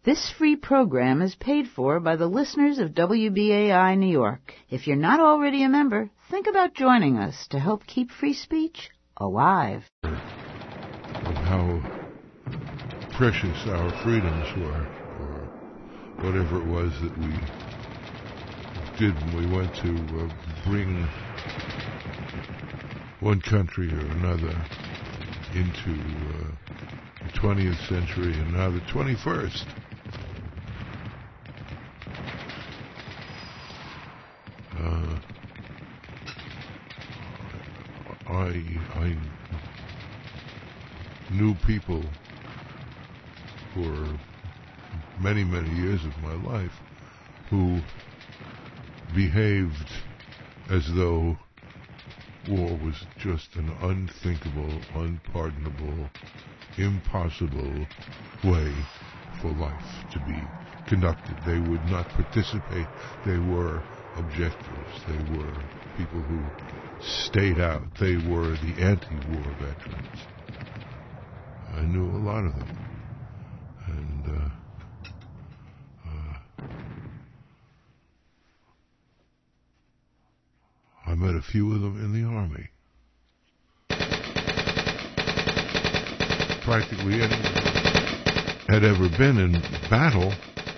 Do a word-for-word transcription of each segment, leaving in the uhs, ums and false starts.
This free program is paid for by the listeners of W B A I New York. If you're not already a member, think about joining us to help keep free speech alive. Of how precious our freedoms were, or whatever it was that we did when we went to uh, bring one country or another into uh, the twentieth century and now the twenty-first. Uh, I I knew people for many, many years of my life who behaved as though war was just an unthinkable, unpardonable, impossible way for life to be conducted. They would not participate. They were objectives. They were people who stayed out. They were the anti-war veterans. I knew a lot of them. And uh, uh, I met a few of them in the Army. Practically anyone who had ever been in battle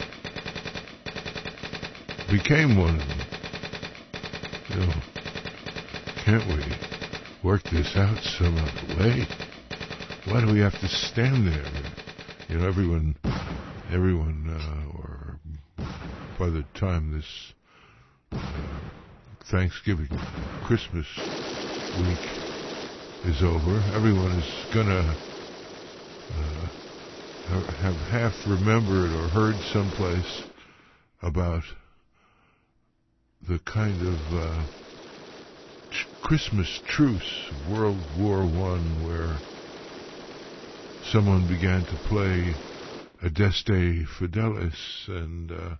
became one of them. You know, can't we work this out some other way? Why do we have to stand there? You know, everyone, everyone, uh, or by the time this uh, Thanksgiving, Christmas week is over, everyone is gonna uh, have half remembered or heard someplace about the kind of uh, ch- Christmas truce of World War One, where someone began to play Adeste Fidelis, and uh,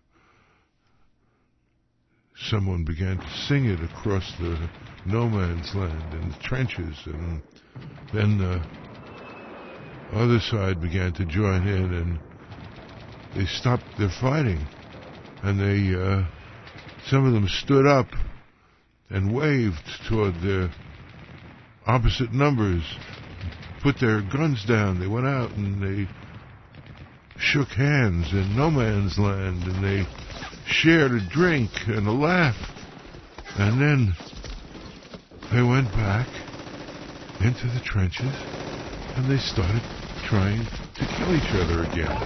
someone began to sing it across the no man's land in the trenches, and then the other side began to join in, and they stopped their fighting, and they, uh, some of them stood up and waved toward their opposite numbers, put their guns down. They went out and they shook hands in no man's land, and they shared a drink and a laugh, and then they went back into the trenches and they started trying to kill each other again.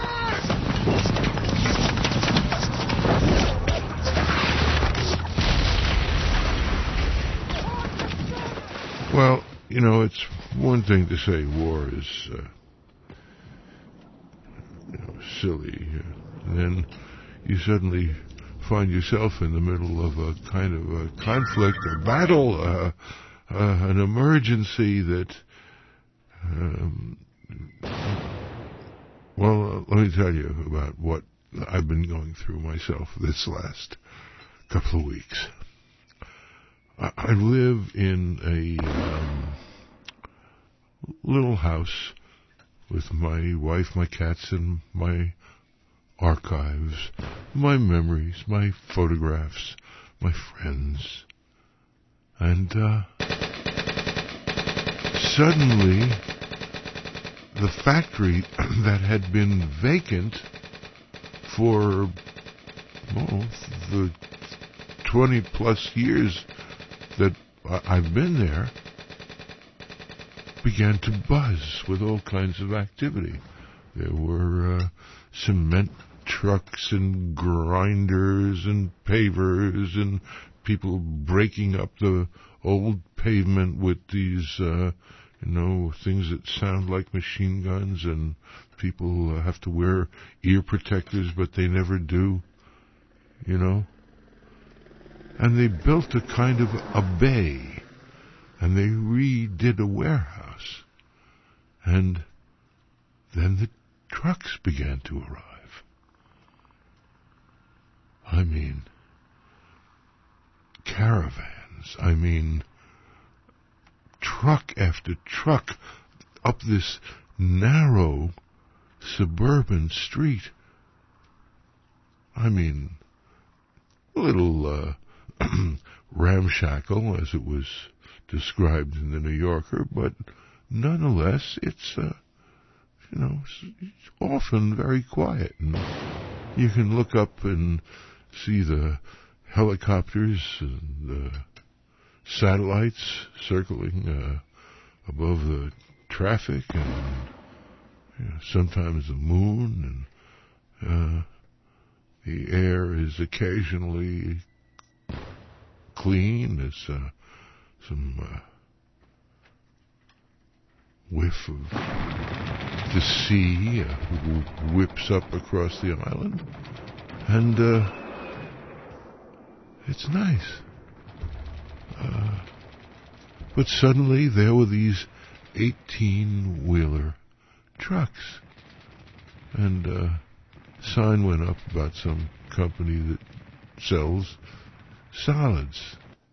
Well, you know, it's one thing to say war is uh, you know, silly, and then you suddenly find yourself in the middle of a kind of a conflict, a battle, uh, uh, an emergency that, um, well, uh, let me tell you about what I've been going through myself this last couple of weeks. I, I live in a um, little house with my wife, my cats, and my archives, my memories, my photographs, my friends. And uh, suddenly, the factory that had been vacant for, well, the twenty plus years that I've been there began to buzz with all kinds of activity. There were uh, cement trucks and grinders and pavers and people breaking up the old pavement with these, uh, you know, things that sound like machine guns, and people uh, have to wear ear protectors, but they never do, you know. And they built a kind of a bay, and they redid a warehouse, and then the trucks began to arrive. I mean, caravans, I mean, truck after truck up this narrow suburban street I mean, a little uh, ramshackle, as it was described in the New Yorker, but nonetheless, it's, uh, you know, it's often very quiet. And you can look up and see the helicopters and the satellites circling uh, above the traffic, and you know, sometimes the moon, and uh, the air is occasionally clean. There's uh, some uh, whiff of the sea uh, whips up across the island, and uh, it's nice. Uh, but suddenly there were these eighteen-wheeler trucks, and a uh, sign went up about some company that sells solids,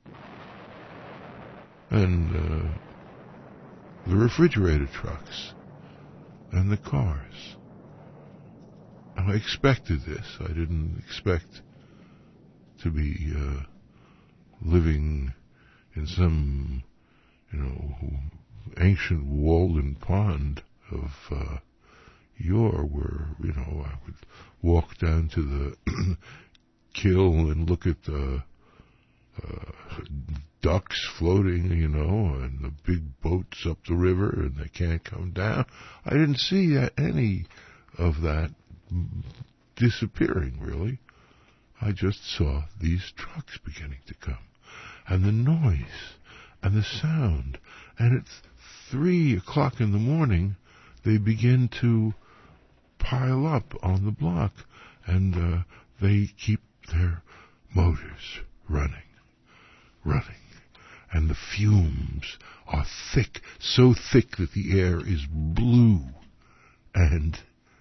and uh, the refrigerator trucks, and the cars. I expected this. I didn't expect to be uh, living in some, you know, ancient Walden pond of uh, yore, where, you know, I would walk down to the kill and look at the uh, ducks floating, you know, and the big boats up the river, and they can't come down. I didn't see that, any of that disappearing, really. I just saw these trucks beginning to come, and the noise, and the sound, and at three o'clock in the morning, they begin to pile up on the block, and uh, they keep their motors running, running, and the fumes are thick, so thick that the air is blue, and,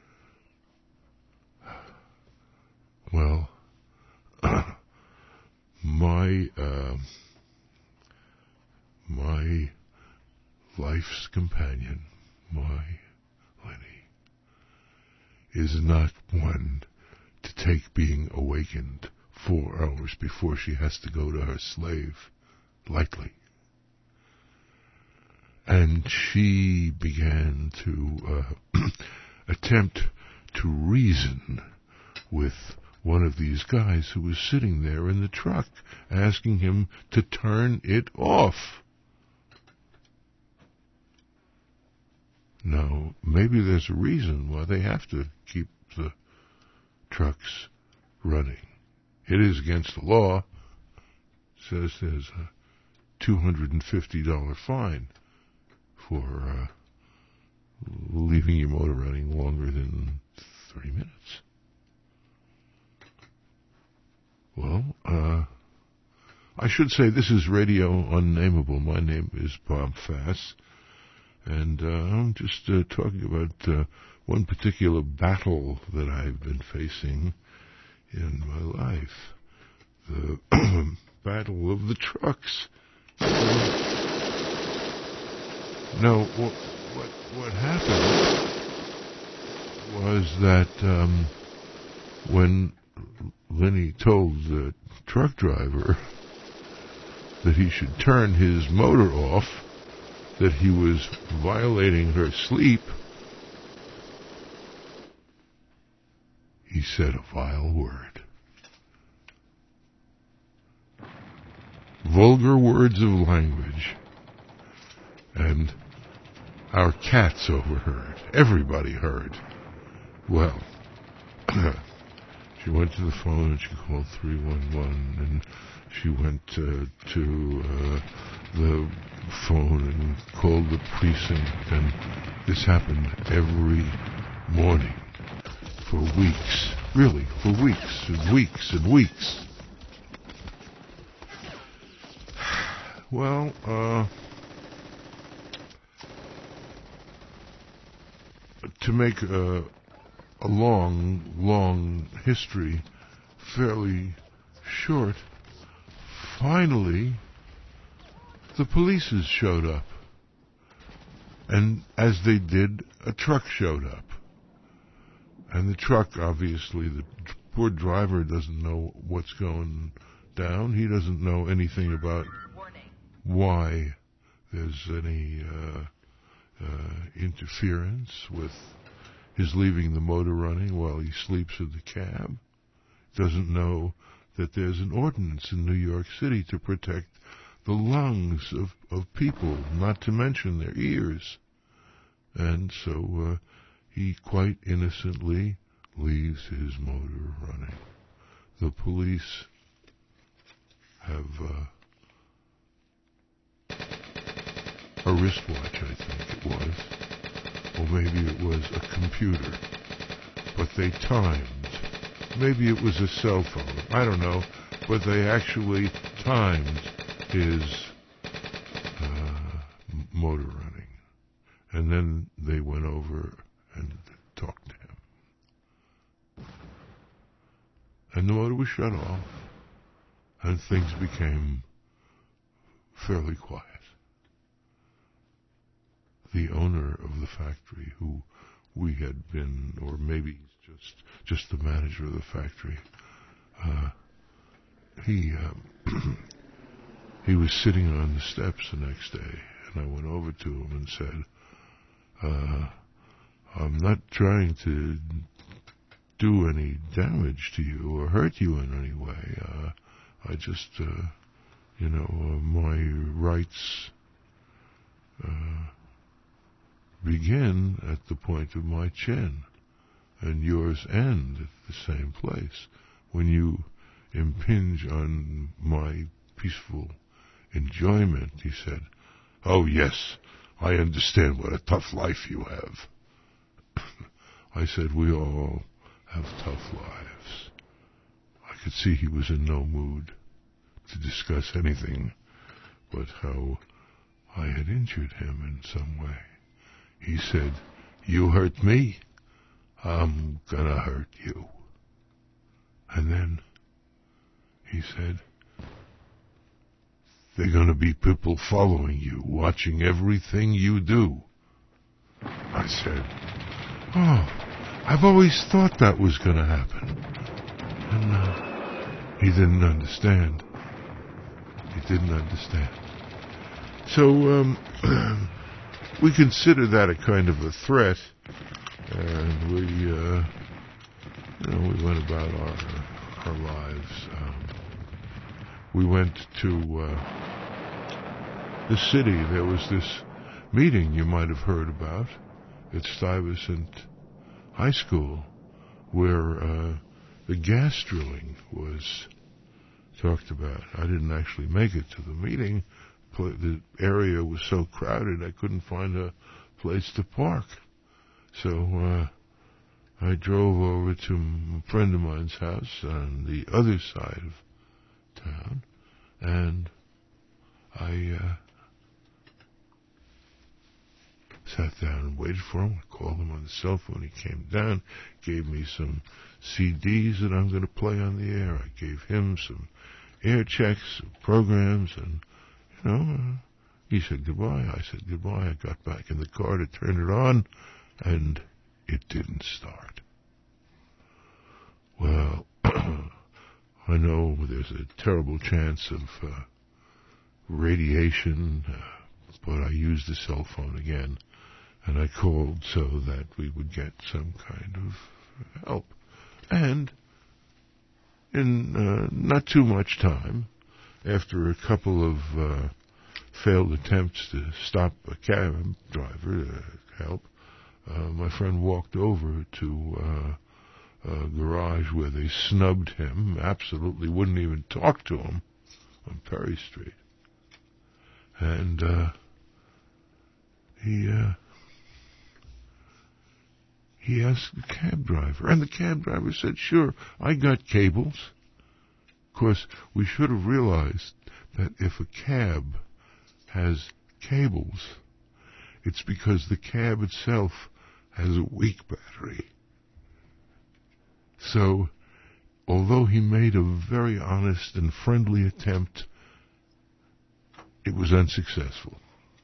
well, my, uh, my life's companion, my Lenny, is not one to take being awakened four hours before she has to go to her slave lightly. And she began to uh, attempt to reason with one of these guys who was sitting there in the truck, asking him to turn it off. Now, maybe there's a reason why they have to keep the trucks running. It is against the law. It says there's a two hundred fifty dollars fine for uh, leaving your motor running longer than three minutes. Well, uh, I should say this is Radio Unnameable. My name is Bob Fass, and uh, I'm just uh, talking about uh, one particular battle that I've been facing in my life. The battle of the trucks. Now, what, what, what happened was that um, when Lenny told the truck driver that he should turn his motor off, that he was violating her sleep, he said a vile word. Vulgar words of language. And our cats overheard. Everybody heard. Well, she went to the phone and she called three one one, and she went uh, to uh, the phone and called the precinct, and this happened every morning for weeks. Really, for weeks and weeks and weeks. Well, uh, to make a, a long, long history fairly short, finally, the police showed up. And as they did, a truck showed up. And the truck, obviously, the poor driver doesn't know what's going down. He doesn't know anything about why there's any uh, uh, interference with his leaving the motor running while he sleeps in the cab. Doesn't know that there's an ordinance in New York City to protect the lungs of, of people, not to mention their ears. And so uh, he quite innocently leaves his motor running. The police have uh, a wristwatch, I think it was, or maybe it was a computer, but they timed. Maybe it was a cell phone, I don't know, but they actually timed his uh, motor running. And then they went over and talked to him. And the motor was shut off, and things became fairly quiet. The owner of the factory, who we had been, or maybe just just the manager of the factory, uh, he um, he was sitting on the steps the next day, and I went over to him and said, uh, I'm not trying to do any damage to you or hurt you in any way. Uh, I just, uh, you know, uh, my rights uh, begin at the point of my chin, and yours end at the same place. When you impinge on my peaceful enjoyment, he said, oh yes, I understand what a tough life you have. I said, we all have tough lives. I could see he was in no mood to discuss anything but how I had injured him in some way. He said, you hurt me, I'm gonna hurt you. And then he said, there are gonna be people following you, watching everything you do. I said, oh, I've always thought that was gonna happen. And uh, he didn't understand. He didn't understand. So, um, we consider that a kind of a threat, and we, uh, you know, we went about our our lives. Um, we went to uh, the city. There was this meeting you might have heard about at Stuyvesant High School, where uh, the gas drilling was talked about. I didn't actually make it to the meeting. The area was so crowded I couldn't find a place to park. So uh, I drove over to a friend of mine's house on the other side of town, and I uh, sat down and waited for him. I called him on the cell phone. He came down, gave me some C Ds that I'm going to play on the air. I gave him some air checks, some programs, and you know, uh, he said goodbye. I said goodbye. I got back in the car to turn it on, and it didn't start. Well, I know there's a terrible chance of uh, radiation, uh, but I used the cell phone again, and I called so that we would get some kind of help. And in uh, not too much time, after a couple of uh, failed attempts to stop a cab driver to help, uh, my friend walked over to uh, a garage where they snubbed him, absolutely wouldn't even talk to him, on Perry Street. And uh, he uh, he asked the cab driver, and the cab driver said, sure, I got cables. Of course, we should have realized that if a cab has cables, it's because the cab itself has a weak battery. So, although he made a very honest and friendly attempt, it was unsuccessful.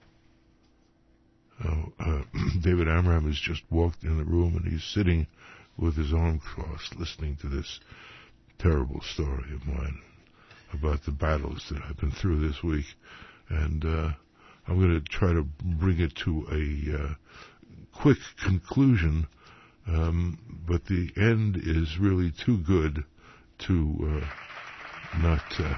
Oh, uh, David Amram has just walked in the room, and he's sitting with his arms crossed, listening to this terrible story of mine about the battles that I've been through this week. And uh, I'm going to try to bring it to a uh, quick conclusion, um, but the end is really too good to uh, not... Uh,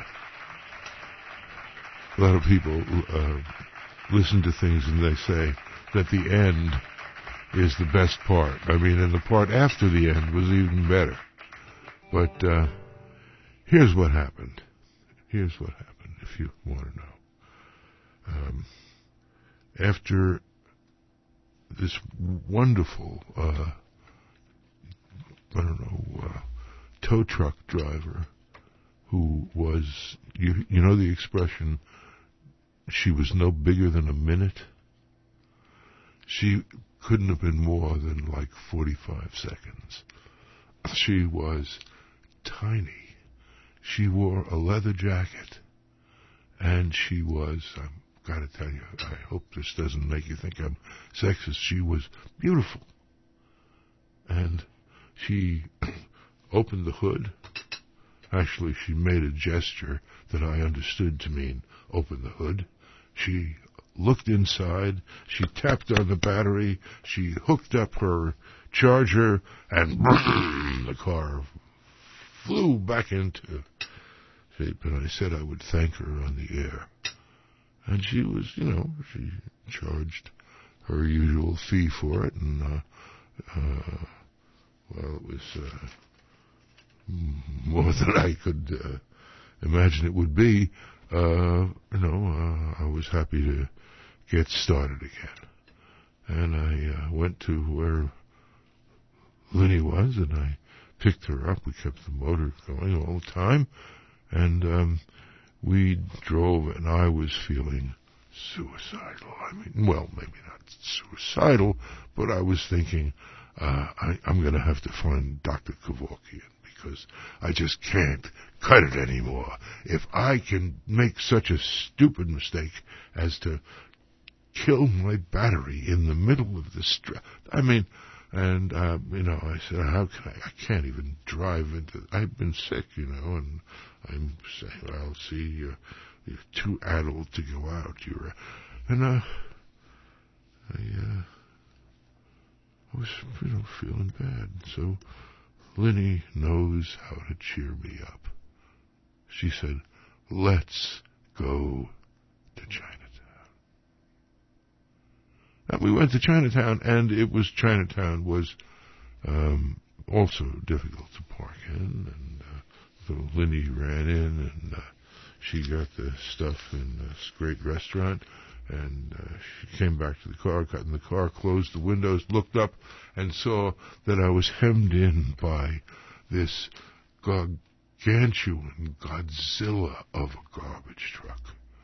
a lot of people uh, listen to things and they say that the end is the best part. I mean, and the part after the end was even better. But uh, here's what happened. Here's what happened, if you want to know. Um, after this wonderful, uh, I don't know, uh, tow truck driver who was, you, you know the expression, she was no bigger than a minute? She couldn't have been more than like forty-five seconds. She was tiny. She wore a leather jacket. And she was, I've got to tell you, I hope this doesn't make you think I'm sexist, she was beautiful. And she opened the hood. Actually, she made a gesture that I understood to mean open the hood. She looked inside. She tapped on the battery. She hooked up her charger, and the car flew back into shape. And I said I would thank her on the air. And she was, you know, she charged her usual fee for it. And, uh, uh, well, it was... Uh, more than I could uh, imagine it would be. Uh, you know, uh, I was happy to get started again. And I uh, went to where Linny was, and I picked her up. We kept the motor going all the time. And um, we drove, and I was feeling suicidal. I mean, well, maybe not suicidal, but I was thinking, uh, I, I'm going to have to find Doctor Kevorkian, because I just can't cut it anymore. If I can make such a stupid mistake as to kill my battery in the middle of the street, I mean, and, uh, you know, I said, how can I, I can't even drive into, I've been sick, you know, and I'm saying, well, see, you're, you're too adult to go out, you're, and, uh, I, uh, I was, you know, feeling bad, so Linny knows how to cheer me up. She said, let's go to Chinatown. And we went to Chinatown, and it was, Chinatown was um, also difficult to park in, and uh, so Linny ran in, and uh, she got the stuff in this great restaurant, and uh, she came back to the car, got in the car, closed the windows, looked up, and saw that I was hemmed in by this gargantuan Godzilla of a garbage truck.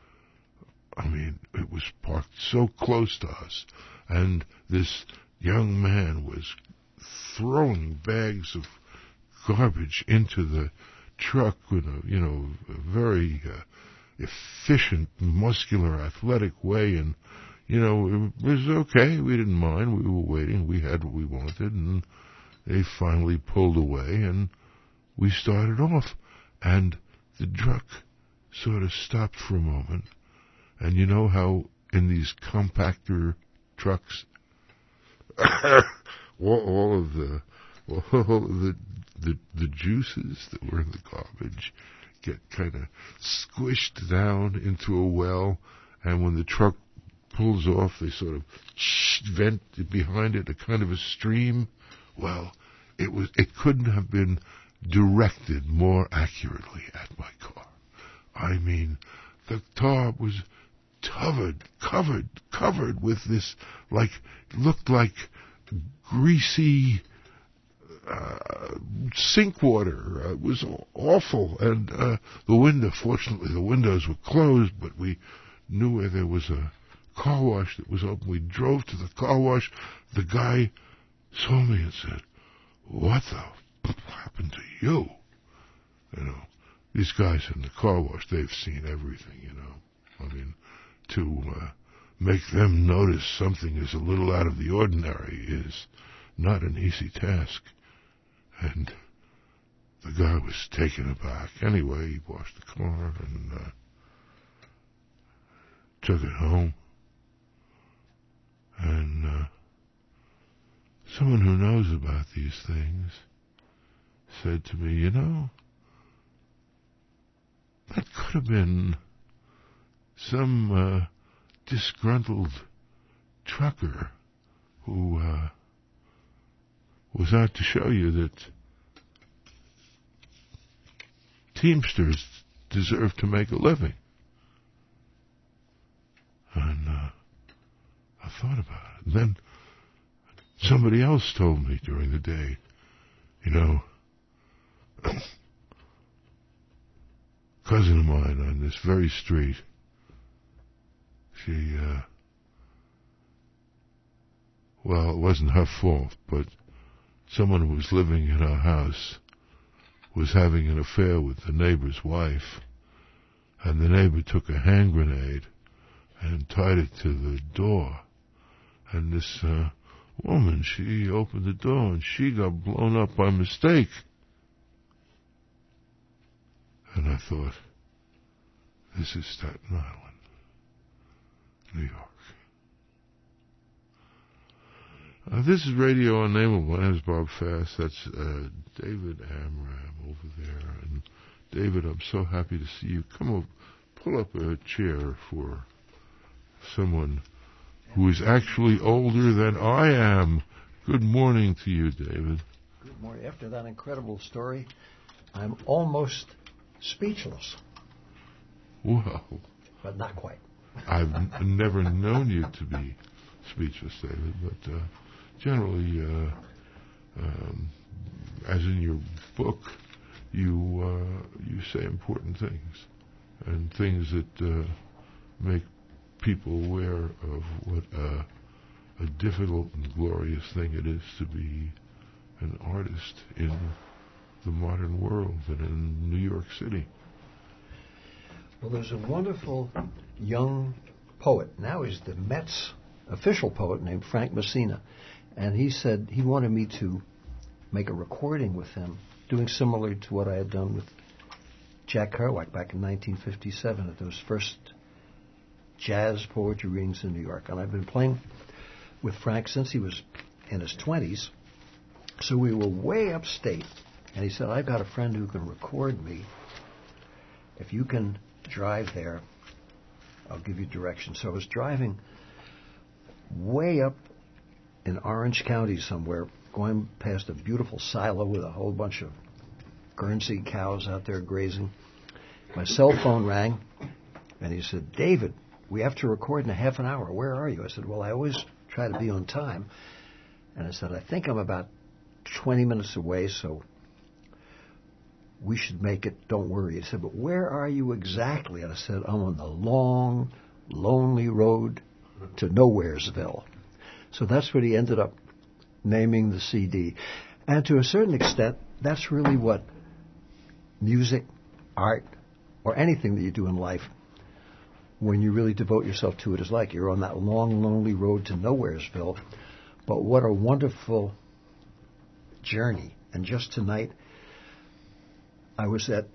I mean, it was parked so close to us, and this young man was throwing bags of garbage into the truck in a, you know, a very uh, efficient, muscular, athletic way, and, you know, it was okay. We didn't mind. We were waiting. We had what we wanted, and they finally pulled away, and we started off, and the truck sort of stopped for a moment. And you know how in these compactor trucks, all, all of the all of the, the the juices that were in the garbage get kind of squished down into a well, and when the truck pulls off, they sort of vent behind it a kind of a stream. Well, it was it couldn't have been directed more accurately at my car. I mean, the tar was covered, covered, covered with this, like, looked like greasy uh, sink water. Uh, it was awful. And uh, the window, fortunately, the windows were closed, but we knew where there was a car wash that was open. We drove to the car wash. The guy saw me and said, "What the happened to you?" You know, these guys in the car wash, they've seen everything, you know. I mean, to uh, make them notice something is a little out of the ordinary is not an easy task. And the guy was taken aback. Anyway, he washed the car and uh, took it home. And uh, someone who knows about these things said to me, you know, that could have been some uh, disgruntled trucker who uh, was out to show you that Teamsters deserve to make a living. And uh, I thought about it. And then somebody else told me during the day, you know, cousin of mine on this very street, she, uh, well, it wasn't her fault, but someone who was living in her house was having an affair with the neighbor's wife, and the neighbor took a hand grenade and tied it to the door. And this uh, woman, she opened the door and she got blown up by mistake. And I thought, this is Staten Island, New York. Uh, this is Radio Unnameable. My name is Bob Fast. That's uh, David Amram over there. And David, I'm so happy to see you. Come over, pull up a chair for someone who is actually older than I am. Good morning to you, David. Good morning. After that incredible story, I'm almost speechless. Wow. But not quite. I've n- never known you to be speechless, David, but uh, generally, uh, um, as in your book, you uh, you say important things, and things that uh, make people aware of what uh, a difficult and glorious thing it is to be an artist in the modern world and in New York City. Well, there's a wonderful young poet. Now he's the Mets official poet named Frank Messina. And he said he wanted me to make a recording with him, doing similar to what I had done with Jack Kerouac back in nineteen fifty-seven at those first jazz poetry readings in New York. And I've been playing with Frank since he was in his twenties. So we were way upstate. And he said, I've got a friend who can record me. If you can drive there, I'll give you directions. So I was driving way up in Orange County somewhere, going past a beautiful silo with a whole bunch of Guernsey cows out there grazing. My cell phone rang, and he said, David, we have to record in a half an hour. Where are you? I said, well, I always try to be on time. And I said, I think I'm about twenty minutes away, so we should make it, don't worry. He said, but where are you exactly? And I said, I'm on the long, lonely road to Nowheresville. So that's what he ended up naming the C D. And to a certain extent, that's really what music, art, or anything that you do in life, when you really devote yourself to it, is like. You're on that long, lonely road to Nowheresville. But what a wonderful journey. And just tonight, I was at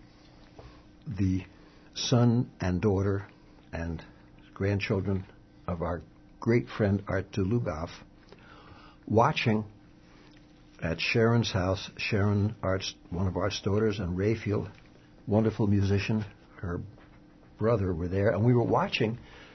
the son and daughter and grandchildren of our great friend Art Dlugoff, watching at Sharon's house. Sharon, Art's, one of Art's daughters, and Rayfield, wonderful musician, her brother, were there, and we were watching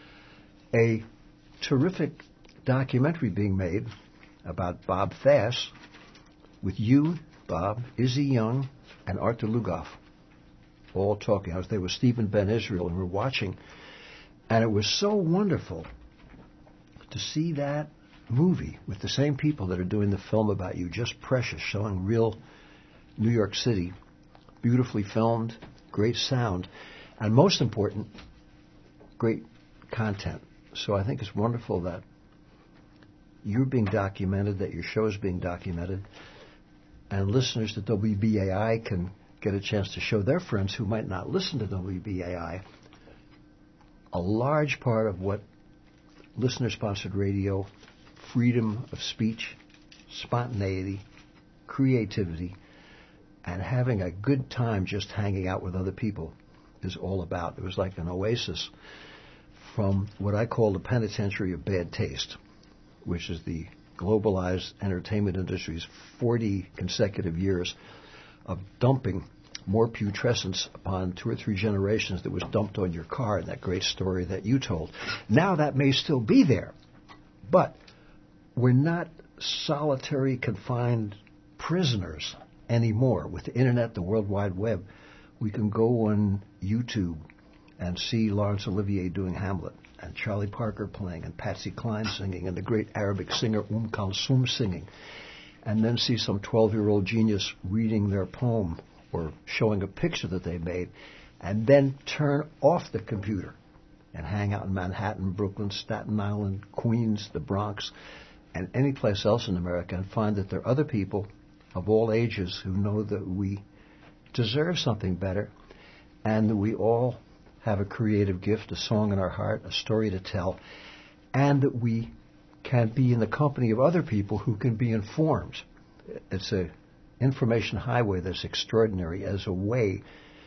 a terrific documentary being made about Bob Fass with you, Bob, Izzy Young, and Art Dlugoff, all talking. I was there with Stephen Ben Israel, and we were watching, and it was so wonderful to see that movie with the same people that are doing the film about you, Just Precious, showing real New York City, beautifully filmed, great sound, and most important, great content. So I think it's wonderful that you're being documented, that your show is being documented, and listeners to W B A I can get a chance to show their friends who might not listen to W B A I a large part of what listener-sponsored radio, freedom of speech, spontaneity, creativity, and having a good time just hanging out with other people is all about. It was like an oasis from what I call the penitentiary of bad taste, which is the globalized entertainment industry's forty consecutive years of dumping more putrescence upon two or three generations that was dumped on your car in that great story that you told. Now that may still be there, but we're not solitary, confined prisoners anymore. With the Internet, the World Wide Web, we can go on YouTube and see Laurence Olivier doing Hamlet, and Charlie Parker playing, and Patsy Cline singing, and the great Arabic singer Umm Kulthum singing, and then see some twelve-year-old genius reading their poem or showing a picture that they made, and then turn off the computer and hang out in Manhattan, Brooklyn, Staten Island, Queens, the Bronx, and any place else in America, and find that there are other people of all ages who know that we deserve something better, and that we all have a creative gift, a song in our heart, a story to tell, and that we can be in the company of other people who can be informed. It's a information highway that's extraordinary as a way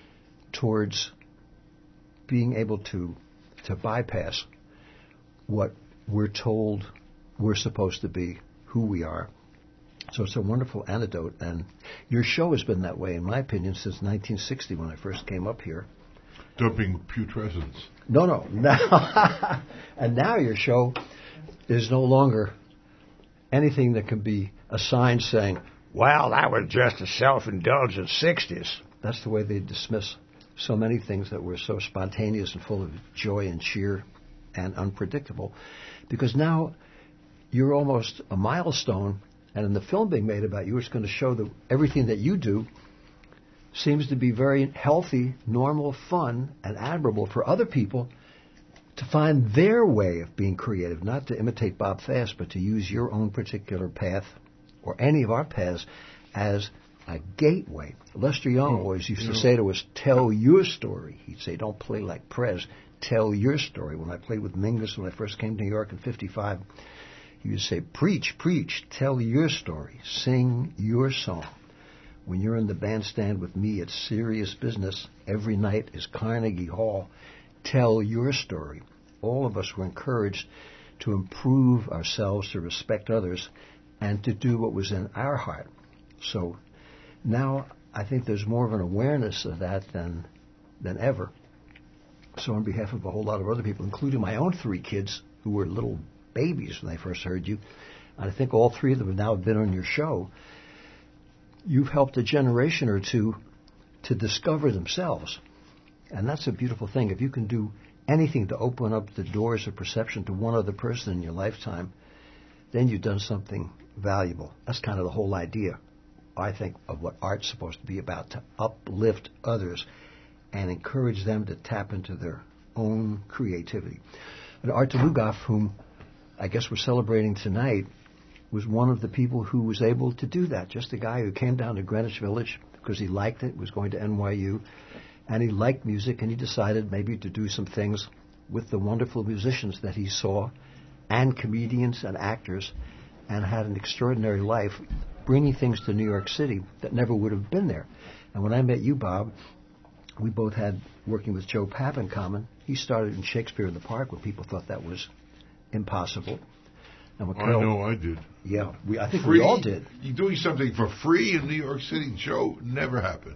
towards being able to to bypass what we're told we're supposed to be, who we are. So it's a wonderful antidote, and your show has been that way, in my opinion, since nineteen sixty when I first came up here. Dumping putrescence. No, no. Now, and now your show is no longer anything that can be a sign saying, well, that was just a self-indulgent sixties. That's the way they dismiss so many things that were so spontaneous and full of joy and cheer and unpredictable. Because now you're almost a milestone, and in the film being made about you, it's going to show that everything that you do seems to be very healthy, normal, fun, and admirable for other people to find their way of being creative, not to imitate Bob Fast, but to use your own particular path or any of our paths as a gateway. Lester Young Oh, always used to know. say to us, tell your story. He'd say, don't play like Prez, tell your story. When I played with Mingus when I first came to New York in fifty-five, he would say, preach, preach, tell your story, sing your song. When you're in the bandstand with me, it's serious business. Every night is Carnegie Hall. Tell your story. All of us were encouraged to improve ourselves, to respect others, and to do what was in our heart. So now I think there's more of an awareness of that than than ever. So on behalf of a whole lot of other people, including my own three kids who were little babies when they first heard you, and I think all three of them have now been on your show, you've helped a generation or two to discover themselves. And that's a beautiful thing. If you can do anything to open up the doors of perception to one other person in your lifetime, then you've done something valuable. That's kind of the whole idea, I think, of what art's supposed to be about, to uplift others and encourage them to tap into their own creativity. And Art Dlugoff, whom I guess we're celebrating tonight, was one of the people who was able to do that. Just a guy who came down to Greenwich Village because he liked it, was going to N Y U, and he liked music, and he decided maybe to do some things with the wonderful musicians that he saw, and comedians and actors, and had an extraordinary life bringing things to New York City that never would have been there. And when I met you, Bob, we both had, working with Joe Papp in common, he started in Shakespeare in the Park when people thought that was impossible. And I know I did. Yeah, we, I think Free, we all did. You doing something for free in New York City, Joe, never happened.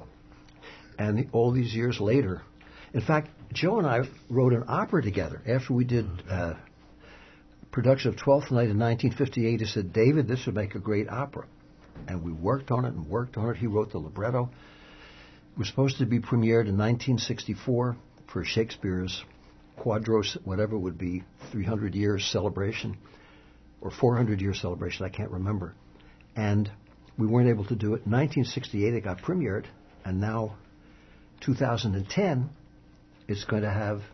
And all these years later, in fact, Joe and I wrote an opera together after we did uh, production of Twelfth Night in nineteen fifty-eight. He said, David, this would make a great opera. And we worked on it and worked on it. He wrote the libretto. It was supposed to be premiered in nineteen sixty-four for Shakespeare's Quadros, whatever it would be, three hundred years celebration, or four hundred year celebration, I can't remember. And we weren't able to do it. In nineteen sixty-eight, it got premiered, and now, two thousand ten, it's going to have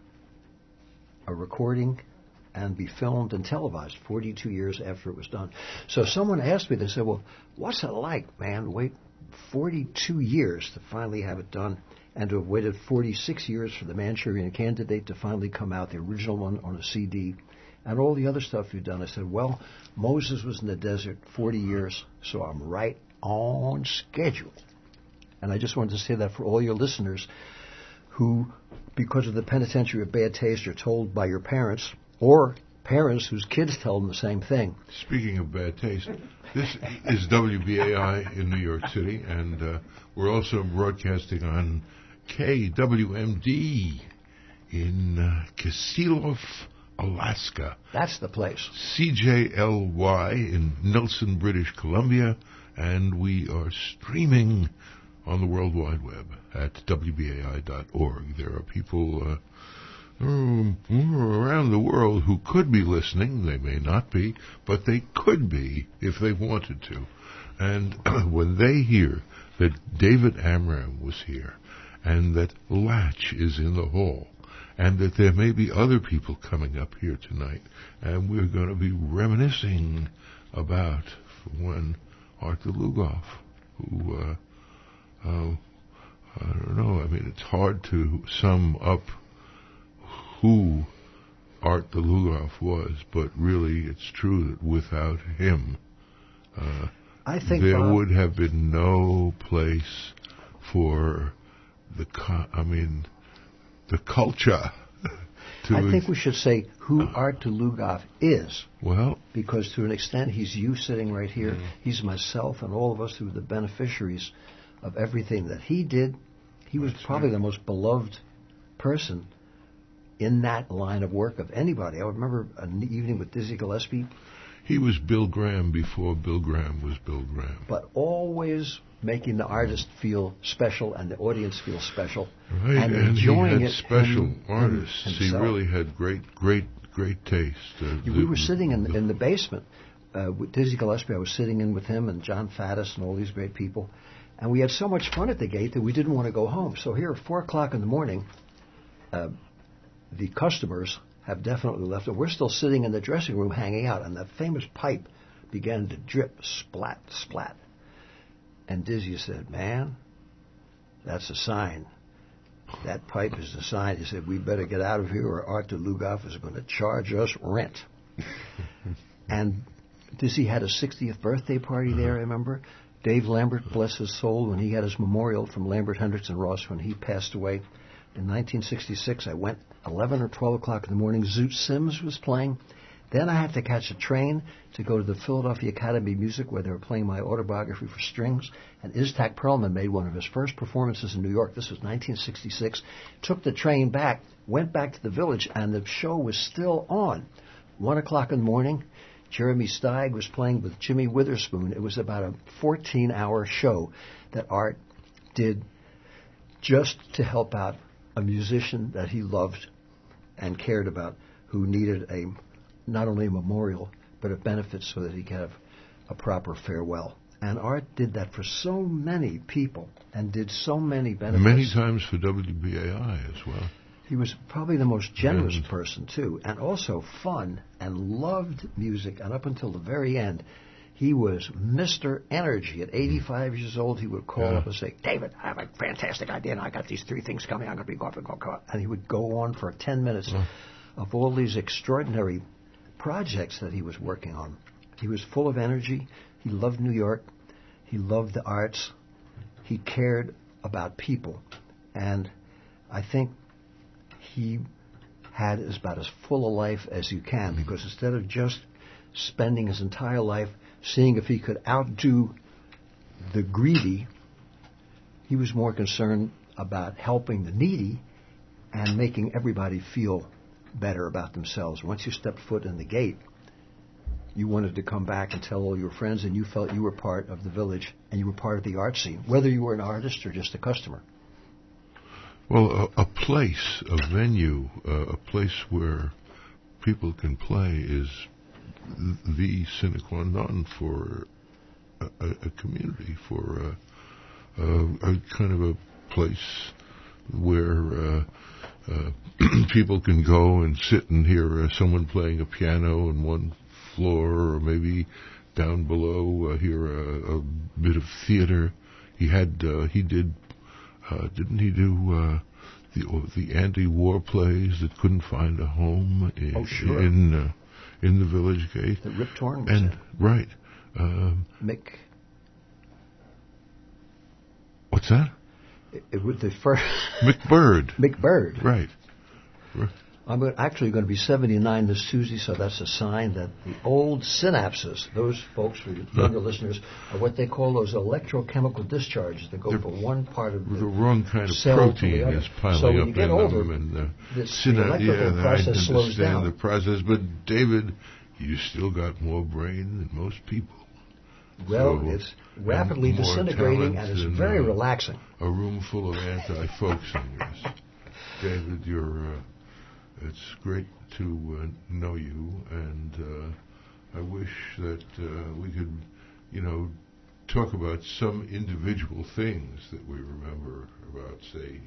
a recording and be filmed and televised forty-two years after it was done. So someone asked me, they said, well, what's it like, man, wait forty-two years to finally have it done, and to have waited forty-six years for the Manchurian Candidate to finally come out, the original one on a C D, and all the other stuff you've done. I said, well, Moses was in the desert forty years, so I'm right on schedule. And I just wanted to say that for all your listeners who, because of the penitentiary of bad taste, are told by your parents, or parents whose kids tell them the same thing. Speaking of bad taste, this is W B A I in New York City, and uh, we're also broadcasting on K W M D in uh, Kisilov, Alaska. That's the place. C J L Y in Nelson, British Columbia, and we are streaming on the World Wide Web at W B A I dot org. There are people uh, around the world who could be listening. They may not be, but they could be if they wanted to. And when they hear that David Amram was here, and that Latch is in the hall, and that there may be other people coming up here tonight, and we're going to be reminiscing about when Arthur Lugoff, who... Uh, Uh, I don't know. I mean, it's hard to sum up who Art the Lugoff was, but really it's true that without him, uh, I think there Bob, would have been no place for the, co- I mean, the culture. to I think ex- we should say who Art the Lugoff is. Well, because to an extent he's you sitting right here, mm. he's myself, and all of us who are the beneficiaries of everything that he did. He was That's probably right. the most beloved person in that line of work of anybody. I remember an evening with Dizzy Gillespie. He was Bill Graham before Bill Graham was Bill Graham. But always making the artist feel special and the audience feel special. Right, and, and enjoying he had it special in, artists. in he really had great, great, great taste. Uh, we the, were sitting in, the, in the basement uh, with Dizzy Gillespie. I was sitting in with him and John Faddis and all these great people. And we had so much fun at the gate that we didn't want to go home. So here at four o'clock in the morning, uh, the customers have definitely left. And we're still sitting in the dressing room hanging out. And that famous pipe began to drip, splat, splat. And Dizzy said, man, that's a sign. That pipe is a sign. He said, we better get out of here or Arthur Lugoff is going to charge us rent. And Dizzy had a sixtieth birthday party there, I remember. Dave Lambert, bless his soul, when he had his memorial from Lambert, Hendricks, and Ross when he passed away in nineteen sixty-six, I went eleven or twelve o'clock in the morning. Zoot Sims was playing. Then I had to catch a train to go to the Philadelphia Academy of Music where they were playing my autobiography for strings. And Isaac Perlman made one of his first performances in New York. This was nineteen sixty-six. Took the train back, went back to the Village, and the show was still on. One o'clock in the morning, Jeremy Steig was playing with Jimmy Witherspoon. It was about a fourteen-hour show that Art did just to help out a musician that he loved and cared about, who needed a not only a memorial, but a benefit so that he could have a proper farewell. And Art did that for so many people and did so many benefits. Many times for W B A I as well. He was probably the most generous And person, too, and also fun and loved music. And up until the very end, he was Mister Energy. At eighty-five years old, he would call Yeah. up and say, David, I have a fantastic idea, and I got these three things coming. I'm going to be going to go. And he would go on for ten minutes Oh. of all these extraordinary projects that he was working on. He was full of energy. He loved New York. He loved the arts. He cared about people. And I think he had as about as full a life as you can, because instead of just spending his entire life seeing if he could outdo the greedy, he was more concerned about helping the needy and making everybody feel better about themselves. Once you stepped foot in the gate, you wanted to come back and tell all your friends, and you felt you were part of the Village and you were part of the art scene, whether you were an artist or just a customer. Well, a, a place, a venue, uh, a place where people can play is the sine qua non for a, a, a community, for a, a, a kind of a place where uh, uh, people can go and sit and hear uh, someone playing a piano on one floor, or maybe down below uh, hear a, a bit of theater. He had, uh, he did. Uh, didn't he do uh, the the anti-war plays that couldn't find a home in Oh, sure. in, uh, in the Village Gate? That Rip Torn was And in. right, um, Mick What's that? It, it was the first McBird. McBird. Right. I'm actually going to be seventy-nine this Tuesday, so that's a sign that the old synapses, those folks, for younger listeners, are what they call those electrochemical discharges that go They're, from one part of the the wrong kind of cell protein to the other. is piling so when up you get in older, them, and uh, this, syna- the electrical yeah, process I slows understand down. the process, but David, you still got more brain than most people. Well, so, it's rapidly disintegrating, and it's and, very uh, relaxing. A room full of anti-folk singers. David, you're. Uh, it's great to uh, know you, and uh, I wish that uh, we could, you know, talk about some individual things that we remember about, say,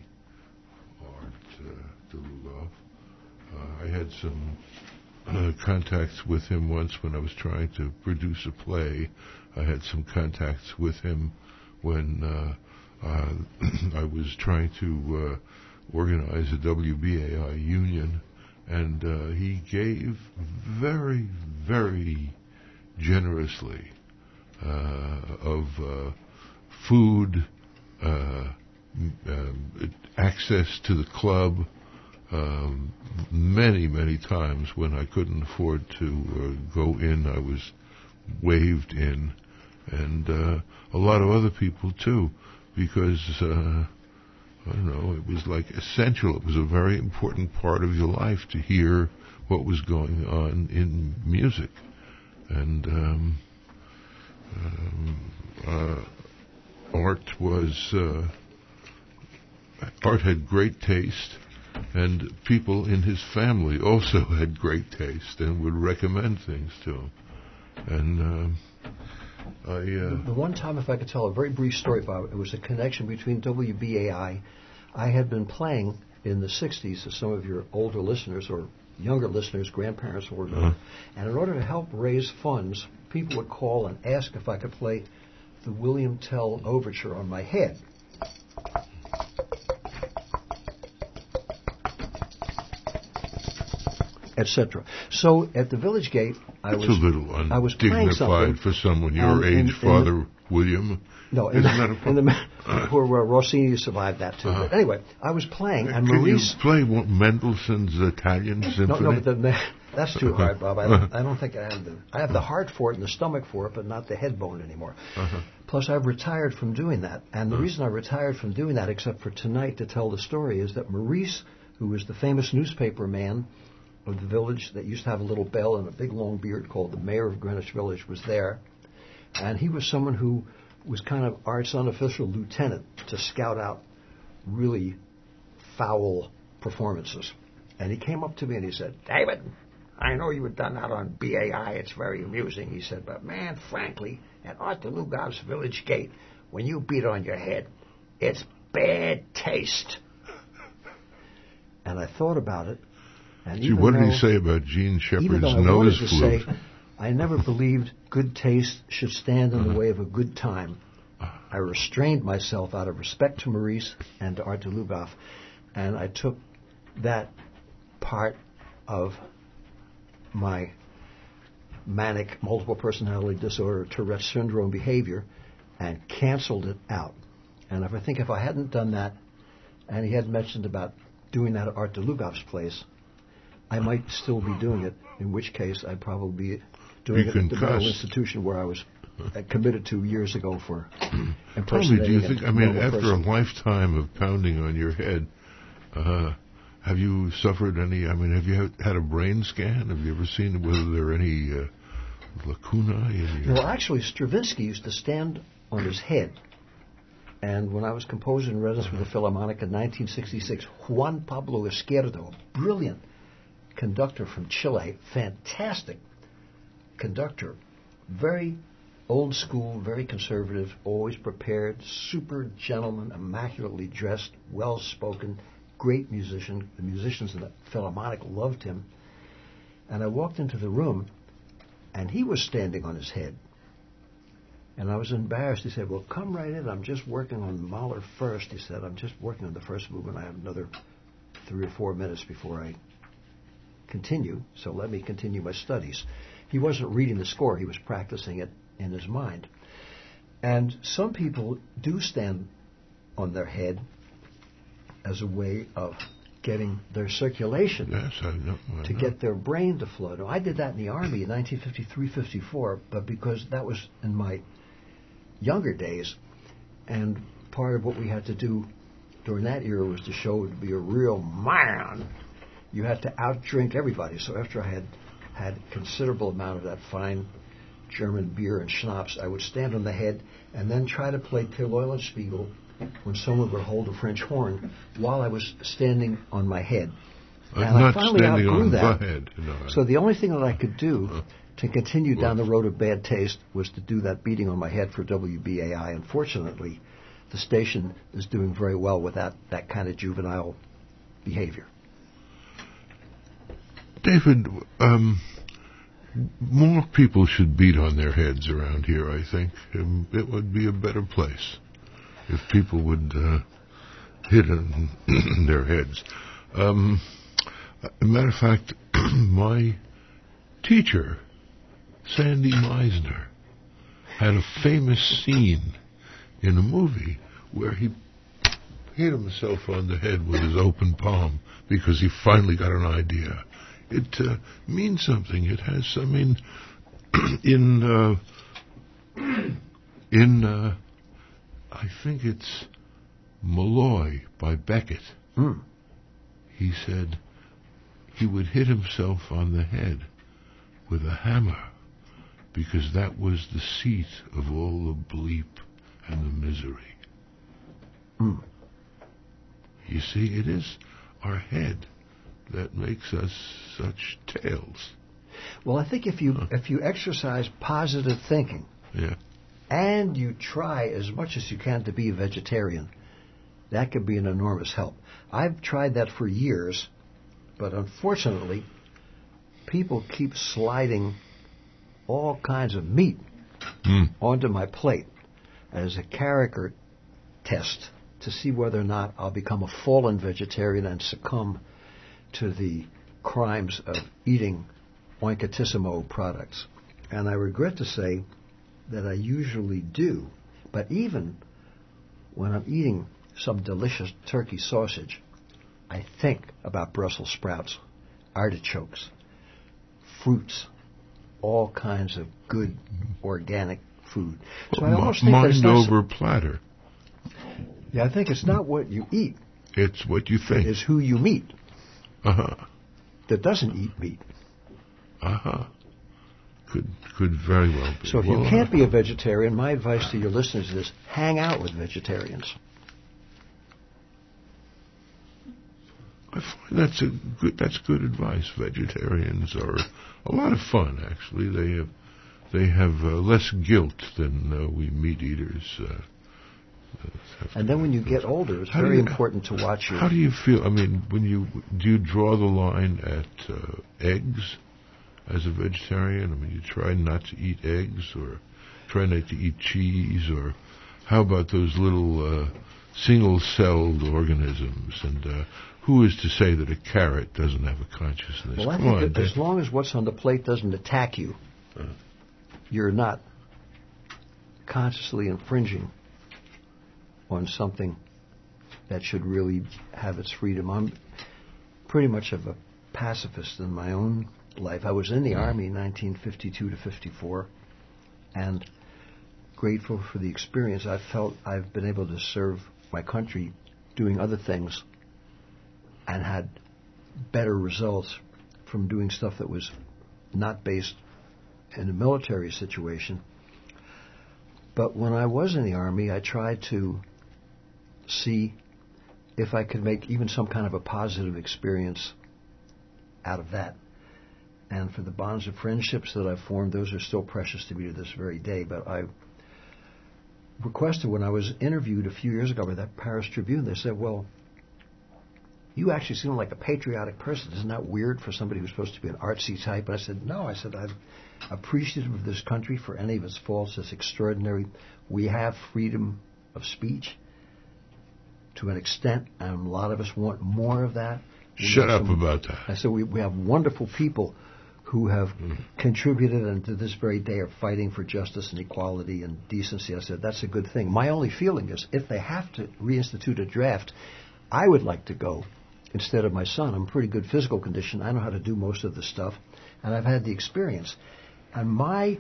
Art uh, Dlugoff. Uh, I had some uh, contacts with him once when I was trying to produce a play. I had some contacts with him when uh, uh, I was trying to uh, organize a W B A I union, and uh, he gave very, very generously uh, of uh, food, uh, um, access to the club, um, many, many times when I couldn't afford to uh, go in, I was waved in, and uh, a lot of other people too, because uh, I don't know, it was like essential. It was a very important part of your life to hear what was going on in music, and um, um, uh, Art was uh, Art had great taste. And people in his family also had great taste and would recommend things to him. And um, I... Uh, the one time, if I could tell a very brief story about it, it was a connection between W B A I. I had been playing in the sixties, as some of your older listeners or younger listeners, grandparents will remember. Uh-huh. And in order to help raise funds, people would call and ask if I could play the William Tell Overture on my head. Etc. So at the Village Gate, I it's was a little I was playing something for someone your in, age, in Father the, William. No, in Isn't the, that a in the uh, where, where Rossini survived that too. Uh-huh. But anyway, I was playing, and Can Maurice you play Mendelssohn's Italian Symphony? No, no, but the, that's too hard, Bob. I don't, I don't think I have the I have the heart for it and the stomach for it, but not the head bone anymore. Uh-huh. Plus, I've retired from doing that, and the uh-huh. reason I retired from doing that, except for tonight to tell the story, is that Maurice, who was the famous newspaper man of the village that used to have a little bell and a big long beard called the mayor of Greenwich Village, was there. And he was someone who was kind of Art's unofficial lieutenant to scout out really foul performances. And he came up to me and he said, "David, I know you had done that on B A I. It's very amusing." He said, "But man, frankly, at Art Dlugoff's Village Gate, when you beat on your head, it's bad taste." And I thought about it. And Gee, what did he say about Gene Shepard's nose flute? Say, I never believed good taste should stand in uh-huh. the way of a good time. I restrained myself out of respect to Maurice and to Art Dlugoff, and I took that part of my manic multiple personality disorder, Tourette syndrome behavior, and canceled it out. And if I think if I hadn't done that, and he had mentioned about doing that at Art Dlugoff's place, I might still be doing it, in which case I'd probably be doing it at the mental institution where I was committed to years ago for impersonating. Tell me, do you think, I mean, after person. a lifetime of pounding on your head, uh, have you suffered any, I mean, have you had a brain scan? Have you ever seen whether there are any uh, lacuna in your... Well, actually, Stravinsky used to stand on his head. And when I was composing in residence with the Philharmonic in nineteen sixty-six, Juan Pablo Izquierdo, brilliant conductor from Chile, fantastic conductor, very old school, very conservative, always prepared, super gentleman, immaculately dressed, well spoken, great musician. The musicians in the Philharmonic loved him. And I walked into the room, and he was standing on his head. And I was embarrassed. He said, "Well, come right in. I'm just working on Mahler first." He said, "I'm just working on the first movement. I have another three or four minutes before I continue, so let me continue my studies." He wasn't reading the score. He was practicing it in his mind. And some people do stand on their head as a way of getting their circulation. Yes, I know. I to know. get their brain to flow. Now, I did that in the Army in nineteen fifty-three fifty-four, but because that was in my younger days, and part of what we had to do during that era was to show to be a real man. You had to outdrink everybody. So after I had had a considerable amount of that fine German beer and schnapps, I would stand on the head and then try to play Till Eulenspiegel when someone would hold a French horn while I was standing on my head. I'm and not I finally standing outgrew on that. the head. No, I- So the only thing that I could do Uh, to continue down well- the road of bad taste was to do that beating on my head for W B A I. Unfortunately, the station is doing very well without that kind of juvenile behavior. David, um, more people should beat on their heads around here, I think. Um, it would be a better place if people would uh, hit on their heads. Um, a matter of fact, my teacher, Sandy Meisner, had a famous scene in a movie where he hit himself on the head with his open palm because he finally got an idea. It uh, means something. It has, I mean, in, uh, in, uh, I think it's Malloy by Beckett. Mm. He said he would hit himself on the head with a hammer because that was the seat of all the bleep and the misery. Mm. You see, it is our head that makes us such tales. Well, I think if you Huh. if you exercise positive thinking Yeah. and you try as much as you can to be a vegetarian, that could be an enormous help. I've tried that for years, but unfortunately, people keep sliding all kinds of meat Mm. onto my plate as a character test to see whether or not I'll become a fallen vegetarian and succumb to the crimes of eating Oinkatissimo products. And I regret to say that I usually do. But even when I'm eating some delicious turkey sausage, I think about Brussels sprouts, artichokes, fruits, all kinds of good organic food. So I almost think that it's Mind not over platter. Yeah, I think it's not what you eat, It's what you think. it's who you meet Uh-huh. that doesn't eat meat. Uh-huh. Could could very well be. So if Well, you can't be a vegetarian, my advice to your listeners is hang out with vegetarians. I find that's a good that's good advice. Vegetarians are a lot of fun, actually. They have they have uh, less guilt than uh, we meat eaters. Uh, have And then when you get older, it's How do very you- important to watch your... How do you feel? I mean, when you do you draw the line at uh, eggs as a vegetarian? I mean, you try not to eat eggs, or try not to eat cheese, or how about those little uh, single-celled organisms? And uh, who is to say that a carrot doesn't have a consciousness? Well, I Come think on, that as Dave. long as what's on the plate doesn't attack you, Uh. you're not consciously infringing on something that should really have its freedom. I'm pretty much of a pacifist in my own life. I was in the Army in nineteen fifty-two to fifty-four, and grateful for the experience. I felt I've been able to serve my country doing other things and had better results from doing stuff that was not based in a military situation. But when I was in the Army, I tried to see if I could make even some kind of a positive experience out of that. And for the bonds of friendships that I've formed, those are still precious to me to this very day. But I requested, when I was interviewed a few years ago by that Paris Tribune, they said, well, you actually seem like a patriotic person. Isn't that weird for somebody who's supposed to be an artsy type? And I said, no. I said, I'm appreciative of this country for any of its faults. It's extraordinary. We have freedom of speech to an extent, and a lot of us want more of that. We Shut have up some- about that. I said, we, we have wonderful people who have contributed and to this very day are fighting for justice and equality and decency. I said, that's a good thing. My only feeling is if they have to reinstitute a draft, I would like to go instead of my son. I'm in pretty good physical condition. I know how to do most of this stuff, and I've had the experience. And my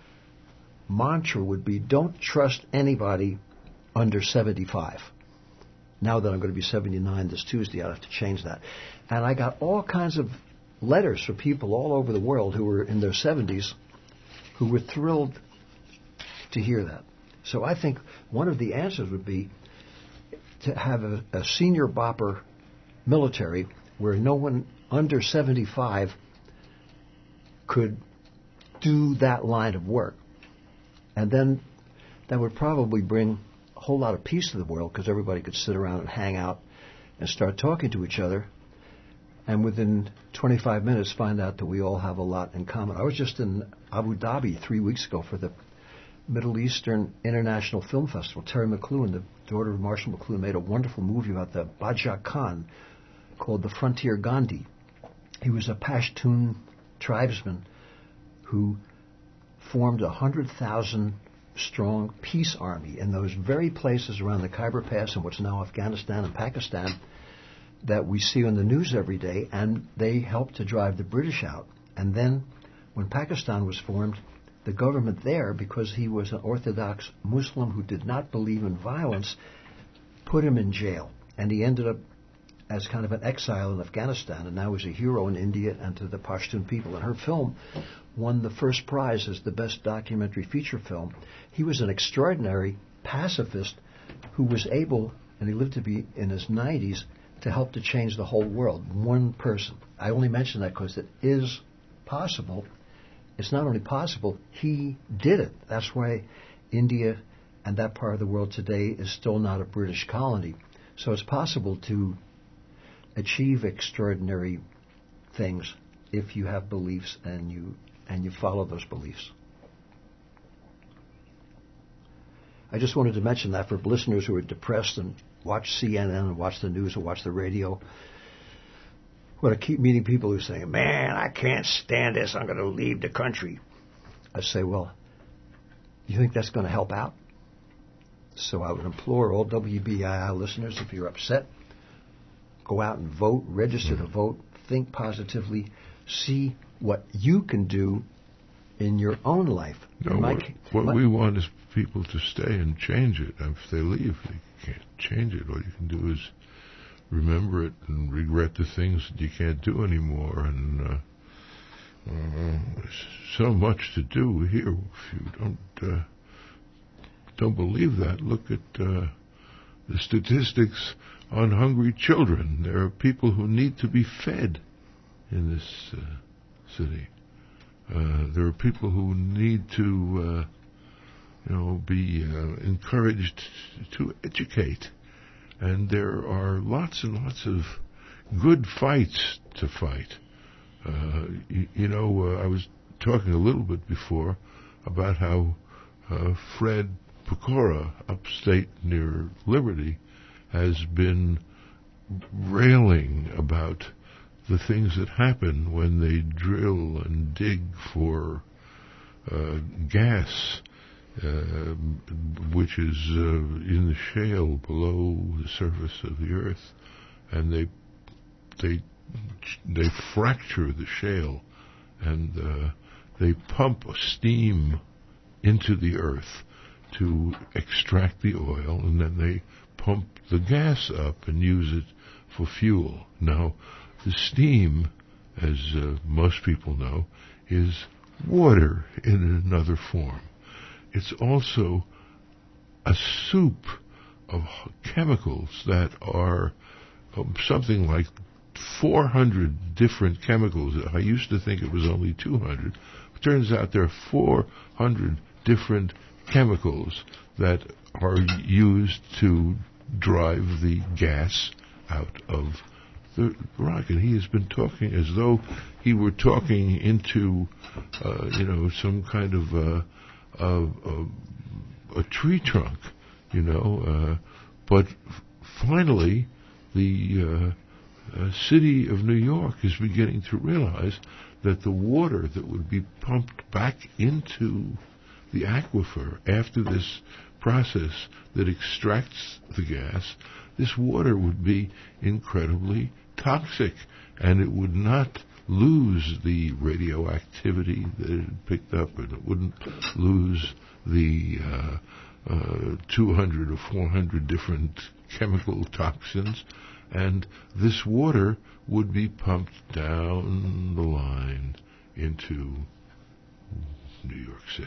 mantra would be, don't trust anybody under seventy-five. Now that I'm going to be seventy-nine this Tuesday, I'll have to change that. And I got all kinds of letters from people all over the world who were in their seventies who were thrilled to hear that. So I think one of the answers would be to have a, a senior bopper military where no one under seventy-five could do that line of work. And then that would probably bring a whole lot of peace to the world because everybody could sit around and hang out and start talking to each other. And within twenty-five minutes, find out that we all have a lot in common. I was just in Abu Dhabi three weeks ago for the Middle Eastern International Film Festival. Terry McLuhan, the daughter of Marshall McLuhan, made a wonderful movie about the Baja Khan called The Frontier Gandhi. He was a Pashtun tribesman who formed a one hundred thousand strong peace army in those very places around the Khyber Pass in what's now Afghanistan and Pakistan that we see on the news every day, and they helped to drive the British out. And then when Pakistan was formed, the government there, because he was an Orthodox Muslim who did not believe in violence, put him in jail. And he ended up as kind of an exile in Afghanistan, and now he's a hero in India and to the Pashtun people. And her film won the first prize as the best documentary feature film. He was an extraordinary pacifist who was able, and he lived to be in his nineties, to help to change the whole world. One person. I only mention that because it is possible. It's not only possible, he did it. That's why India and that part of the world today is still not a British colony. So it's possible to achieve extraordinary things if you have beliefs and you and you follow those beliefs. I just wanted to mention that for listeners who are depressed and watch C N N and watch the news or watch the radio. When I keep meeting people who say, man, I can't stand this, I'm going to leave the country. I say, well, you think that's going to help out? So I would implore all W B I I listeners, if you're upset, go out and vote, register to vote, think positively, see what you can do in your own life. No, my, what what my, we want is people to stay and change it. If they leave, they can't change it. All you can do is remember it and regret the things that you can't do anymore. And uh, uh, so much to do here. If you don't uh, don't believe that, look at uh, the statistics on hungry children. There are people who need to be fed in this uh, city. Uh, there are people who need to, uh, you know, be uh, encouraged to educate. And there are lots and lots of good fights to fight. Uh, you, you know, uh, I was talking a little bit before about how uh, Fred Pecora, upstate near Liberty, has been railing about the things that happen when they drill and dig for uh, gas, uh, which is uh, in the shale below the surface of the earth, and they they they fracture the shale, and uh, they pump steam into the earth to extract the oil, and then they pump the gas up and use it for fuel. Now, the steam, as uh, most people know, is water in another form. It's also a soup of chemicals that are um, something like four hundred different chemicals. I used to think it was only two hundred. It turns out there are four hundred different chemicals that are used to drive the gas out of the rock. And he has been talking as though he were talking into, uh, you know, some kind of uh, a, a, a tree trunk, you know. Uh, but finally, the uh, uh, city of New York is beginning to realize that the water that would be pumped back into the aquifer after this process that extracts the gas, this water would be incredibly toxic, and it would not lose the radioactivity that it had picked up, and it wouldn't lose the uh, uh, two hundred or four hundred different chemical toxins, and this water would be pumped down the line into New York City.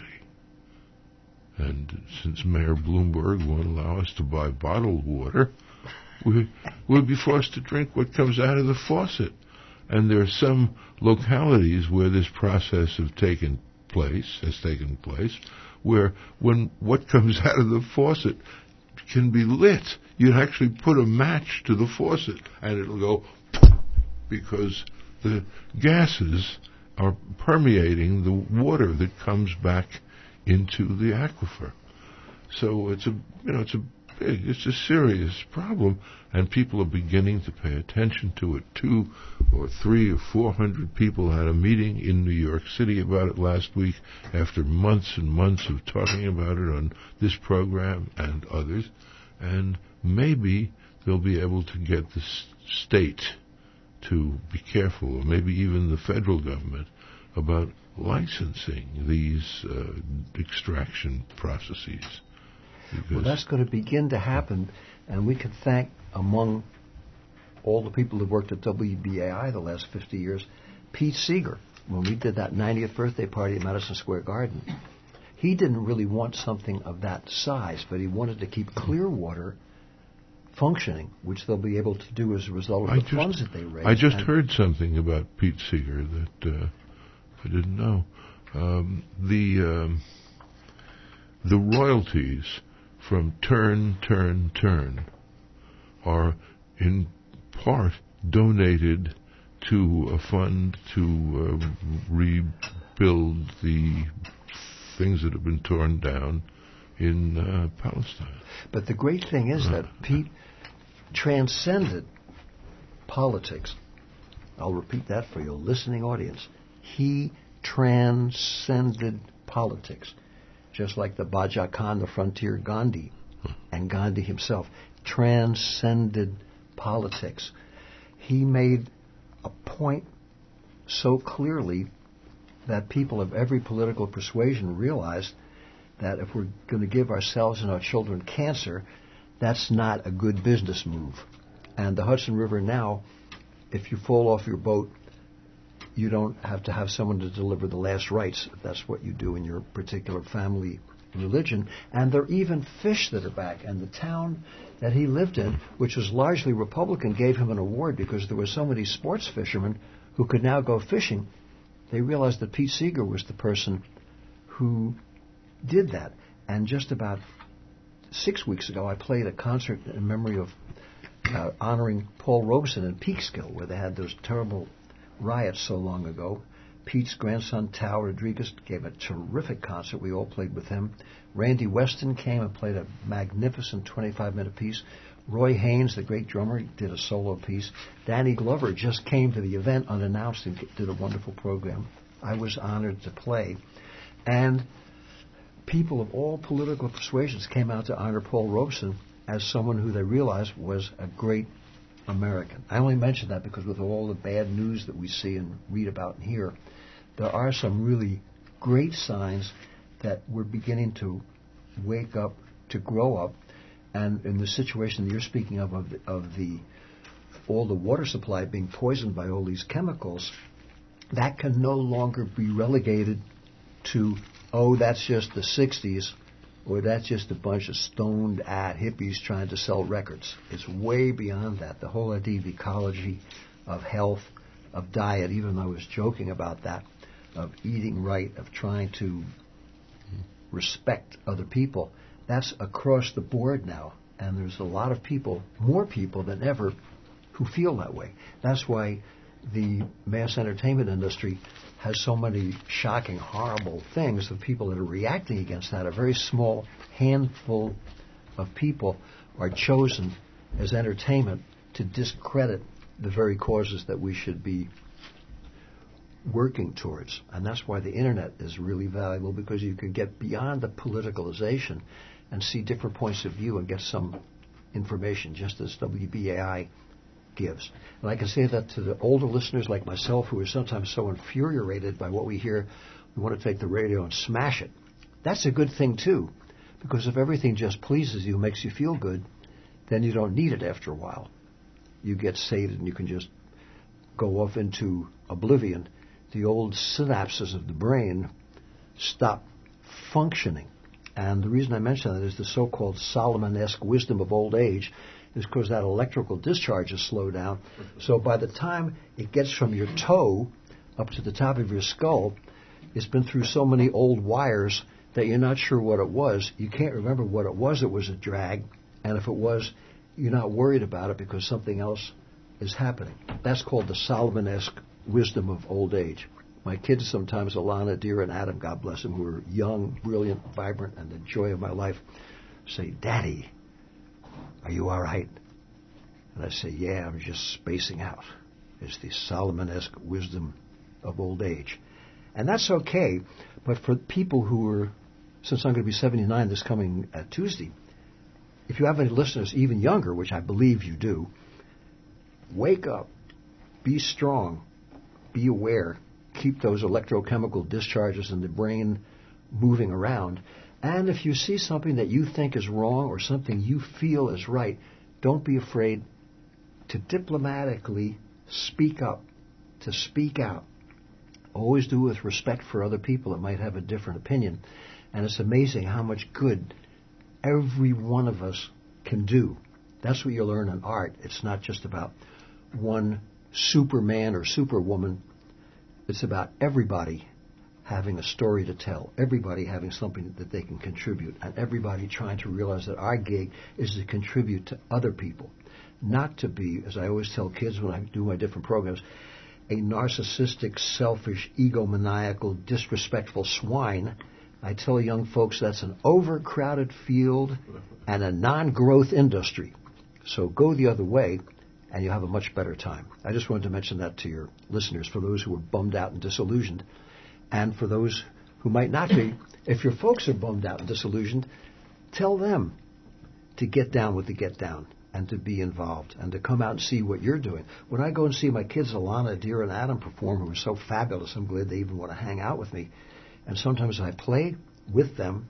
And since Mayor Bloomberg won't allow us to buy bottled water, we, we'll be forced to drink what comes out of the faucet. And there are some localities where this process have taken place, has taken place, where when what comes out of the faucet can be lit, you actually put a match to the faucet and it'll go because the gases are permeating the water that comes back into the aquifer. So it's a, you know, it's a big, it's a serious problem, and people are beginning to pay attention to it. Two or three or four hundred people had a meeting in New York City about it last week after months and months of talking about it on this program and others, and maybe they'll be able to get the s- state to be careful, or maybe even the federal government, about licensing these uh, extraction processes. Well, that's going to begin to happen, and we can thank, among all the people who worked at W B A I the last fifty years, Pete Seeger. When we did that ninetieth birthday party at Madison Square Garden, he didn't really want something of that size, but he wanted to keep Clearwater functioning, which they'll be able to do as a result of I the just, funds that they raised. I just and heard something about Pete Seeger that uh, I didn't know. Um, the um, the royalties from Turn, Turn, Turn are in part donated to a fund to uh, rebuild the things that have been torn down in uh, Palestine. But the great thing is that Pete transcended politics. I'll repeat that for your listening audience. He transcended politics, just like the Baja Khan, the frontier Gandhi, and Gandhi himself transcended politics. He made a point so clearly that people of every political persuasion realized that if we're going to give ourselves and our children cancer, that's not a good business move. And the Hudson River now, if you fall off your boat, you don't have to have someone to deliver the last rites, if that's what you do in your particular family religion. And there are even fish that are back. And the town that he lived in, which was largely Republican, gave him an award because there were so many sports fishermen who could now go fishing. They realized that Pete Seeger was the person who did that. And just about six weeks ago, I played a concert in memory of uh, honoring Paul Robeson in Peekskill, where they had those terrible riots so long ago. Pete's grandson, Tao Rodriguez, gave a terrific concert. We all played with him. Randy Weston came and played a magnificent twenty-five minute piece. Roy Haynes, the great drummer, did a solo piece. Danny Glover just came to the event unannounced and did a wonderful program. I was honored to play. And people of all political persuasions came out to honor Paul Robeson as someone who they realized was a great American. I only mention that because with all the bad news that we see and read about and hear, there are some really great signs that we're beginning to wake up, to grow up, and in the situation that you're speaking of, of the, of the all the water supply being poisoned by all these chemicals, that can no longer be relegated to, oh, that's just the sixties, or that's just a bunch of stoned-at hippies trying to sell records. It's way beyond that. The whole idea of ecology, of health, of diet, even though I was joking about that, of eating right, of trying to respect other people, that's across the board now. And there's a lot of people, more people than ever, who feel that way. That's why the mass entertainment industry has so many shocking, horrible things. The people that are reacting against that, a very small handful of people are chosen as entertainment to discredit the very causes that we should be working towards. And that's why the internet is really valuable, because you can get beyond the politicalization and see different points of view and get some information, just as W B A I gives. And I can say that to the older listeners like myself, who are sometimes so infuriated by what we hear, we want to take the radio and smash it. That's a good thing too, because if everything just pleases you, makes you feel good, then you don't need it after a while. You get sated and you can just go off into oblivion. The old synapses of the brain stop functioning. And the reason I mention that is the so-called Solomon-esque wisdom of old age is because that electrical discharge is slowed down. So by the time it gets from your toe up to the top of your skull, it's been through so many old wires that you're not sure what it was. You can't remember what it was that was a drag. And if it was, you're not worried about it because something else is happening. That's called the Solomon-esque wisdom of old age. My kids sometimes, Alana, Dear, and Adam, God bless them, who are young, brilliant, vibrant, and the joy of my life, say, Daddy, are you all right? And I say, yeah, I'm just spacing out. It's the Solomon-esque wisdom of old age. And that's okay, but for people who are, since I'm going to be seventy-nine this coming uh, Tuesday, if you have any listeners even younger, which I believe you do, wake up, be strong, be aware, keep those electrochemical discharges in the brain moving around. And if you see something that you think is wrong or something you feel is right, don't be afraid to diplomatically speak up, to speak out. Always do it with respect for other people that might have a different opinion. And it's amazing how much good every one of us can do. That's what you learn in art. It's not just about one Superman or Superwoman. It's about everybody having a story to tell, everybody having something that they can contribute, and everybody trying to realize that our gig is to contribute to other people, not to be, as I always tell kids when I do my different programs, a narcissistic, selfish, egomaniacal, disrespectful swine. I tell young folks that's an overcrowded field and a non-growth industry. So go the other way, and you'll have a much better time. I just wanted to mention that to your listeners, for those who are bummed out and disillusioned, and for those who might not be. If your folks are bummed out and disillusioned, tell them to get down with the get down and to be involved and to come out and see what you're doing. When I go and see my kids, Alana, Dear, and Adam perform, who are so fabulous, I'm glad they even want to hang out with me. And sometimes I play with them.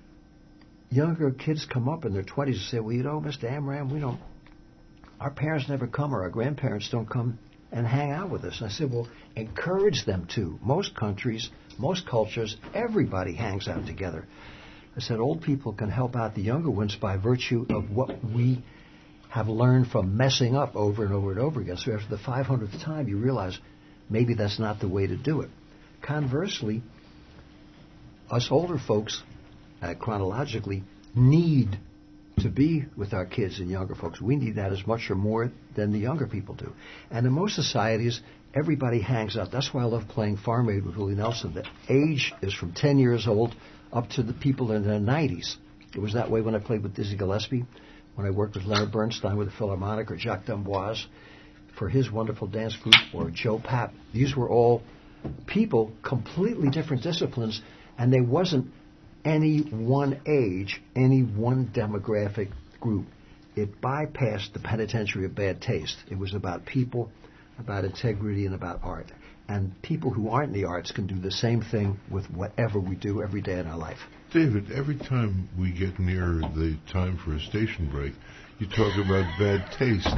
Younger kids come up in their twenties and say, well, you know, Mister Amram, we don't, our parents never come, or our grandparents don't come and hang out with us. And I said, well, encourage them to. Most countries, most cultures, everybody hangs out together. I said, old people can help out the younger ones by virtue of what we have learned from messing up over and over and over again. So after the five hundredth time, you realize maybe that's not the way to do it. Conversely, us older folks, uh, chronologically, need to be with our kids and younger folks. We need that as much or more than the younger people do. And in most societies, everybody hangs out. That's why I love playing Farm Aid with Willie Nelson. The age is from ten years old up to the people in their nineties. It was that way when I played with Dizzy Gillespie, when I worked with Leonard Bernstein with the Philharmonic, or Jacques D'Amboise for his wonderful dance group, or Joe Papp. These were all people, completely different disciplines, and there wasn't any one age, any one demographic group. It bypassed the penitentiary of bad taste. It was about people, about integrity, and about art. And people who aren't in the arts can do the same thing with whatever we do every day in our life. David, every time we get near the time for a station break, you talk about bad taste.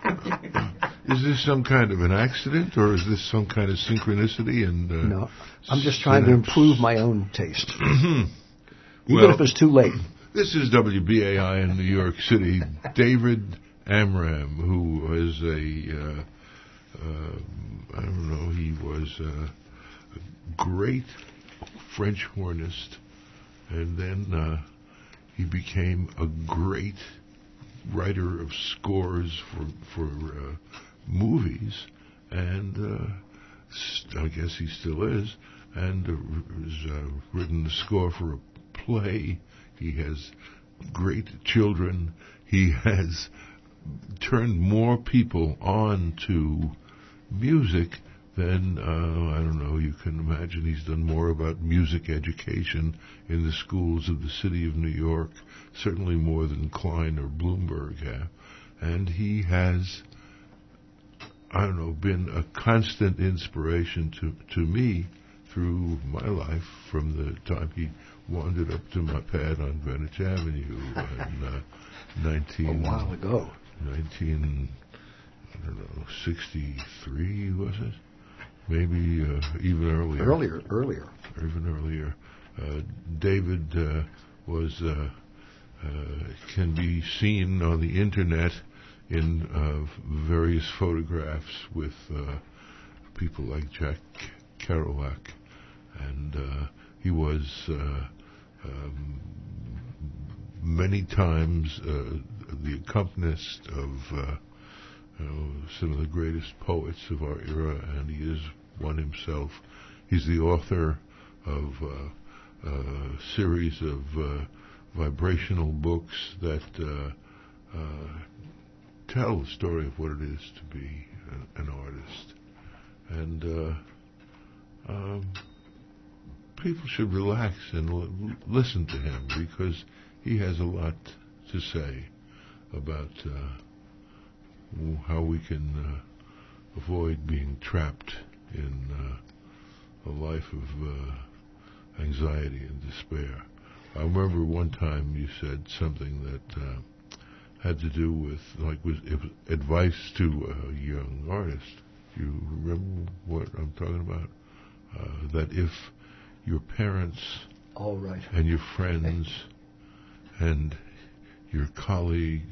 Is this some kind of an accident, or is this some kind of synchronicity? And uh, no, I'm just trying synapse. to improve my own taste. Even well, if it's too late. This is W B A I in New York City. David Amram, who is a, uh, uh, I don't know, he was a, a great French hornist, and then uh, he became a great writer of scores for for uh, movies, and uh, st- I guess he still is, and uh, has uh, written the score for a play. He has great children. He has turned more people on to music than, uh, I don't know, you can imagine he's done more about music education in the schools of the city of New York, certainly more than Klein or Bloomberg have. And he has, I don't know, been a constant inspiration to, to me through my life from the time he wandered up to my pad on Greenwich Avenue in uh, nineteen... A while ago. nineteen, I don't know, sixty-three, was it? Maybe uh, even earlier. Earlier, earlier. Even earlier. Uh, David uh, was, uh, uh, can be seen on the internet in uh, various photographs with uh, people like Jack Kerouac. And uh, he was uh, um, many times uh, the accompanist of uh, you know, some of the greatest poets of our era, and he is one himself. He's the author of uh, a series of uh, vibrational books that uh, uh, tell the story of what it is to be a, an artist. And uh, um, people should relax and l- listen to him, because he has a lot to say about uh, how we can uh, avoid being trapped in uh, a life of uh, anxiety and despair. I remember one time you said something that uh, had to do with, like, was advice to a young artist. You remember what I'm talking about? Uh, that if your parents All right. and your friends and your colleagues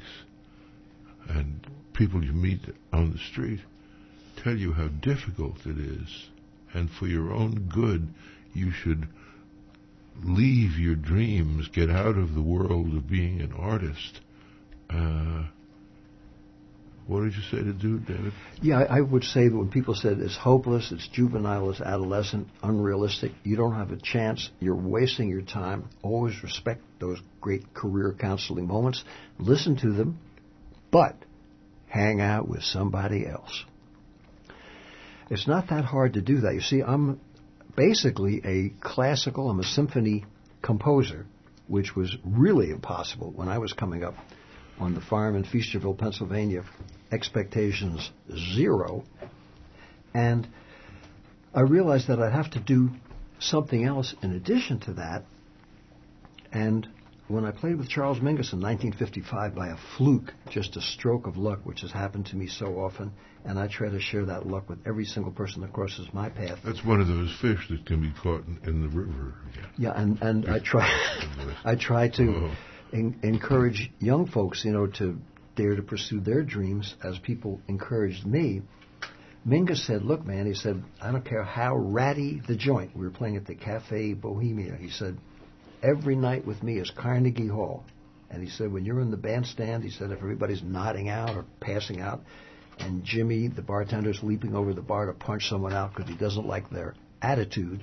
and people you meet on the street tell you how difficult it is, and for your own good you should leave your dreams, get out of the world of being an artist. Uh, what did you say to do, David? Yeah, I, I would say that when people said it's hopeless, it's juvenile, it's adolescent, unrealistic, you don't have a chance, you're wasting your time. Always respect those great career counseling moments. Listen to them, but hang out with somebody else. It's not that hard to do that. You see, I'm basically a classical, I'm a symphony composer, which was really impossible when I was coming up on the farm in Feasterville, Pennsylvania. Expectations zero. And I realized that I'd have to do something else in addition to that. And when I played with Charles Mingus in nineteen fifty-five by a fluke, just a stroke of luck, which has happened to me so often, and I try to share that luck with every single person that crosses my path. That's one of those fish that can be caught in, in the river. Yeah, and, and I try I try to Oh. en- encourage young folks, you know, to dare to pursue their dreams as people encouraged me. Mingus said, look, man, he said, I don't care how ratty the joint. We were playing at the Cafe Bohemia. He said, every night with me is Carnegie Hall. And he said, when you're in the bandstand, he said, if everybody's nodding out or passing out, and Jimmy, the bartender's leaping over the bar to punch someone out because he doesn't like their attitude,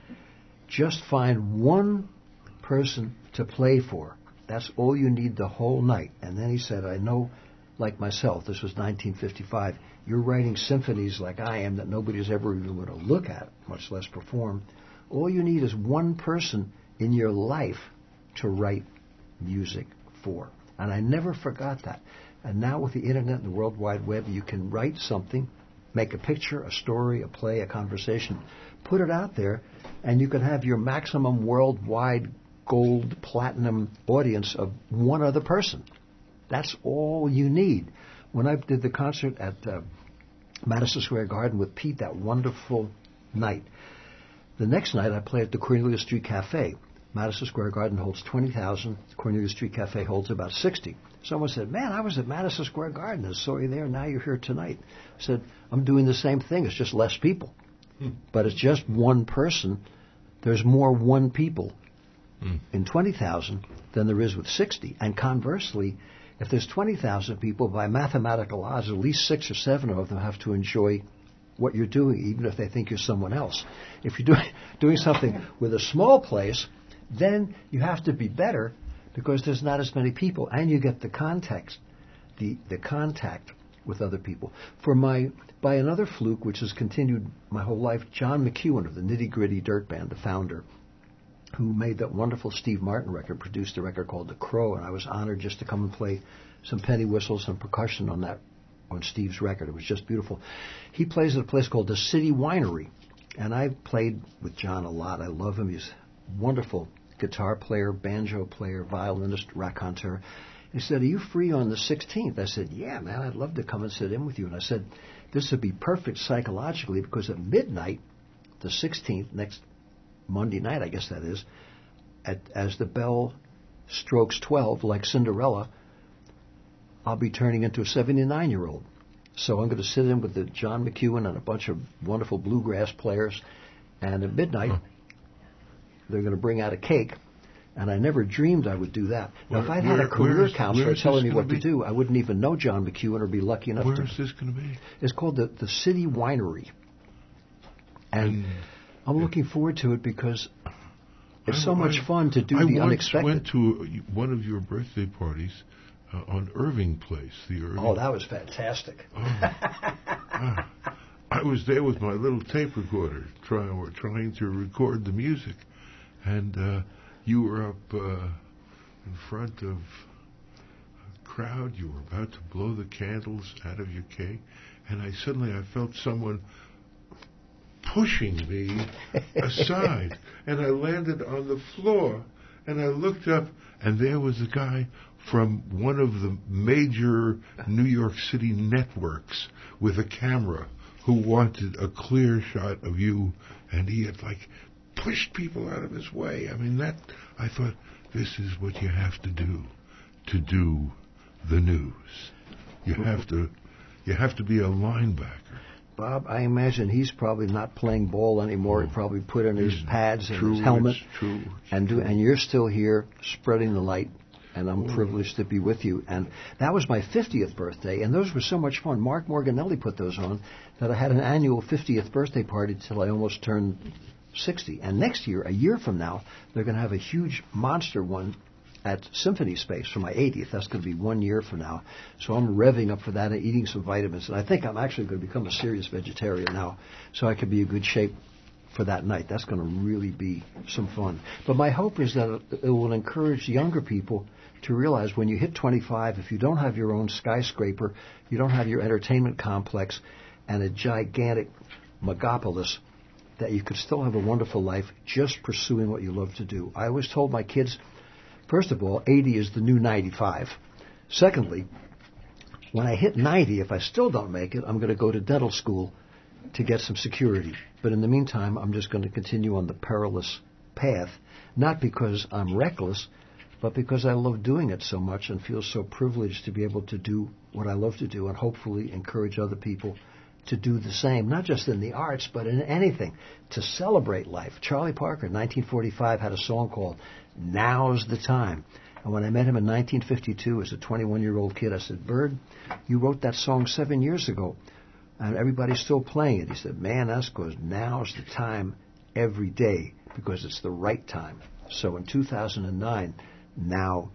just find one person to play for. That's all you need the whole night. And then he said, I know, like myself, this was nineteen fifty-five, you're writing symphonies like I am that nobody's ever even going to look at, much less perform. All you need is one person in your life to write music for. And I never forgot that. And now with the internet and the World Wide Web, you can write something, make a picture, a story, a play, a conversation, put it out there, and you can have your maximum worldwide gold, platinum audience of one other person. That's all you need. When I did the concert at uh, Madison Square Garden with Pete, that wonderful night, the next night I played at the Cornelius Street Cafe. Madison Square Garden holds twenty thousand. Cornelius Street Cafe holds about sixty. Someone said, man, I was at Madison Square Garden. I saw you there. Now you're here tonight. I said, I'm doing the same thing. It's just less people. Hmm. But it's just one person. There's more one people hmm. in twenty thousand than there is with sixty. And conversely, if there's twenty thousand people, by mathematical odds, at least six or seven of them have to enjoy what you're doing, even if they think you're someone else. If you're doing, doing something with a small place, then you have to be better because there's not as many people, and you get the context. the, the contact with other people. For my, by another fluke, which has continued my whole life, John McEuen of the Nitty Gritty Dirt Band, the founder, who made that wonderful Steve Martin record, produced a record called The Crow, and I was honored just to come and play some penny whistles and percussion on that, on Steve's record. It was just beautiful. He plays at a place called the City Winery, and I've played with John a lot. I love him. He's a wonderful guitar player, banjo player, violinist, raconteur. He said, are you free on the sixteenth? I said, yeah, man, I'd love to come and sit in with you. And I said, this would be perfect psychologically because at midnight, the sixteenth, next Monday night, I guess that is, at, as the bell strokes twelve, like Cinderella, I'll be turning into a seventy-nine-year-old. So I'm going to sit in with the John McEuen and a bunch of wonderful bluegrass players, and at midnight, huh. they're going to bring out a cake. And I never dreamed I would do that. Now, where, if I'd where, had a career counselor telling me what be? to do, I wouldn't even know John McEuen or be lucky enough where to. Where is this going to be? It's called the, the City Winery. And, and I'm it, looking forward to it because it's I, so much I, fun to do I the once unexpected. I went to one of your birthday parties uh, on Irving Place. The Irving. Oh, that was fantastic. Oh. uh, I was there with my little tape recorder, trying, we're trying to record the music. And uh, you were up uh, in front of a crowd. You were about to blow the candles out of your cake. And I suddenly I felt someone pushing me aside. And I landed on the floor. And I looked up, and there was a guy from one of the major New York City networks with a camera who wanted a clear shot of you. And he had, like, pushed people out of his way. I mean, that, I thought, this is what you have to do to do the news. You have to, you have to be a linebacker. Bob, I imagine he's probably not playing ball anymore. Oh, he probably put on his pads and true, his helmet. It's true. It's and do, true. and you're still here spreading the light. And I'm oh. privileged to be with you. And that was my fiftieth birthday, and those were so much fun. Mark Morganelli put those on, that I had an annual fiftieth birthday party till I almost turned sixty. And next year, a year from now, they're going to have a huge monster one at Symphony Space for my eightieth. That's going to be one year from now. So I'm revving up for that and eating some vitamins. And I think I'm actually going to become a serious vegetarian now, so I can be in good shape for that night. That's going to really be some fun. But my hope is that it will encourage younger people to realize when you hit twenty-five, if you don't have your own skyscraper, you don't have your entertainment complex and a gigantic megapolis, that you could still have a wonderful life just pursuing what you love to do. I always told my kids, first of all, eighty is the new ninety-five. Secondly, when I hit ninety, if I still don't make it, I'm going to go to dental school to get some security. But in the meantime, I'm just going to continue on the perilous path, not because I'm reckless, but because I love doing it so much and feel so privileged to be able to do what I love to do and hopefully encourage other people to do the same, not just in the arts, but in anything, to celebrate life. Charlie Parker in nineteen forty-five had a song called Now's the Time. And when I met him in nineteen fifty-two as a twenty-one-year-old kid, I said, Bird, you wrote that song seven years ago, and everybody's still playing it. He said, man, that's because now's the time every day, because it's the right time. So in two thousand nine, now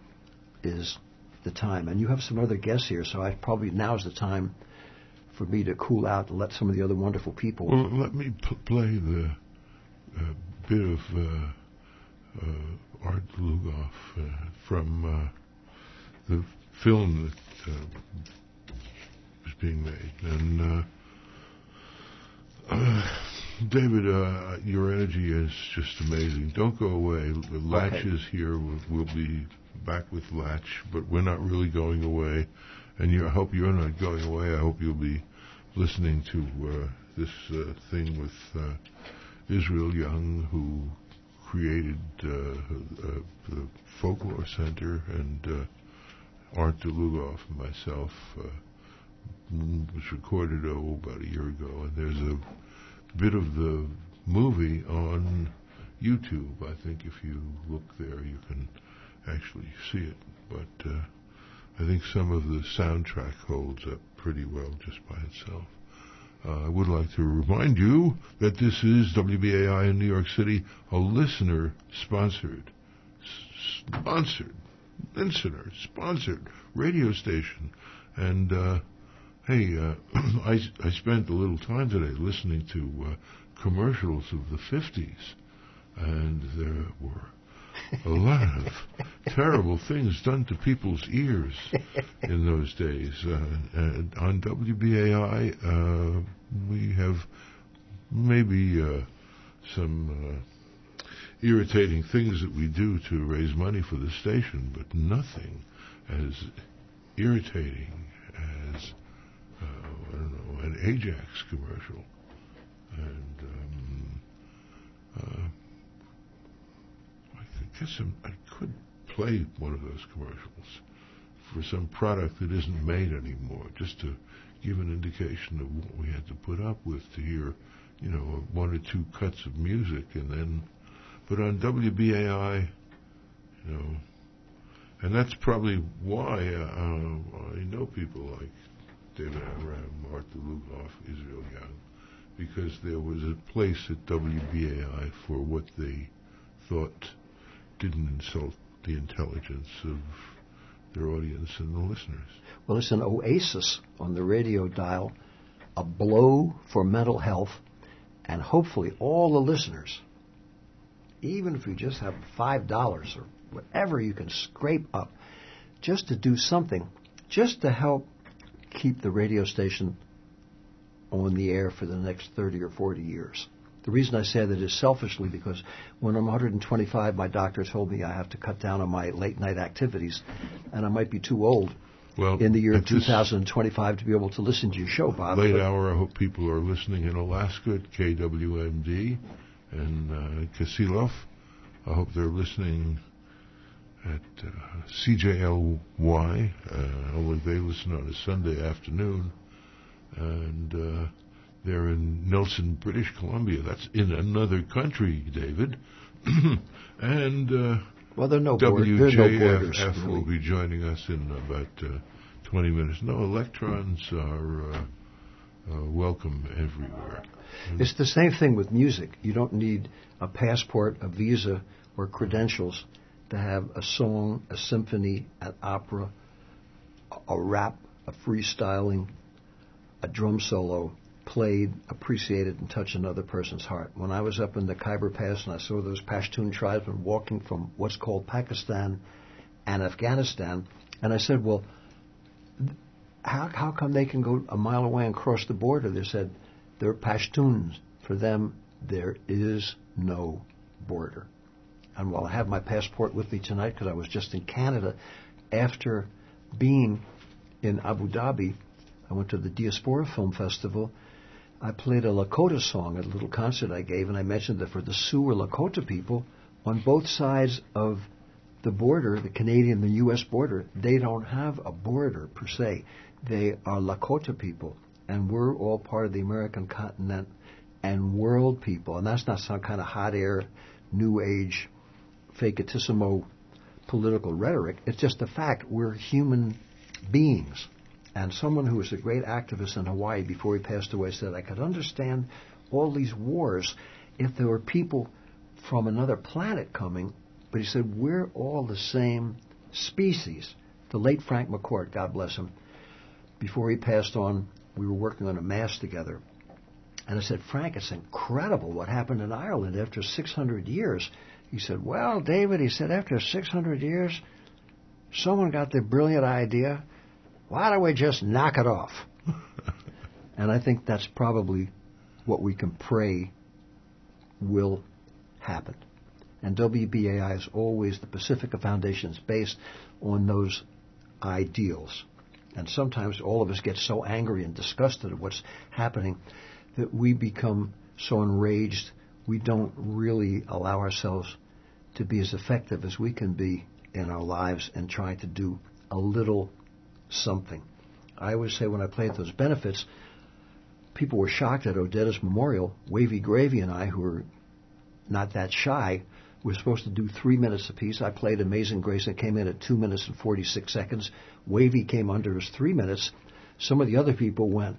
is the time. And you have some other guests here, so I probably now's the time for me to cool out and let some of the other wonderful people. Well, let me p- play the uh, bit of uh, uh, Art Lugoff uh, from uh, the film that uh, was being made. And uh, uh, David, uh, your energy is just amazing. Don't go away. The Latch okay. is here. We'll, we'll be back with Latch, but we're not really going away. And you, I hope you're not going away. I hope you'll be listening to uh, this uh, thing with uh, Israel Young, who created uh, uh, the Folklore Center, and uh, Art Lugoff and myself. Uh, was recorded oh, about a year ago, and there's a bit of the movie on YouTube. I think if you look there, you can actually see it. But uh, I think some of the soundtrack holds up pretty well just by itself. Uh, I would like to remind you that this is W B A I in New York City, a listener-sponsored, sponsored, listener-sponsored radio station. And, uh, hey, uh, I, I spent a little time today listening to uh, commercials of the fifties, and there were a lot of terrible things done to people's ears in those days. Uh, and on W B A I, uh, we have maybe uh, some uh, irritating things that we do to raise money for the station, but nothing as irritating as, uh, I don't know, an Ajax commercial. And um, uh, I guess I'm, I could play one of those commercials for some product that isn't made anymore, just to give an indication of what we had to put up with to hear, you know, one or two cuts of music, and then, but on W B A I, you know, and that's probably why uh, I know people like David Aram, Martha Lugoff, Israel Young, because there was a place at W B A I for what they thought didn't insult the intelligence of their audience and the listeners. Well, it's an oasis on the radio dial, a blow for mental health, and hopefully all the listeners, even if you just have five dollars or whatever you can scrape up, just to do something, just to help keep the radio station on the air for the next thirty or forty years. The reason I say that is selfishly because when I'm one hundred twenty-five, my doctor told me I have to cut down on my late-night activities, and I might be too old well, in the year two thousand twenty-five to be able to listen to your show, Bob. Late hour, I hope people are listening in Alaska at K W M D and uh, Kisilov. I hope they're listening at uh, C J L Y, uh, only they listen on a Sunday afternoon, and uh, they're in Nelson, British Columbia. That's in another country, David. and uh, well, there are no, W board, J F there are no borders. Really. Will be joining us in about uh, twenty minutes. No, electrons are uh, uh, welcome everywhere. It's the same thing with music. You don't need a passport, a visa, or credentials to have a song, a symphony, an opera, a rap, a freestyling, a drum solo played, appreciated, and touched another person's heart. When I was up in the Khyber Pass and I saw those Pashtun tribesmen walking from what's called Pakistan and Afghanistan, and I said, well, how, how come they can go a mile away and cross the border? They said, they're Pashtuns. For them, there is no border. And while I have my passport with me tonight, because I was just in Canada, after being in Abu Dhabi, I went to the Diaspora Film Festival. I played a Lakota song at a little concert I gave, and I mentioned that for the Sioux or Lakota people, on both sides of the border, the Canadian and the U S border, they don't have a border per se. They are Lakota people, and we're all part of the American continent and world people. And that's not some kind of hot air, new age, faketissimo political rhetoric. It's just the fact we're human beings. And someone who was a great activist in Hawaii before he passed away said, I could understand all these wars if there were people from another planet coming, but he said, we're all the same species. The late Frank McCourt, God bless him, before he passed on, we were working on a mass together. And I said, Frank, it's incredible what happened in Ireland after six hundred years. He said, well, David, he said, after six hundred years, someone got the brilliant idea, why don't we just knock it off? And I think that's probably what we can pray will happen. And W B A I is always, the Pacifica Foundation is based on those ideals. And sometimes all of us get so angry and disgusted at what's happening that we become so enraged we don't really allow ourselves to be as effective as we can be in our lives and trying to do a little something. I always say when I played those benefits, people were shocked at Odeta's Memorial. Wavy Gravy and I, who were not that shy, were supposed to do three minutes apiece. I played Amazing Grace and came in at two minutes and forty-six seconds. Wavy came under his three minutes. Some of the other people went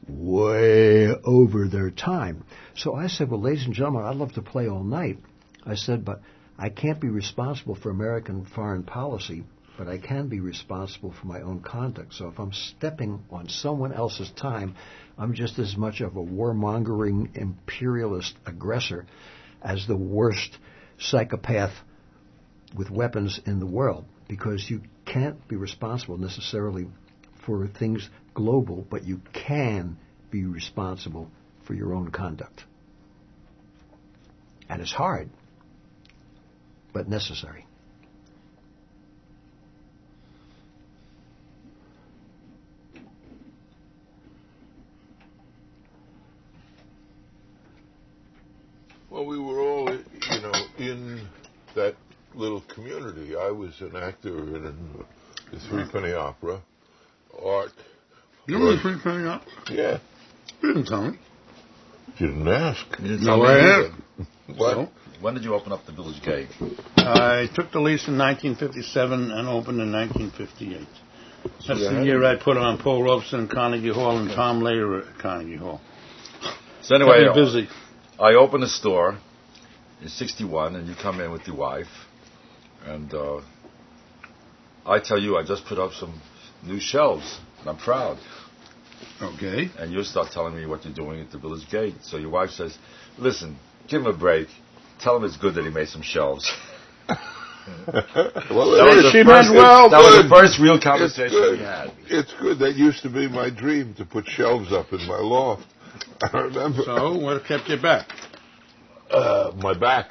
way over their time. So I said, well, ladies and gentlemen, I'd love to play all night. I said, but I can't be responsible for American foreign policy but I can be responsible for my own conduct. So if I'm stepping on someone else's time, I'm just as much of a warmongering imperialist aggressor as the worst psychopath with weapons in the world, because you can't be responsible necessarily for things global, but you can be responsible for your own conduct. And it's hard, but necessary. Well, we were all, you know, in that little community. I was an actor in the Threepenny Opera. Art. You were the Threepenny Opera? Yeah. You didn't tell me. You didn't ask. You didn't No, tell me I either. had. What? So, When did you open up the Village Gay? I took the lease in nineteen fifty-seven and opened in nineteen fifty-eight. That's Yeah. the year I put on Paul Robeson at Carnegie Hall and Tom Lehrer at Carnegie Hall. So anyway, Kept me busy. I opened a store in sixty-one, and you come in with your wife, and uh, I tell you, I just put up some new shelves, and I'm proud. Okay. And you start telling me what you're doing at the Village Gate. So your wife says, listen, give him a break. Tell him it's good that he made some shelves. Well, That was the she first- meant well. That was the Good. first real It's conversation good. we had. It's good. That used to be my dream, to put shelves up in my loft. I remember. So, what kept you back? Uh, my back.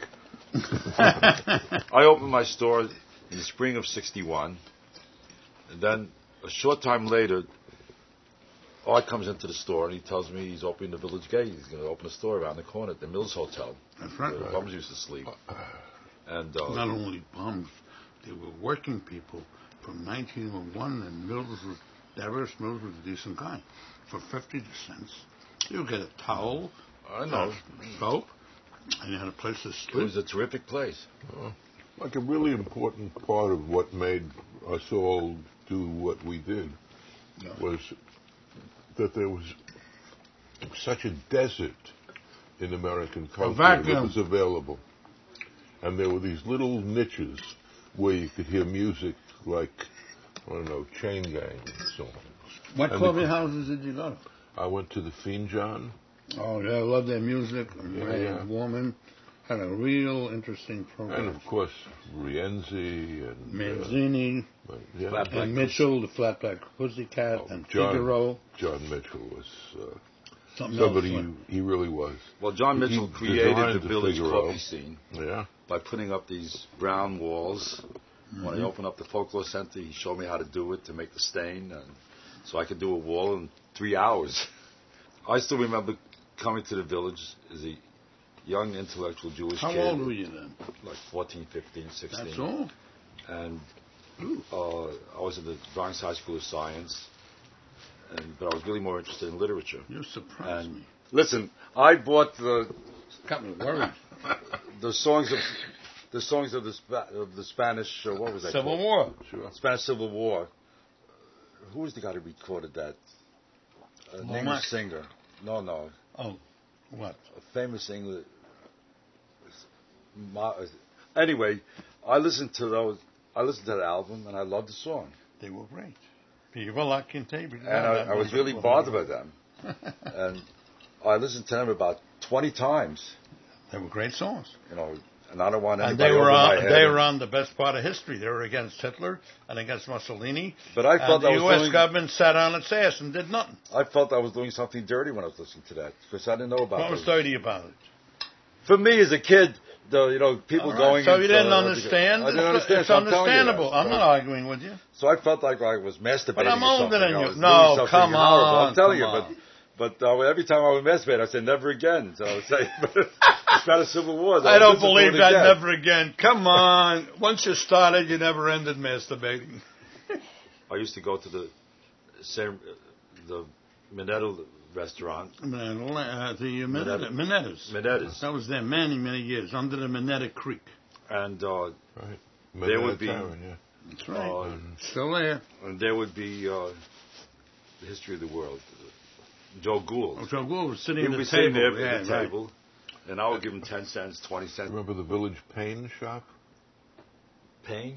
I opened my store in the spring of sixty-one, and then a short time later, Art comes into the store and he tells me he's opening the Village Gate. He's going to open a store around the corner at the Mills Hotel, That's right. where the bums used to sleep. And uh, Not only bums, they were working people from nineteen oh one, and Mills was, Darius Mills was a decent guy. For fifty cents, you get a towel, I know soap, and you had a place to it sleep. was a terrific place. Like a really important part of what made us all do what we did Yeah. was that there was such a desert in American culture that vacuum. was available. And there were these little niches where you could hear music like, I don't know, Chain Gang songs. What And coffee the- houses did you go to? I went to the Fiend John. Oh, yeah, I love their music. And Yeah, Ray yeah. Woman had a real interesting And program. of course, Rienzi and Manzini uh, yeah, Flat Black and Mitchell, the Flat Black Pussycat, Oh, and John- Figaro. John Mitchell was uh, Something somebody else. he, he really was. Well, John He Mitchell designed created the the Village Figaro. coffee scene Yeah. by putting up these brown walls. Mm-hmm. When I opened up the Folklore Center, he showed me how to do it to make the stain, and so I could do a wall in three hours. I still remember coming to the Village as a young intellectual Jewish How kid. old were you then? Like fourteen, fifteen, sixteen. That's all? And uh, I was at the Bronx High School of Science, and, but I was really more interested in literature. You surprised And me. listen, I bought the Got me worried. the songs of the songs of the Spa- of the Spanish uh, what was that Civil called? War. Sure. Spanish Civil War. Who was the guy who recorded that? A Lomax. English singer. No, no, Oh, what? a famous English. Ma- Anyway, I listened to those. I listened to that album and I loved the song. They were great. Viva la Cantabria. And I, I was really bothered by them. And I listened to them about twenty times. They were great songs. You know, and I don't want And anybody they were over my on. head. They were on the best part of history. They were against Hitler and against Mussolini. But I felt and I the was U S doing- government sat on its ass and did nothing. I felt I was doing something dirty when I was listening to that because I didn't know about What was it. dirty about it? For me as a kid, the you know people All right, going. So you into- didn't understand? I didn't It's- understand. It's so I'm telling you understandable. that. I'm not arguing with you. So I felt like I was masturbating. But I'm or older something. than I you. was No, doing something come horrible. on, I'm telling come you, on. but but uh, every time I would masturbate, I said never again. So I would say, it's not a civil war. I don't This is believe doing that. again. Never again. Come on. Once you started, you never ended masturbating. I used to go to the same the Minetta restaurant, Man, uh, the Minetta, Minetta. Minettas. Minetta's, That was there many, many years, under the Minetta Creek. and uh, Right. There would be- Tavern, yeah. That's right. uh, Still there. and there would be uh, the history of the world. Joe Gould. Oh, Joe Gould was sitting He at would the be sitting table. there yeah, at the right. table, and I would give him ten cents, twenty cents. Remember the Village Pain shop? Pain?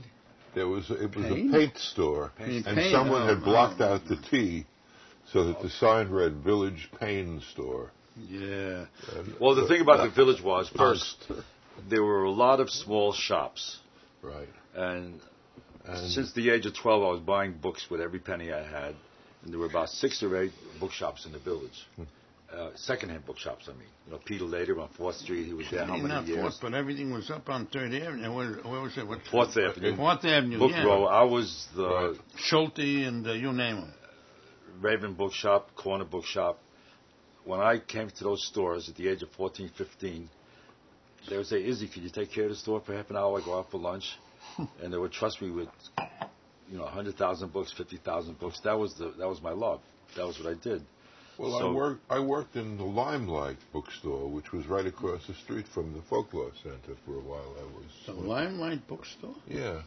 There was it was Paint? a paint store, Paint. and Paint, someone oh, had blocked oh. out the T, so that the sign read Village Paint Store. Yeah. And Well, the thing about the village was, first, Post. there were a lot of small shops. Right. And, And since the age of twelve, I was buying books with every penny I had. And there were about six or eight bookshops in the village. Uh, second-hand bookshops, I mean. You know, Peter Later on fourth Street, he was there how many Not years? Fourth, but everything was up on Third Avenue. Where, where was it? What, Fourth Avenue. Fourth Avenue, Book yeah. Row. I was the Right. Schulte and uh, you name them. Raven Bookshop, Corner Bookshop. When I came to those stores at the age of fourteen, fifteen, they would say, Izzy, could you take care of the store for half an hour? I go out for lunch. And they would trust me with, you know, one hundred thousand books, fifty thousand books. That was the that was my love. That was what I did. Well, So- I worked. I worked in the Limelight bookstore, which was right across the street from the Folklore Center for a while. I was. The Limelight Bookstore? Yeah.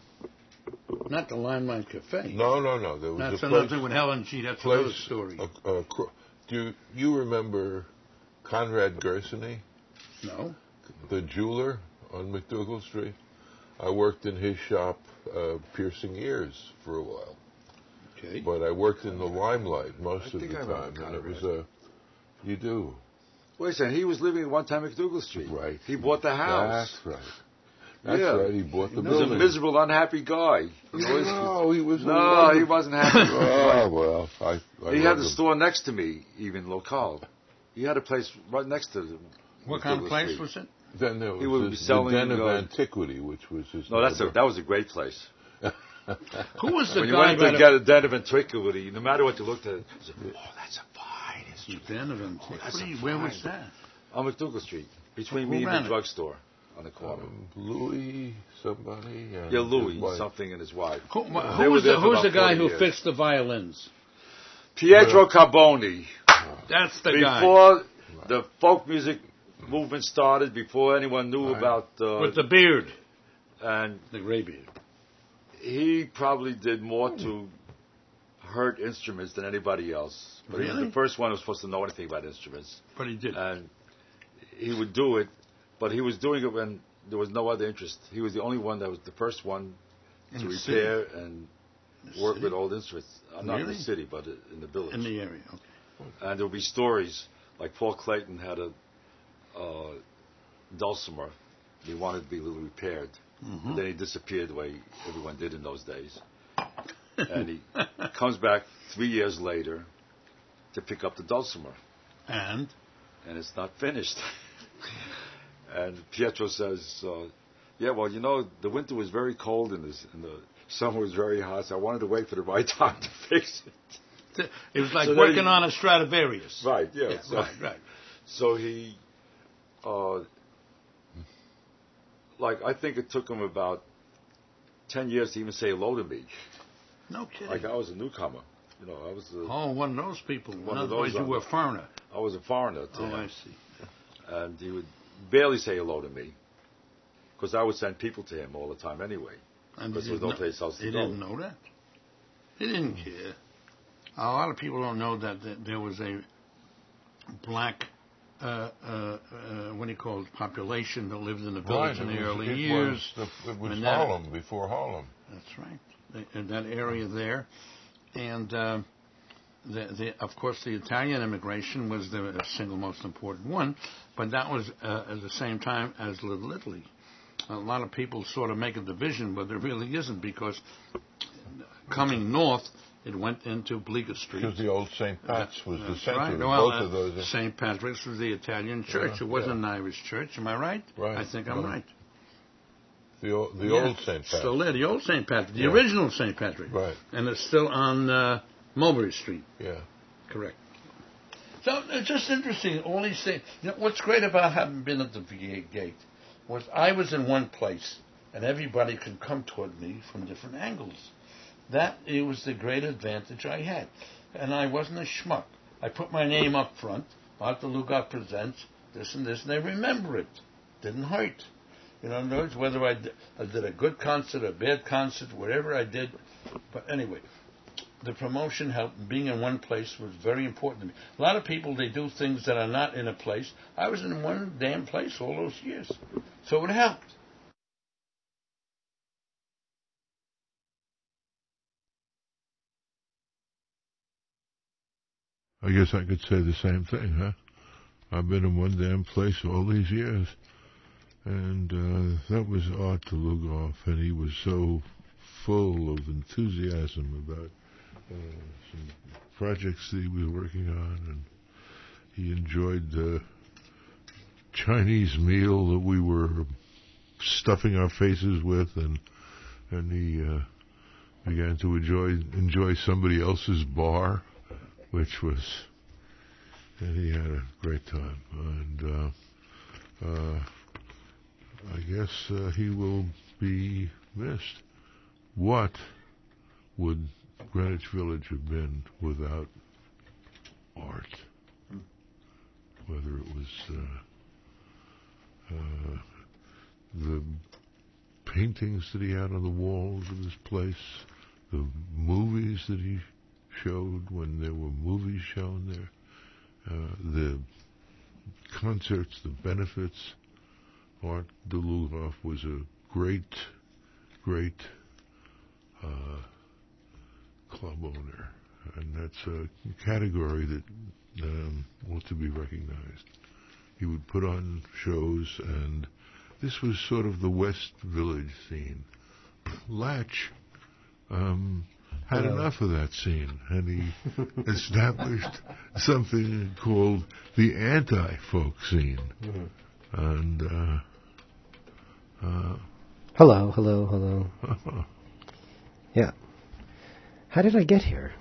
Not the Limelight Cafe. No, no, no. There was That's a another place. thing with Helen G. That's another place story. uh, uh, cro- do you, you remember Conrad Gersony, No? the jeweler on McDougal Street? I worked in his shop, uh, piercing ears, for a while. Okay. But I worked in the Limelight most I of the think I time, remember and it was Conrad. a. You do. Wait a second. He was living at one time at McDougal Street. Right. He bought the house. That's right. That's Yeah. right. He bought the He was a building. miserable, unhappy guy. You know, No, he was. a no, wonderful- he wasn't happy. Oh well, I. I He had loved the him. store next to me, even local. He had a place right next to the. What kind of McDougal place Street. was it? Then there was He would be this- selling, the Den of uh, Antiquity, which was his. No, that's a, neighbor. that was a great place. Who was the When you guy went by to the... get a den of antiquity, no matter what you looked at, you said, oh, that's a fine instrument. Den of that's Antiquity? a Where was fine. that? On McDougal Street, between Who me and ran the it? drugstore on the corner. Um, Louis, somebody. And yeah, his Louis, wife. something, and his wife. Who, They who were was there the, for who's the about guy forty who years. fixed the violins? Pietro Carboni. That's the guy. Before the folk music movement started, before anyone knew Right. about, uh, With the beard. and The gray beard. he probably did more to hurt instruments than anybody else. But he was Really? the first one who was supposed to know anything about instruments. But he did. And he would do it, but he was doing it when there was no other interest. He was the only one that was the first one In to the repair and In the work city? with old instruments. Uh, Not in Really? the city, but in the village. In the area, okay. And there would be stories like Paul Clayton had a uh, dulcimer. He wanted to be a little repaired. Mm-hmm. And then he disappeared the way everyone did in those days. And he comes back three years later to pick up the dulcimer. And? And it's not finished. And Pietro says, uh, yeah, well, you know, the winter was very cold and, this, and the summer was very hot, so I wanted to wait for the right time to fix it. It was like So then working he- on a Stradivarius. Right, yeah. Yeah, so, right, right. so he, uh, like, I think it took him about ten years to even say hello to me. No kidding. Like, I was a newcomer. You know, I was a, Oh, one of those people. One In of other words, those you on were a the- foreigner. I was a foreigner to Oh, him. I see. And he would barely say hello to me. Because I would send people to him all the time anyway. And Because he there was didn't no know- place else to He go. didn't know that. He didn't care. A lot of people don't know that, that there was a black, uh, uh, uh, what do you call it, population that lived in the village Right, in it the was- early it years. Was the, it was And that- Harlem before Harlem. That's right. The- In that area there. And, uh, the, the, of course, the Italian immigration was the single most important one, but that was uh, at the same time as Little Italy. A lot of people sort of make a division, but there really isn't, because coming north, it went into Bleecker Street. Because the old Saint Pat's was the That's center right. of Well, both uh, of those. Saint Patrick's was the Italian church. Yeah, It wasn't yeah. an Irish church. Am I right? Right. I think I'm Right. right. The old, the Yeah, old Saint Pat's. Still there, the old Saint Patrick, the Yeah. original Saint Patrick. Right. And it's still on uh, Mulberry Street. Yeah. Correct. So it's just interesting. All these things. You know, what's great about having been at the V A gate was I was in one place, and everybody could come toward me from different angles. That it was the great advantage I had, and I wasn't a schmuck. I put my name up front. Martha Lugot presents this and this, and they remember it. Didn't hurt. You know, in other words, whether I did, I did a good concert, a bad concert, whatever I did. But anyway, the promotion helped. Being in one place was very important to me. A lot of people, they do things that are not in a place. I was in one damn place all those years. So it helped. I guess I could say the same thing, huh? I've been in one damn place all these years. And uh, that was Art Dlugoff, and he was so full of enthusiasm about uh, some projects that he was working on, and he enjoyed the Chinese meal that we were stuffing our faces with, and and he uh, began to enjoy enjoy somebody else's bar, which was, and he had a great time, and uh, uh, I guess uh, he will be missed. What would Greenwich Village have been without art? Whether it was uh, uh, the paintings that he had on the walls of his place, the movies that he showed when there were movies shown there, uh, the concerts, the benefits. Art Dlugoff was a great, great uh, club owner, and that's a category that um, ought to be recognized. He would put on shows, and this was sort of the West Village scene. Latch um, had Hello. enough of that scene, and he established something called the anti-folk scene. Mm-hmm. And uh, uh, hello, hello, hello. Yeah. How did I get here?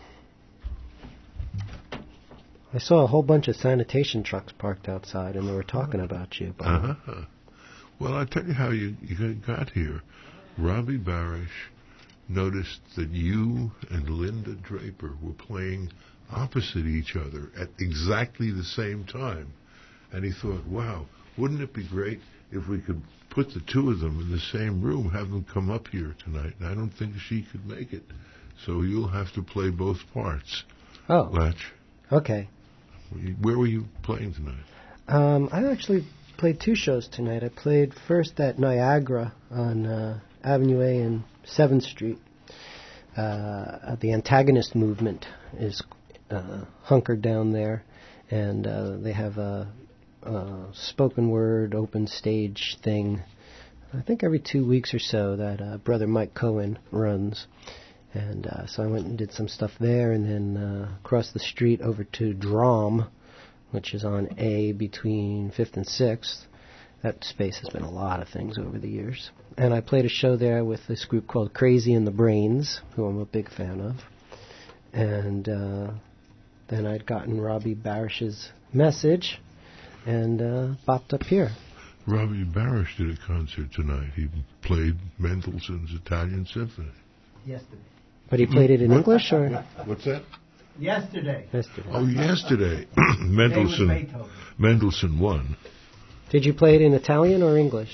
I saw a whole bunch of sanitation trucks parked outside, and they were talking about you. uh-huh. Well, I'll tell you how you, you got here. Robbie Barish noticed that you and Linda Draper were playing opposite each other at exactly the same time. And he thought, wow, wouldn't it be great if we could put the two of them in the same room, have them come up here tonight? And I don't think she could make it. So you'll have to play both parts. Oh. Latch. Okay. Where were you playing tonight? Um, I actually played two shows tonight. I played first at Niagara on uh, Avenue A and seventh Street. Uh, the Antagonist Movement is uh, hunkered down there, and uh, they have a, a spoken word open stage thing, I think every two weeks or so, that uh, Brother Mike Cohen runs. And uh, so I went and did some stuff there, and then uh, across the street over to Drom, which is on A between fifth and sixth. That space has been a lot of things over the years. And I played a show there with this group called Crazy in the Brains, who I'm a big fan of. And uh, then I'd gotten Robbie Barish's message and uh, bopped up here. Robbie Barish did a concert tonight. He played Mendelssohn's Italian Symphony. Yesterday. But he played it in English, or? What's that? Yesterday. Yesterday. Oh, yesterday. Mendelssohn. Mendelssohn won. Did you play it in Italian or English?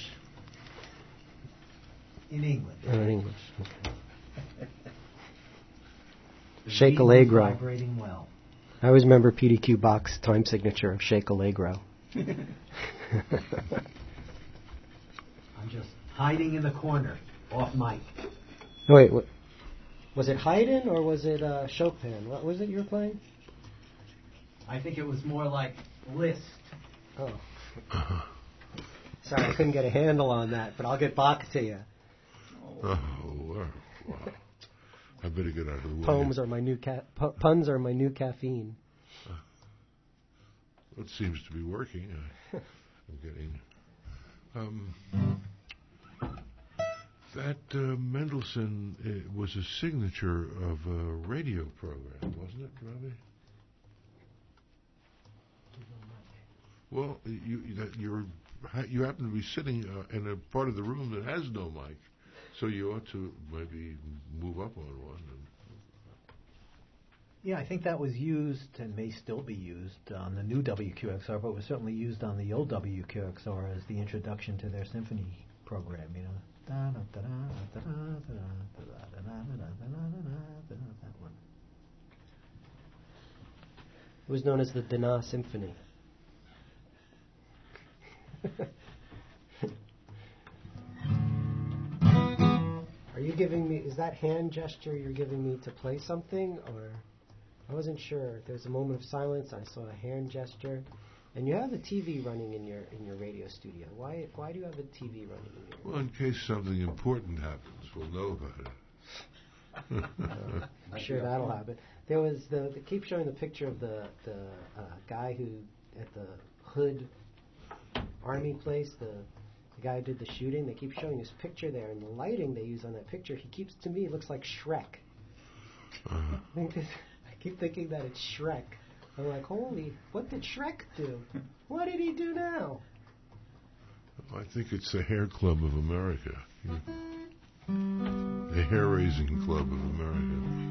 In English. Oh, in English. Okay. Shake Allegro. Vibrating well. I always remember P D Q Bach's time signature of Shake Allegro. I'm just hiding in the corner, off mic. Wait, what? Was it Haydn or was it uh, Chopin? What was it you were playing? I think it was more like Liszt. Oh. Uh-huh. Sorry, I couldn't get a handle on that, but I'll get Bach to you. Oh, wow. wow. I better get out of the way. Poems are my new ca- pu- puns are my new caffeine. Uh, it seems to be working. I, I'm getting. Um, that uh, Mendelssohn uh, was a signature of a radio program, wasn't it, Robbie? Well, you that you're you happen to be sitting uh, in a part of the room that has no mic, so you ought to maybe move up on one. And yeah, I think that was used and may still be used on the new W Q X R, but was certainly used on the old W Q X R as the introduction to their symphony program. You know, that one. It was known as the Dana Symphony. Are you giving me, is that hand gesture you're giving me to play something, or? I wasn't sure. There was a moment of silence. I saw a hand gesture. And you have the T V running in your in your radio studio. Why why do you have the T V running in your? Well, in case something important happens, we'll know about it. uh, I'm sure that'll happen. There was the they keep showing the picture of the the uh, guy who at the Hood Army place, the the guy who did the shooting. They keep showing his picture there, and the lighting they use on that picture, he keeps to me it looks like Shrek. Uh-huh. I think this, I keep thinking that it's Shrek. I'm like, holy, what did Shrek do? What did he do now? I think it's the Hair Club of America. The Hair Raising Club of America.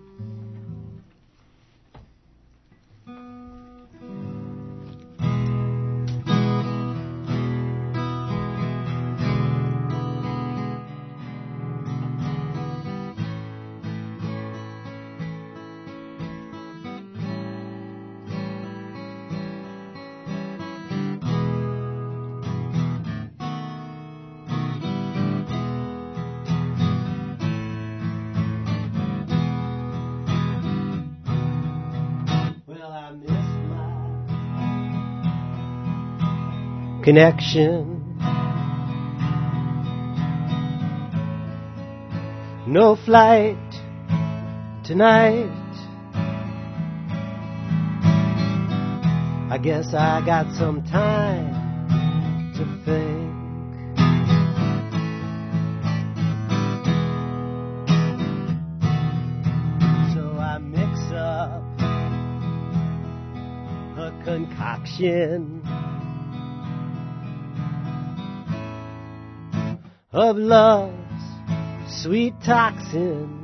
Connection. No flight tonight. I guess I got some time to think. So I mix up a concoction of love's sweet toxin,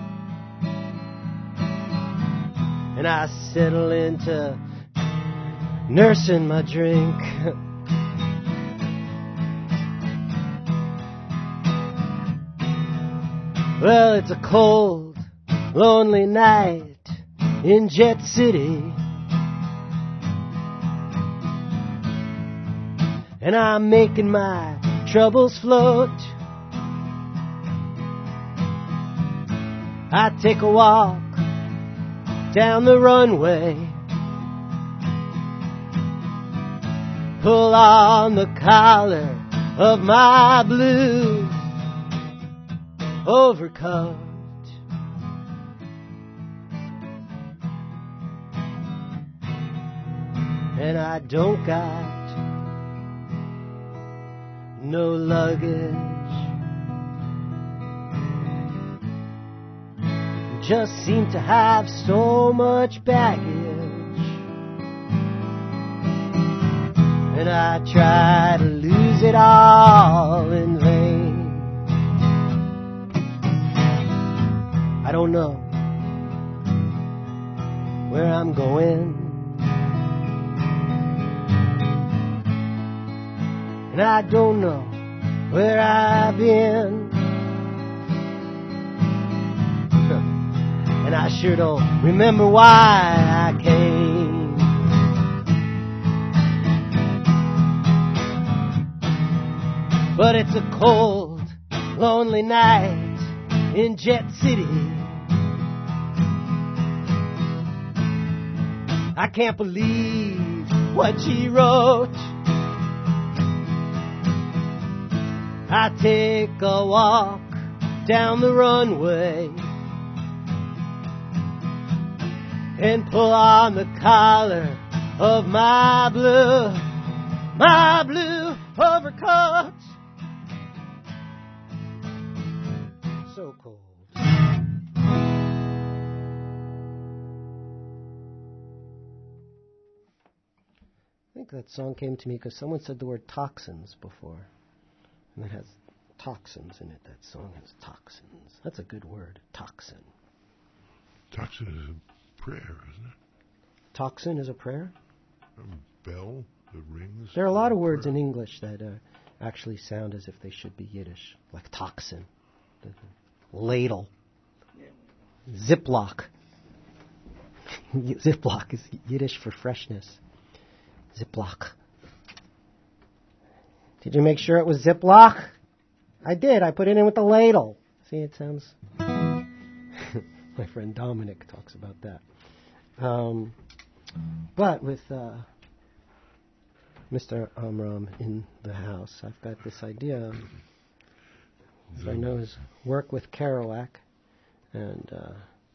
and I settle into nursing my drink. Well, it's a cold, lonely night in Jet City, and I'm making my troubles float. I take a walk down the runway, pull on the collar of my blue overcoat, and I don't got no luggage, just seem to have so much baggage, and I try to lose it all in vain. I don't know where I'm going, and I don't know where I've been, and I sure don't remember why I came. But it's a cold, lonely night in Jet City. I can't believe what she wrote. I take a walk down the runway and pull on the collar of my blue, my blue overcoat. So cold. I think that song came to me because someone said the word toxins before. And it has toxins in it. That song has toxins. That's a good word, toxin. Toxin is a prayer, isn't it? Toxin is a prayer? A bell that rings. There are a lot of words in English that uh, actually sound as if they should be Yiddish, like toxin, ladle, Ziploc. Ziploc is Yiddish for freshness. Ziploc. Did you make sure it was Ziploc? I did. I put it in with the ladle. See, it sounds... My friend Dominic talks about that. Um, but with uh, Mister Amram in the house, I've got this idea. So I know his work with Kerouac, and uh,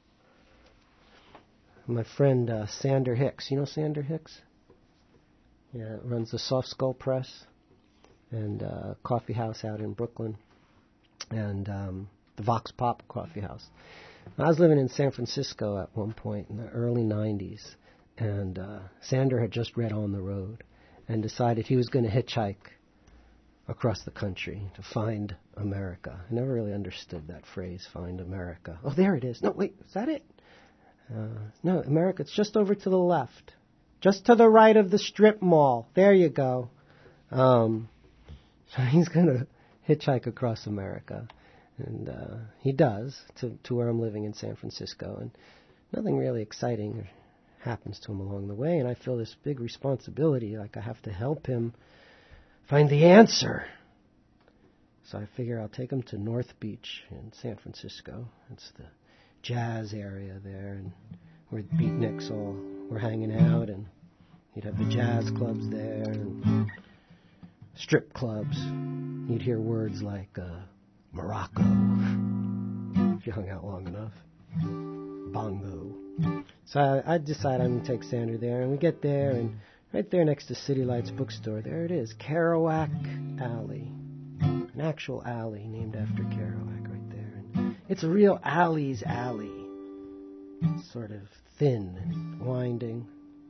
my friend uh, Sander Hicks. You know Sander Hicks? Yeah, runs the Soft Skull Press and uh, coffee house out in Brooklyn, and um, the Vox Pop coffee house. I was living in San Francisco at one point in the early nineties, and uh, Sander had just read On the Road and decided he was going to hitchhike across the country to find America. I never really understood that phrase, find America. Oh, there it is. No, wait, is that it? Uh, no, America, it's just over to the left. Just to the right of the strip mall. There you go. Um, so he's going to hitchhike across America. And uh, he does, to, to where I'm living in San Francisco. And nothing really exciting happens to him along the way. And I feel this big responsibility, like I have to help him find the answer. So I figure I'll take him to North Beach in San Francisco. It's the jazz area there, and where the beatniks all were hanging out, and you'd have the jazz clubs there and strip clubs. You'd hear words like uh, Morocco, if you hung out long enough, bongo. So I, I decide I'm going to take Sander there, and we get there, and right there next to City Lights bookstore, there it is, Kerouac Alley. An actual alley named after Kerouac right there. And it's a real alley's alley. It's sort of thin and winding.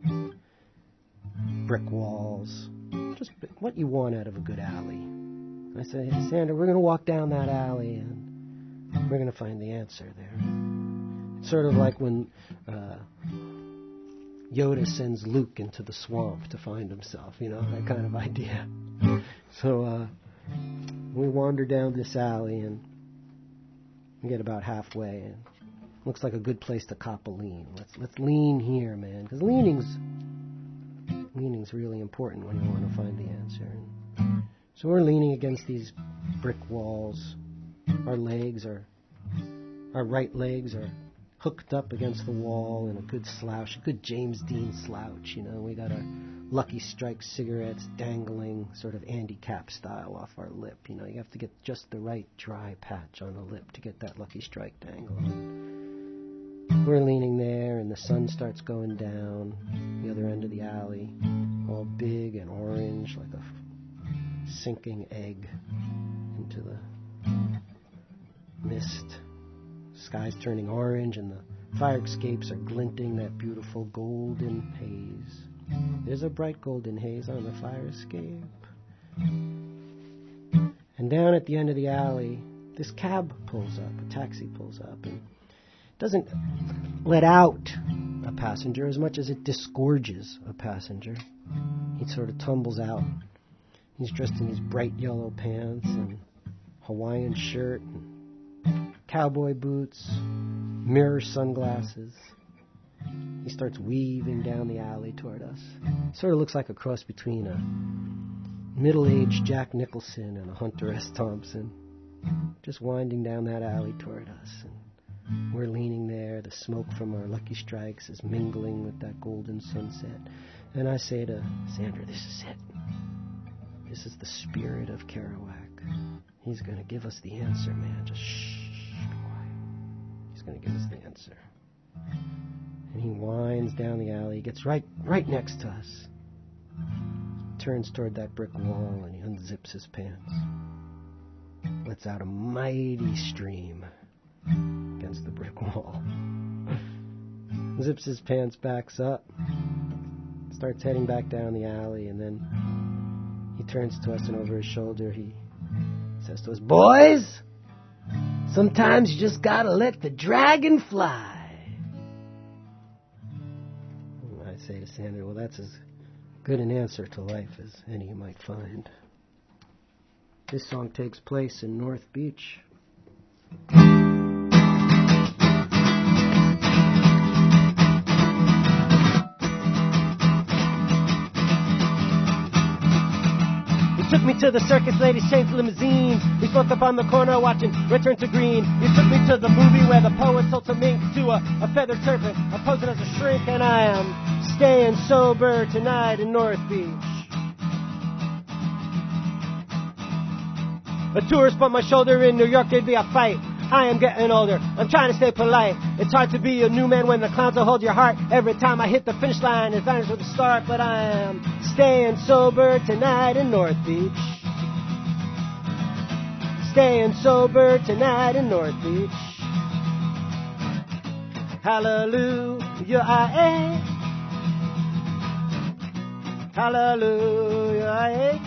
Brick walls. Just what you want out of a good alley. I say, hey, Sander, we're going to walk down that alley and we're going to find the answer there. It's sort of like when uh, Yoda sends Luke into the swamp to find himself, you know, that kind of idea. So uh, we wander down this alley and we get about halfway, and looks like a good place to cop a lean. Let's let's lean here, man, because leaning's leaning's really important when you want to find the answer. And so we're leaning against these brick walls. Our legs are, our right legs are hooked up against the wall in a good slouch, a good James Dean slouch, you know. We got our Lucky Strike cigarettes dangling sort of Andy Capp style off our lip. You know, you have to get just the right dry patch on the lip to get that Lucky Strike dangling. We're leaning there, and the sun starts going down the other end of the alley, all big and orange like a sinking egg into the mist. Sky's turning orange, and the fire escapes are glinting that beautiful golden haze. There's a bright golden haze on the fire escape. And down at the end of the alley, this cab pulls up, a taxi pulls up, and doesn't let out a passenger as much as it disgorges a passenger. He sort of tumbles out. He's dressed in these bright yellow pants and Hawaiian shirt and cowboy boots, mirror sunglasses. He starts weaving down the alley toward us. Sort of looks like a cross between a middle-aged Jack Nicholson and a Hunter S. Thompson. Just winding down that alley toward us. And we're leaning there. The smoke from our Lucky Strikes is mingling with that golden sunset. And I say to Sander, this is it. This is the spirit of Kerouac. He's going to give us the answer, man. Just shh, quiet. He's going to give us the answer. And he winds down the alley, gets right right next to us, turns toward that brick wall, and he unzips his pants. Lets out a mighty stream against the brick wall. Zips his pants, backs up, starts heading back down the alley, and then he turns to us, and over his shoulder he says to us, "Boys, sometimes you just gotta let the dragon fly." I say to Sander, well, that's as good an answer to life as any you might find. This song takes place in North Beach. took me to the circus, ladies changed limousines. We spoke up on the corner watching Return to Green. You took me to the movie where the poet sold some ink to a, a feathered serpent, a posing as a shrink, and I am staying sober tonight in North Beach. A tourist bumped my shoulder in New York, there'd be a fight. I am getting older, I'm trying to stay polite. It's hard to be a new man when the clowns will hold your heart. Every time I hit the finish line, it vanishes with a start. But I am staying sober tonight in North Beach. Staying sober tonight in North Beach. Hallelujah, I am. Hallelujah, I am.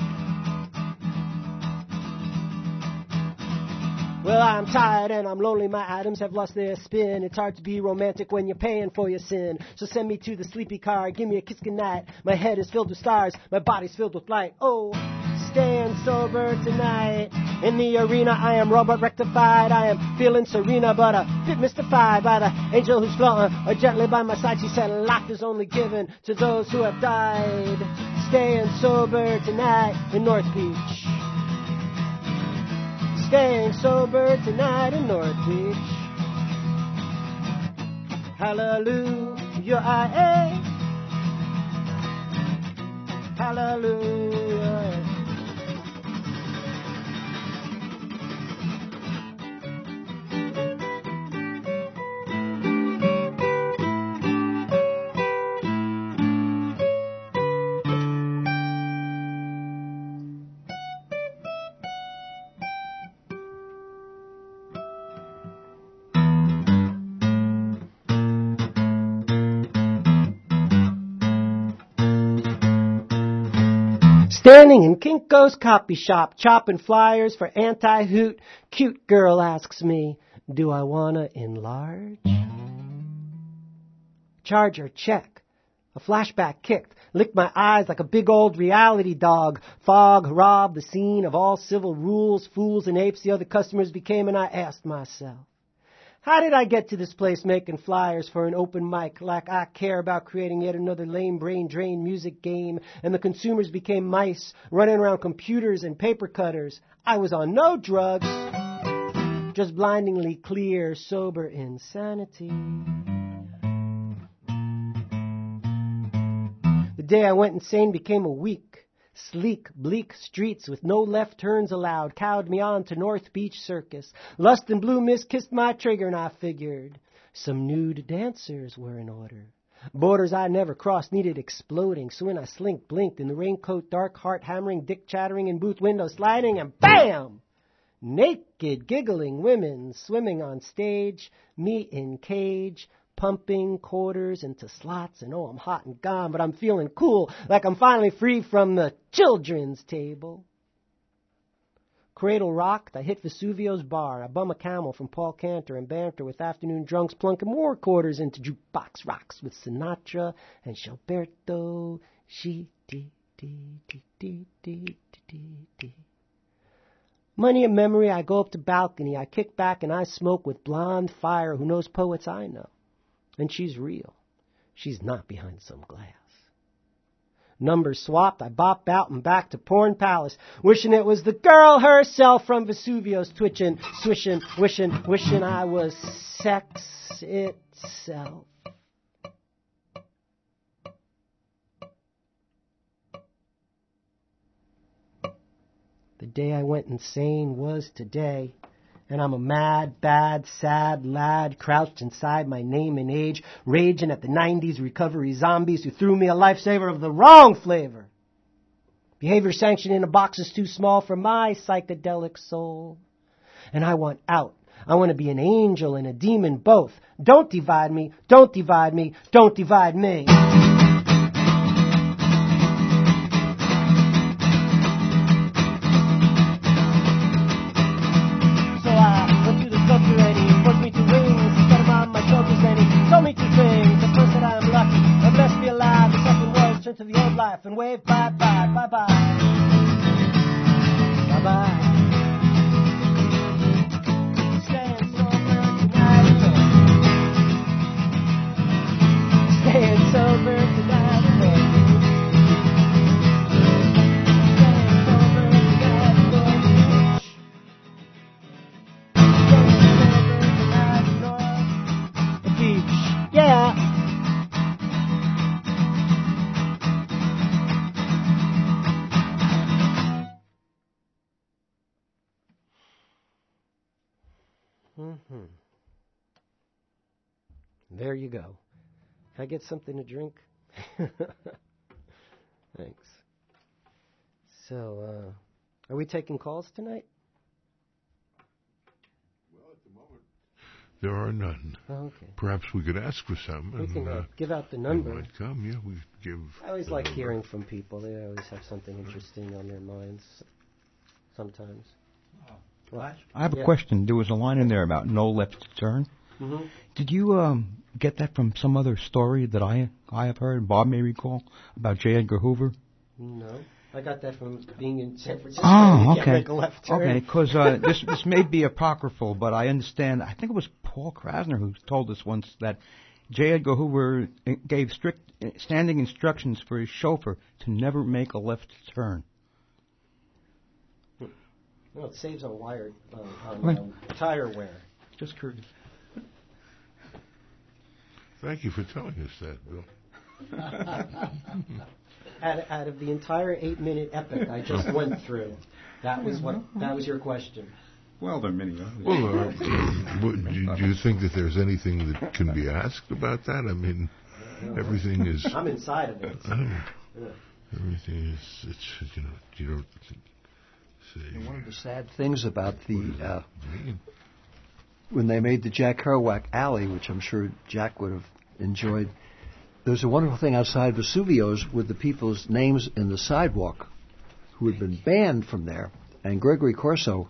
Well, I'm tired and I'm lonely, my atoms have lost their spin. It's hard to be romantic when you're paying for your sin. So send me to the sleepy car, give me a kiss goodnight. My head is filled with stars, my body's filled with light. Oh, staying sober tonight. In the arena I am robot rectified. I am feeling serena but a bit mystified by the angel who's floating or gently by my side. She said life is only given to those who have died. Staying sober tonight in North Beach. Staying sober tonight in North Beach. Hallelujah, I am. Hallelujah. Standing in Kinko's copy shop, chopping flyers for anti-hoot, cute girl asks me, do I wanna enlarge? Charger check. A flashback kicked, licked my eyes like a big old reality dog. Fog robbed the scene of all civil rules, fools and apes the other customers became, and I asked myself, how did I get to this place making flyers for an open mic like I care about creating yet another lame brain drain music game, and the consumers became mice running around computers and paper cutters? I was on no drugs, just blindingly clear, sober insanity. The day I went insane became a week. Sleek, bleak streets with no left turns allowed cowed me on to North Beach Circus. Lust and blue mist kissed my trigger, and I figured some nude dancers were in order. Borders I never crossed needed exploding, so when I slink blinked in the raincoat, dark heart hammering, dick chattering, and booth window sliding, and bam! Naked, giggling women swimming on stage, me in cage, pumping quarters into slots, and oh, I'm hot and gone, but I'm feeling cool, like I'm finally free from the children's table. Cradle rocked, I hit Vesuvio's bar. I bum a camel from Paul Cantor and banter with afternoon drunks plunking more quarters into jukebox rocks with Sinatra and Gilberto. She dee dee dee dee dee dee dee. Money and memory, I go up to balcony. I kick back and I smoke with blonde fire who knows poets I know. And she's real. She's not behind some glass. Numbers swapped, I bopped out and back to Porn Palace, wishing it was the girl herself from Vesuvio's, twitching, swishing, wishing, wishing I was sex itself. The day I went insane was today. And I'm a mad, bad, sad lad crouched inside my name and age, raging at the nineties recovery zombies who threw me a lifesaver of the wrong flavor. Behavior sanctioned in a box is too small for my psychedelic soul. And I want out. I want to be an angel and a demon both. Don't divide me, don't divide me, don't divide me. To the old life and wave bye bye bye bye bye bye. Staying sober tonight. Staying sober tonight. Staying sober. Mm-hmm. There you go. Can I get something to drink? Thanks. So, uh, are we taking calls tonight? Well, at the moment, there are none. Oh, okay. Perhaps we could ask for some. We and, can uh, uh, give out the they number. might come, yeah. We give. I always the like number. hearing from people. They always have something interesting on their minds sometimes. Well, I have a yeah. question. There was a line in there about no left turn. Mm-hmm. Did you um, get that from some other story that I I have heard, Bob may recall, about J. Edgar Hoover? No. I got that from being in San Francisco. Oh, You okay. can't make a left turn. Okay, because uh, this this may be apocryphal, but I understand. I think it was Paul Krasner who told us once that J. Edgar Hoover gave strict standing instructions for his chauffeur to never make a left turn. Well, it saves on wire, uh, on Right. um, tire wear. Just curious. Thank you for telling us that, Bill. out, out of the entire eight-minute epic I just went through, that was what that was your question. Well, there are many others. Well, uh, would- do, do you think that there's anything that can be asked about that? I mean, everything is. I'm inside of it. Oh, Yeah. everything is. It's you know you don't say. And one of the sad things about the uh, when they made the Jack Kerouac Alley, which I'm sure Jack would have enjoyed, there's a wonderful thing outside Vesuvio's with the people's names in the sidewalk who had been banned from there. And Gregory Corso,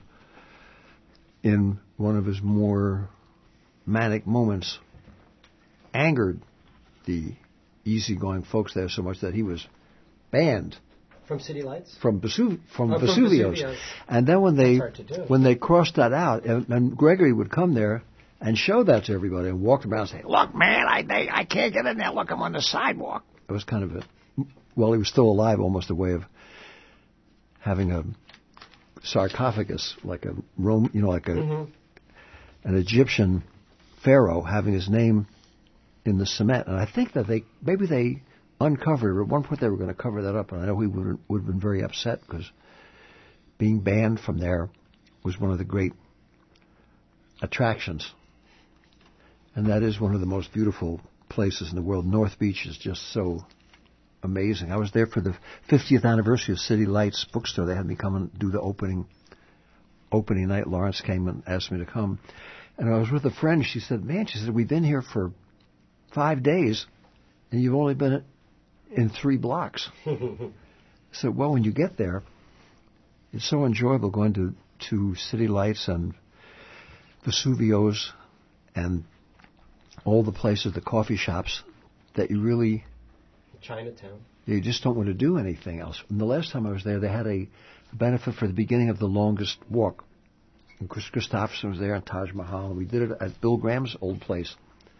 in one of his more manic moments, angered the easygoing folks there so much that he was banned From City Lights? from Vesu- from Oh, from Vesuvio's. Vesuvio's. And then when they That's hard to do. when they crossed that out, and, and Gregory would come there and show that to everybody and walk around and say, "Look, man, I they, I can't get in there. Look, I'm on the sidewalk." It was kind of a, well, he was still alive, almost a way of having a sarcophagus, like a Rome, you know, like a Mm-hmm. an Egyptian pharaoh having his name in the cement. And I think that they maybe they uncovered, at one point they were going to cover that up, and I know he would, would have been very upset because being banned from there was one of the great attractions. And that is one of the most beautiful places in the world. North Beach is just so amazing. I was there for the fiftieth anniversary of City Lights bookstore. They had me come and do the opening opening night. Lawrence came and asked me to come. And I was with a friend. She said, "Man," she said, "we've been here for five days, and you've only been in three blocks." I said, "Well, when you get there, it's so enjoyable going to, to City Lights and Vesuvio's and all the places, the coffee shops, that you really, Chinatown. you just don't want to do anything else." And the last time I was there, they had a benefit for the beginning of the longest walk. And Chris Christopherson was there, and Taj Mahal, and we did it at Bill Graham's old place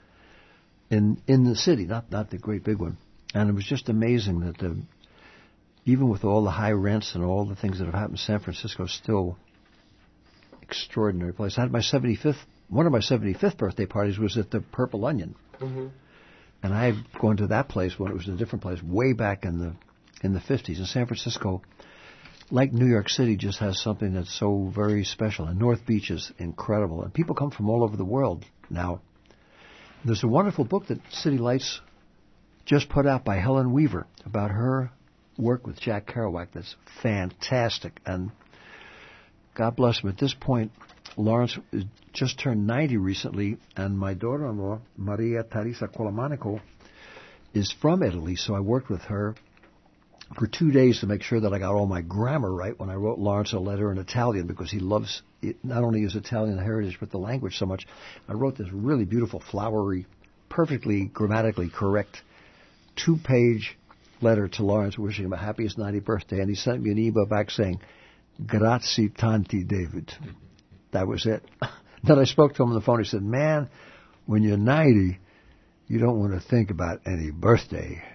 in in the city, not not the great big one. And it was just amazing that the, even with all the high rents and all the things that have happened, San Francisco is still extraordinary place. I had my seventy-fifth, one of my seventy-fifth birthday parties was at the Purple Onion. Mm-hmm. And I had gone to that place when it was in a different place, way back in the in the fifties. And San Francisco, like New York City, just has something that's so very special. And North Beach is incredible. And people come from all over the world now. There's a wonderful book that City Lights just put out by Helen Weaver about her work with Jack Kerouac that's fantastic. And God bless him. At this point, Lawrence just turned ninety recently, and my daughter-in-law, Maria Teresa Colamanico, is from Italy, so I worked with her for two days to make sure that I got all my grammar right when I wrote Lawrence a letter in Italian, because he loves it, not only his Italian heritage, but the language so much. I wrote this really beautiful, flowery, perfectly grammatically correct two-page letter to Lawrence wishing him a happiest ninetieth birthday, and he sent me an email back saying, "Grazie tanti, David." That was it. Then I spoke to him on the phone. He said, "Man, when you're ninety, you don't want to think about any birthday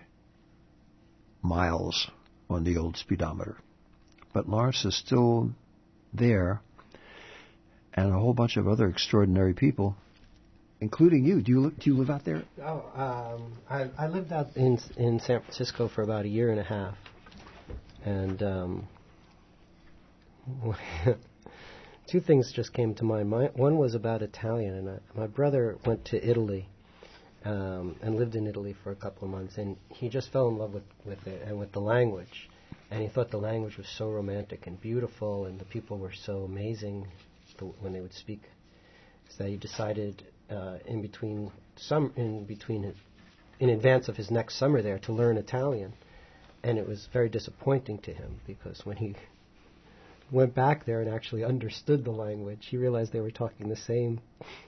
miles on the old speedometer." But Lawrence is still there, and a whole bunch of other extraordinary people, including you. Do you live, do you live out there? Oh, um, I, I lived out in in San Francisco for about a year and a half, and um, two things just came to mind. My, one was about Italian, and I, my brother went to Italy um, and lived in Italy for a couple of months, and he just fell in love with, with it and with the language. And he thought the language was so romantic and beautiful, and the people were so amazing the, when they would speak. So he decided uh, in between some in between his, in advance of his next summer there to learn Italian, and it was very disappointing to him because when he went back there and actually understood the language, he realized they were talking the same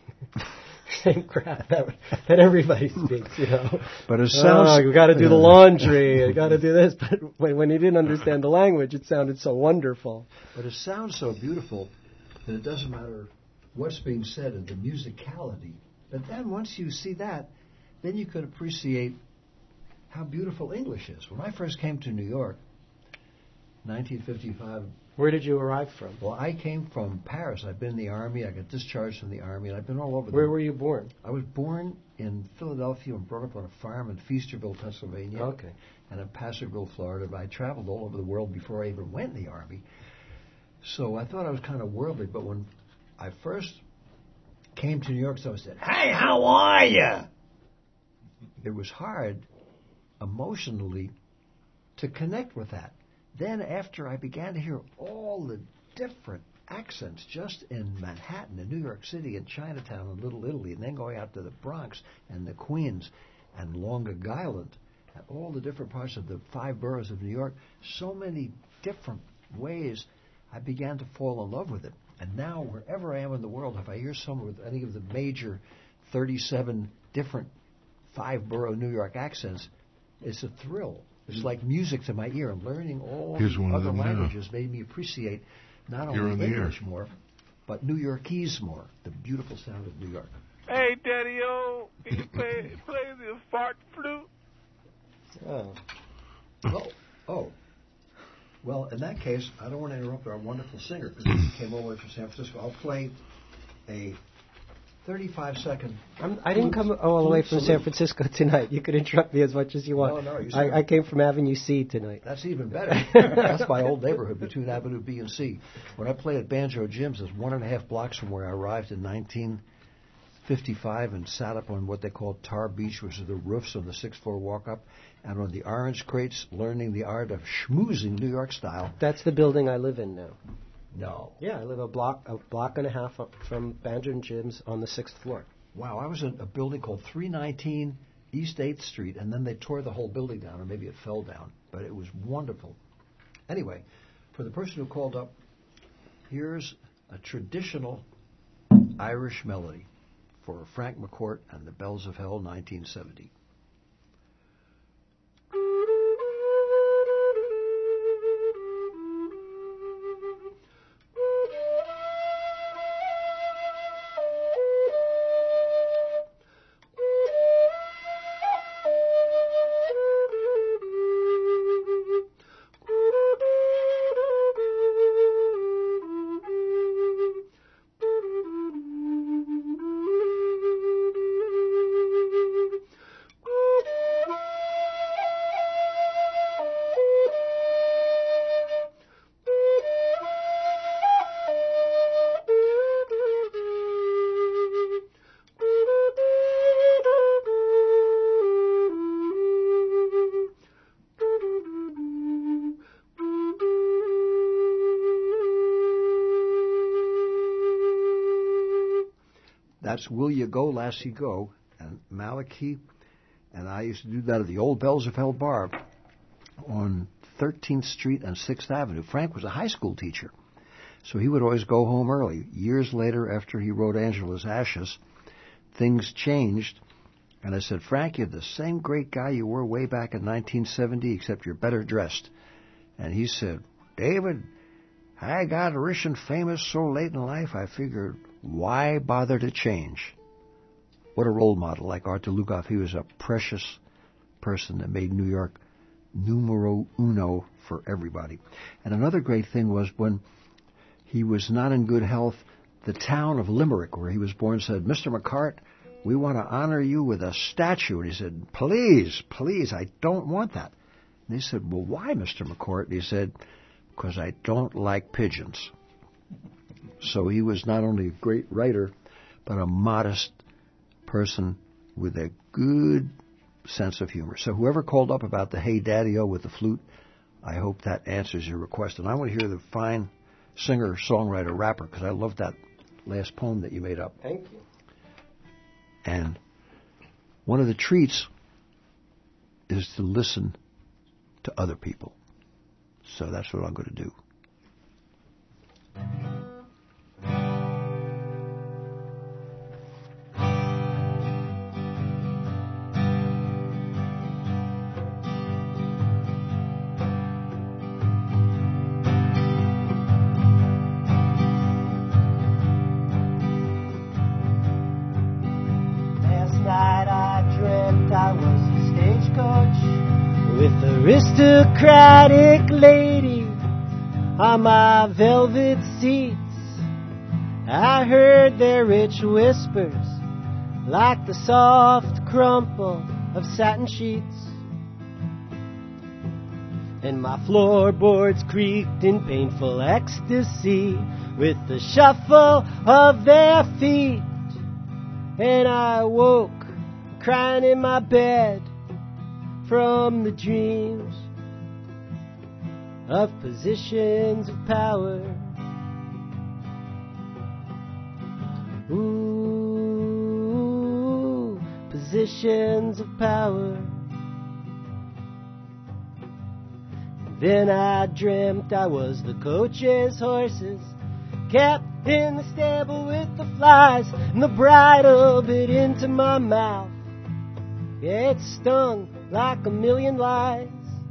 same crap that, that everybody speaks, you know. But it sounds... Oh, you got to do the laundry, you got to do this. But when, when he didn't understand the language, it sounded so wonderful. But it sounds so beautiful that it doesn't matter what's being said and the musicality. But then once you see that, then you could appreciate how beautiful English is. When I first came to New York, nineteen fifty-five... Where did you arrive from? Well, I came from Paris. I've been in the Army. I got discharged from the Army, and I've been all over. Where the were you born? I was born in Philadelphia and brought up on a farm in Feasterville, Pennsylvania. Okay. And in Passageville, Florida. But I traveled all over the world before I even went in the Army. So I thought I was kind of worldly. But when I first came to New York, someone said, "Hey, how are you?" It was hard emotionally to connect with that. Then after I began to hear all the different accents just in Manhattan and New York City and Chinatown and Little Italy, and then going out to the Bronx and the Queens and Long Island and all the different parts of the five boroughs of New York, so many different ways, I began to fall in love with it. And now wherever I am in the world, if I hear someone with any of the major thirty-seven different five-borough New York accents, it's a thrill. It's like music to my ear. Learning all Here's the one of other them now. languages made me appreciate not You're on only the air. English more, but New Yorkese more, the beautiful sound of New York. Hey, Daddy-O, can you play, play the fart flute? Oh. Oh, oh. Well, in that case, I don't want to interrupt our wonderful singer because he came all the way from San Francisco. I'll play a thirty-five second. I'm, I didn't come all the way from San Francisco tonight. You could interrupt me as much as you want. No, no, you I, I came from Avenue C tonight. That's even better. That's my old neighborhood between Avenue B and C. When I played at Banjo Jim's, it's one and a half blocks from where I arrived in nineteen fifty-five and sat up on what they call Tar Beach, which is the roofs on the sixth floor walk-up, and on the orange crates, learning the art of schmoozing New York style. That's the building I live in now. No. Yeah, I live a block a block and a half up from Banjo and Jim's on the sixth floor. Wow, I was in a building called three nineteen East eighth Street, and then they tore the whole building down, or maybe it fell down, but it was wonderful. Anyway, for the person who called up, here's a traditional Irish melody for Frank McCourt and the Bells of Hell, nineteen seventy. That's Will You Go, Lassie Go, and Malachi, and I used to do that at the old Bells of Hell bar on thirteenth Street and sixth Avenue. Frank was a high school teacher, so he would always go home early. Years later, after he wrote Angela's Ashes, things changed, and I said, "Frank, you're the same great guy you were way back in nineteen seventy, except you're better dressed." And he said, "David, I got rich and famous so late in life, I figured, why bother to change?" What a role model, like Artur Lugoff. He was a precious person that made New York numero uno for everybody. And another great thing was when he was not in good health, the town of Limerick, where he was born, said, "Mister McCart, we want to honor you with a statue." And he said, "Please, please, I don't want that." And they said, "Well, why, Mister McCart?" And he said, "Because I don't like pigeons." So he was not only a great writer, but a modest person with a good sense of humor. So whoever called up about the Hey Daddy-O with the flute, I hope that answers your request. And I want to hear the fine singer, songwriter, rapper, because I love that last poem that you made up. Thank you. And one of the treats is to listen to other people. So that's what I'm going to do. Aristocratic lady on my velvet seats. I heard their rich whispers like the soft crumple of satin sheets. And my floorboards creaked in painful ecstasy with the shuffle of their feet. And I woke crying in my bed from the dreams of positions of power. Ooh, positions of power. Then I dreamt I was the coach's horses, kept in the stable with the flies, and the bridle bit into my mouth. Yeah, it stung like a million lies.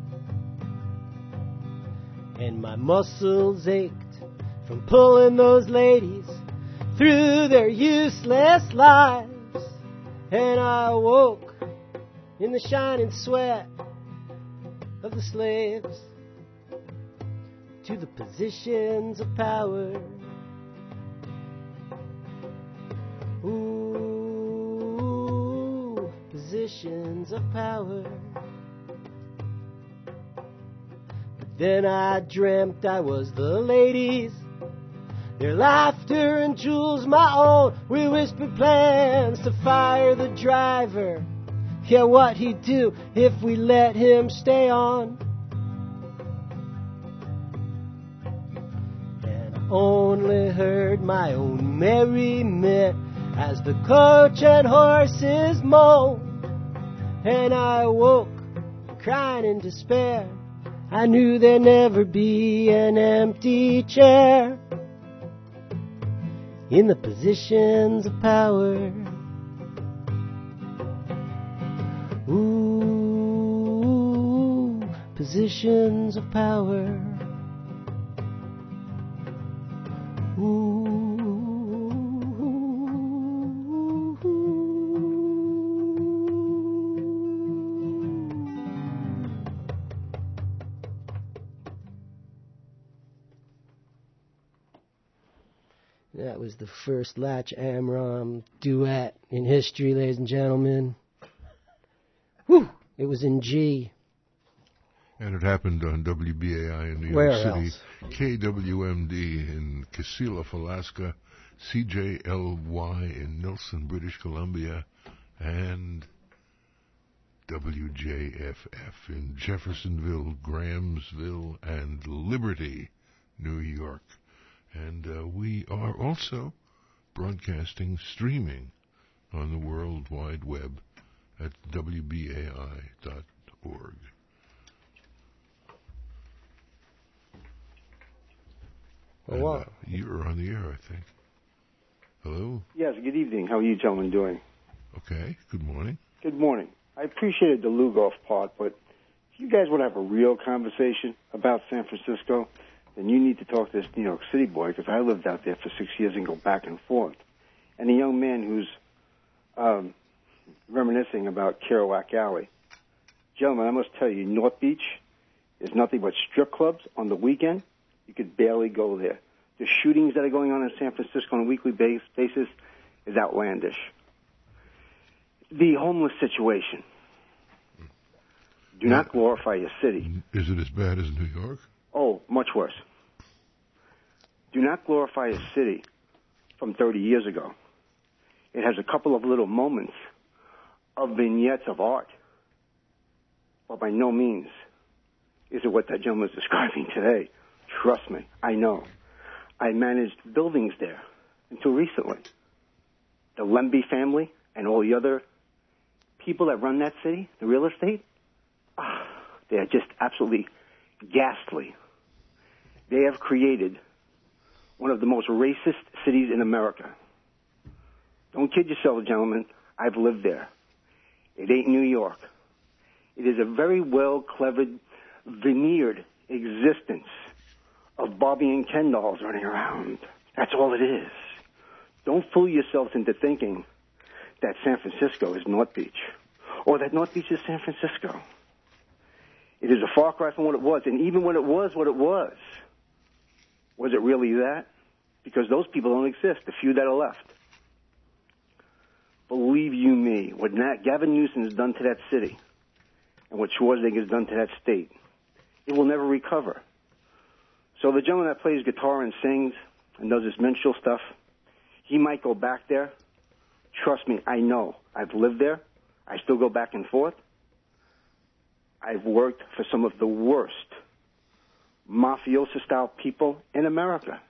And my muscles ached from pulling those ladies through their useless lives. And I woke in the shining sweat of the slaves to the positions of power. Ooh, positions of power. Then I dreamt I was the ladies, their laughter and jewels my own. We whispered plans to fire the driver. Yeah, what he'd do if we let him stay on. And I only heard my own merriment as the coach and horses moaned. And I woke crying in despair. I knew there'd never be an empty chair in the positions of power. Ooh, positions of power. Ooh. That was the first Latch Amram duet in history, ladies and gentlemen. Whew! It was in G. And it happened on W B A I in New Where York City, else? K W M D in Kasilof, Alaska, C J L Y in Nelson, British Columbia, and W J F F in Jeffersonville, Grahamsville, and Liberty, New York. And uh, we are also broadcasting, streaming on the World Wide Web at W B A I dot org. Oh, wow. Uh, you're on the air, I think. Hello? Yes, good evening. How are you gentlemen doing? Okay, good morning. Good morning. I appreciated the Lugoff part, but if you guys want to have a real conversation about San Francisco, then you need to talk to this New York City boy, because I lived out there for six years and go back and forth. And a young man who's um, reminiscing about Kerouac Alley. Gentlemen, I must tell you, North Beach is nothing but strip clubs on the weekend. You could barely go there. The shootings that are going on in San Francisco on a weekly base, basis is outlandish. The homeless situation. Do Yeah. not glorify your city. Is it as bad as New York? Oh, much worse. do not glorify a city from thirty years ago. It has a couple of little moments of vignettes of art, but by no means is it what that gentleman is describing today. Trust me, I know. I managed buildings there until recently. The Lemby family and all the other people that run that city, the real estate, ah, they are just absolutely ghastly. They have created one of the most racist cities in America. Don't kid yourself, gentlemen. I've lived there. It ain't New York. It is a very well clever, veneered existence of Barbie and Ken dolls running around. That's all it is. Don't fool yourselves into thinking that San Francisco is North Beach, or that North Beach is San Francisco. It is a far cry from what it was, and even when it was what it was, was it really that? Because those people don't exist, the few that are left. Believe you me, what Nat, Gavin Newsom has done to that city, and what Schwarzenegger has done to that state, it will never recover. So the gentleman that plays guitar and sings and does this minstrel stuff, he might go back there. Trust me, I know. I've lived there. I still go back and forth. I've worked for some of the worst mafioso-style people in America.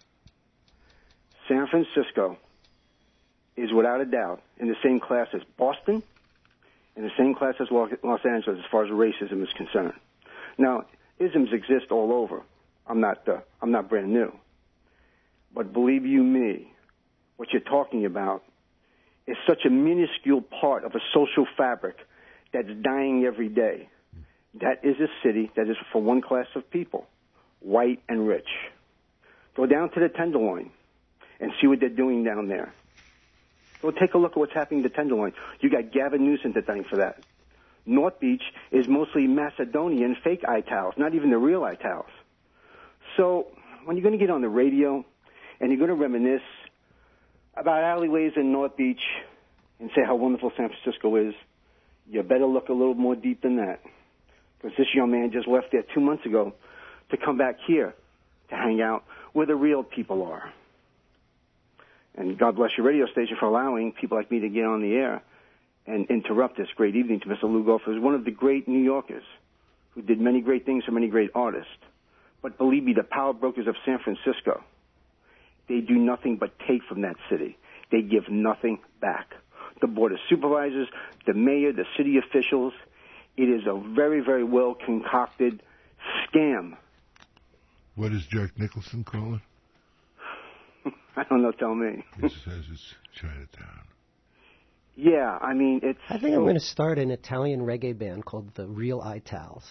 San Francisco is without a doubt in the same class as Boston, in the same class as Los Angeles as far as racism is concerned. Now, isms exist all over. I'm not, uh, I'm not brand new. But believe you me, what you're talking about is such a minuscule part of a social fabric that's dying every day. That is a city that is for one class of people, white and rich. Go down to the Tenderloin and see what they're doing down there. Go take a look at what's happening to Tenderloin. You got Gavin Newsom to thank for that. North Beach is mostly Macedonian fake Itals, not even the real Itals. So when you're going to get on the radio and you're going to reminisce about alleyways in North Beach and say how wonderful San Francisco is, you better look a little more deep than that. Because this young man just left there two months ago to come back here to hang out where the real people are. And God bless your radio station for allowing people like me to get on the air and interrupt this great evening to Mister Lou Goff, who's one of the great New Yorkers who did many great things for many great artists. But believe me, the power brokers of San Francisco, they do nothing but take from that city. They give nothing back. The Board of Supervisors, the mayor, the city officials, it is a very, very well concocted scam. What does Jack Nicholson call it? I don't know, tell me. It says it's Chinatown. Yeah, I mean, it's... I think so... I'm going to start an Italian reggae band called the Real Itals.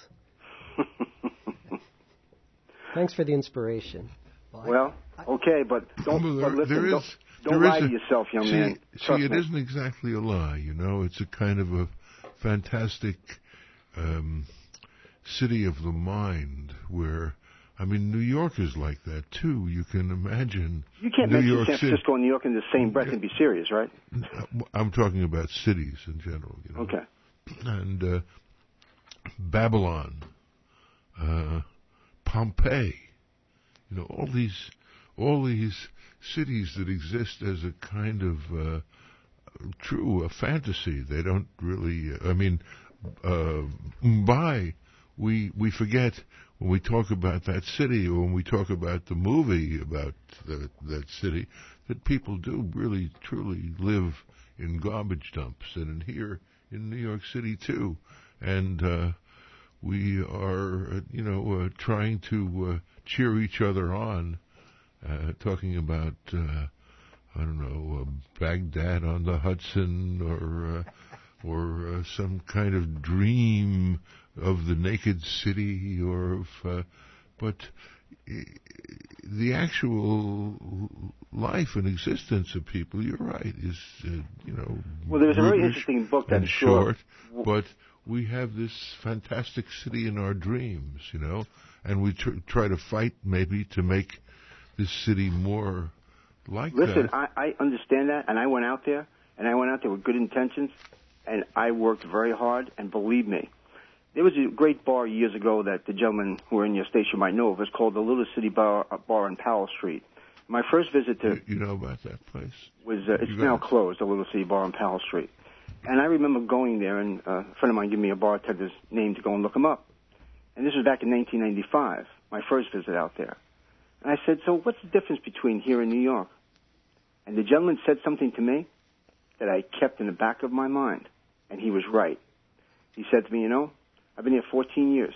Thanks for the inspiration. Well, okay, but don't well, there, but listen, there is, don't, don't there lie is a, to yourself, young see, man. Trust see, it me. isn't exactly a lie, you know. It's a kind of a fantastic um, city of the mind where... I mean, New York is like that, too. You can imagine You can't New mention York San City. Francisco and New York in the same breath and be serious, right? I'm talking about cities in general, you know. Okay. And uh, Babylon, uh, Pompeii, you know, all these, all these cities that exist as a kind of uh, true a fantasy. They don't really. I mean, uh, Mumbai. We we forget when we talk about that city or when we talk about the movie about the, that city that people do really truly live in garbage dumps, and in here in New York City too, and uh, we are uh, you know uh, trying to uh, cheer each other on, uh, talking about uh, I don't know uh, Baghdad on the Hudson or uh, or uh, some kind of dream of the naked city, or of, uh, but the actual life and existence of people, you're right, is, uh, you know, well, there's a very brutish interesting book that's and short, sure. but we have this fantastic city in our dreams, you know, and we tr- try to fight maybe to make this city more like Listen, that. I, I understand that, and I went out there, and I went out there with good intentions, and I worked very hard, and believe me, there was a great bar years ago that the gentlemen who are in your station might know of. It's called the Little City Bar, bar on Powell Street. My first visit to You, you know about that place? was uh, it's You now guys- closed, a Little City Bar on Powell Street. And I remember going there, and uh, a friend of mine gave me a bartender's name to go and look him up. And this was back in nineteen ninety-five, my first visit out there. And I said, so what's the difference between here and New York? And the gentleman said something to me that I kept in the back of my mind, and he was right. He said to me, you know, I've been here fourteen years.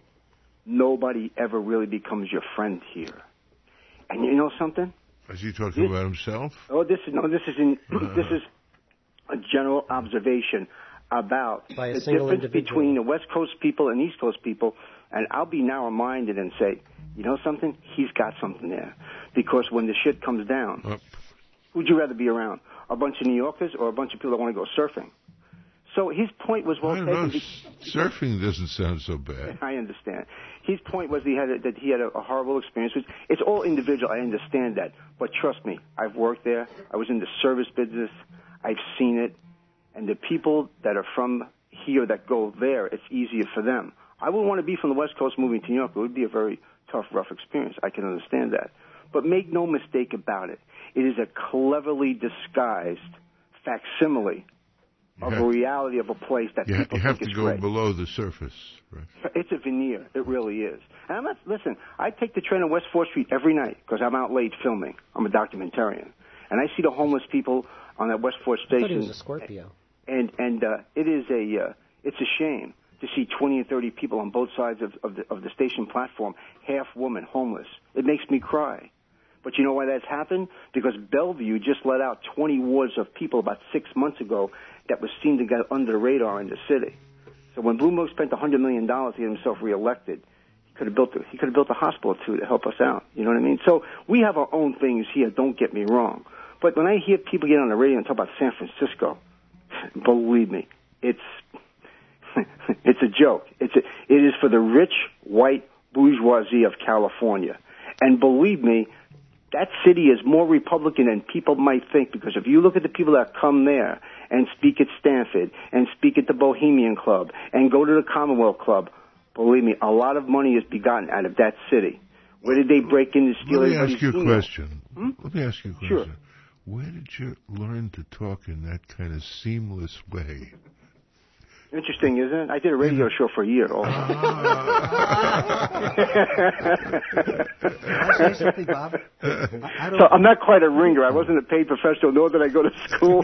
Nobody ever really becomes your friend here. And you know something? Is he talking This- about himself? Oh, this is no. This is in, this is a general observation about By a the single difference individual. between the West Coast people and East Coast people. And I'll be narrow-minded and say, you know something? He's got something there. Because when the shit comes down, Oh. who'd you rather be around? A bunch of New Yorkers or a bunch of people that want to go surfing? So his point was well I don't taken. know. be- Surfing doesn't sound so bad. I understand. His point was he had a, that he had a, a horrible experience. Which it's all individual. I understand that, but trust me, I've worked there. I was in the service business. I've seen it, and the people that are from here that go there, it's easier for them. I wouldn't want to be from the West Coast moving to New York. It would be a very tough, rough experience. I can understand that, but make no mistake about it. It is a cleverly disguised facsimile of have- a reality of a place that You, ha- people you have think to is go great. below the surface. Right. It's a veneer. It really is. And I'm not, listen, I take the train on West fourth Street every night because I'm out late filming. I'm a documentarian. And I see the homeless people on that West fourth I thought he station. was a Scorpio. And, and, uh, it is a, uh, it's a shame to see twenty and thirty people on both sides of, of the, of the station platform, half woman, homeless. It makes me cry. But you know why that's happened? Because Bellevue just let out twenty wards of people about six months ago that was seen to get under the radar in the city. So when Bloomberg spent one hundred million dollars to get himself reelected, he could have built a, he could have built a hospital or two to help us out. You know what I mean? So we have our own things here. Don't get me wrong. But when I hear people get on the radio and talk about San Francisco, believe me, it's it's a joke. It's a, it is for the rich white bourgeoisie of California, and believe me, that city is more Republican than people might think, because if you look at the people that come there and speak at Stanford and speak at the Bohemian Club and go to the Commonwealth Club, believe me, a lot of money is begotten out of that city. Where did they break in to steal Let me everybody's ask you a email? question. Hmm? Let me ask you a question. Sure. Where did you learn to talk in that kind of seamless way? Interesting, isn't it? I did a radio show for a year also. Can I say something, Bob? I, I don't, So I'm not quite a ringer. I wasn't a paid professional, nor did I go to school.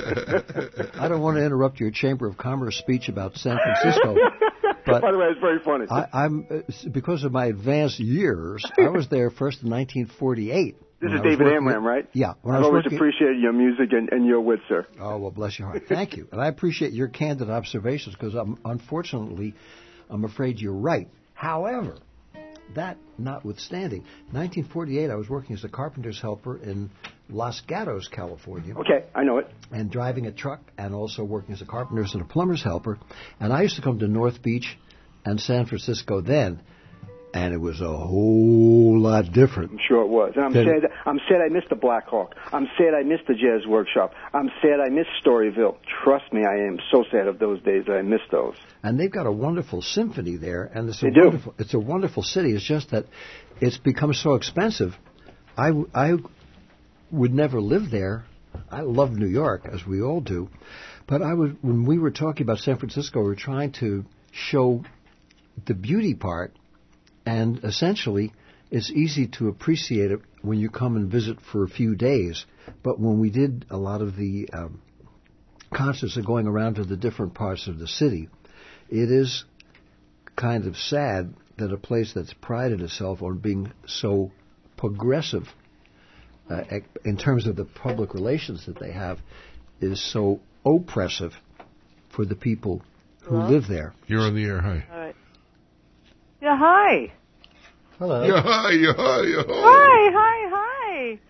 I don't want to interrupt your Chamber of Commerce speech about San Francisco. But by the way, it's very funny. I, I'm uh, because of my advanced years. I was there first in nineteen forty-eight. This when is I was David working Amram, at- right? Yeah. When I I've was always working- appreciated your music and, and your wit, sir. Oh, well, bless your heart. Thank you. And I appreciate your candid observations because, I'm, unfortunately, I'm afraid you're right. However, that notwithstanding, nineteen forty-eight, I was working as a carpenter's helper in Los Gatos, California. Okay, I know it. And driving a truck and also working as a carpenter's and a plumber's helper. And I used to come to North Beach and San Francisco then, and it was a whole lot different. I'm sure it was. And I'm Then- sad. I'm sad I missed the Black Hawk. I'm sad I missed the Jazz Workshop. I'm sad I missed Storyville. Trust me, I am so sad of those days that I missed those. And they've got a wonderful symphony there, and it's a They do. wonderful. It's a wonderful city. It's just that it's become so expensive. I, w- I would never live there. I love New York, as we all do, but I would. When we were talking about San Francisco, we were trying to show the beauty part, and essentially, it's easy to appreciate it when you come and visit for a few days. But when we did a lot of the um, concerts are going around to the different parts of the city, it is kind of sad that a place that's prided itself on being so progressive uh, ec- in terms of the public relations that they have is so oppressive for the people who Hello? live there. You're on the air. Hi. All right. Yeah, hi. Hello. Yeah, hi, yeah, hi, yeah, hi. Hi, hi, hi.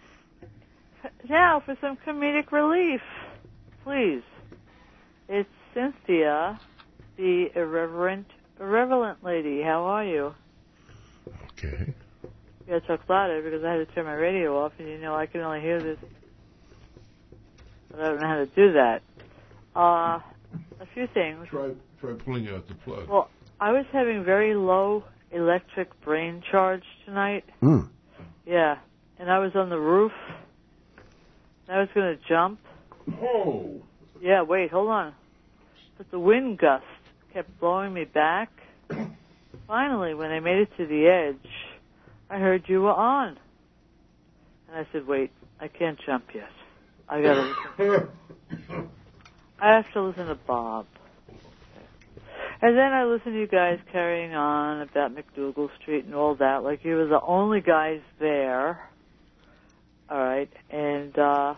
Now for some comedic relief, please. It's Cynthia, the irreverent, irrelevant lady. How are you? Okay. You gotta talk louder because I had to turn my radio off, and you know I can only hear this. But I don't know how to do that. Uh, a few things. Try, try pulling out the plug. Well, I was having very low electric brain charge tonight. Mm. Yeah, and I was on the roof. And I was going to jump. Oh. Yeah, wait, hold on. But the wind gust kept blowing me back. Finally, when I made it to the edge, I heard you were on. And I said, wait, I can't jump yet. I got to listen. I have to listen to Bob. And then I listened to you guys carrying on about McDougal Street and all that, like you were the only guys there. All right, and uh,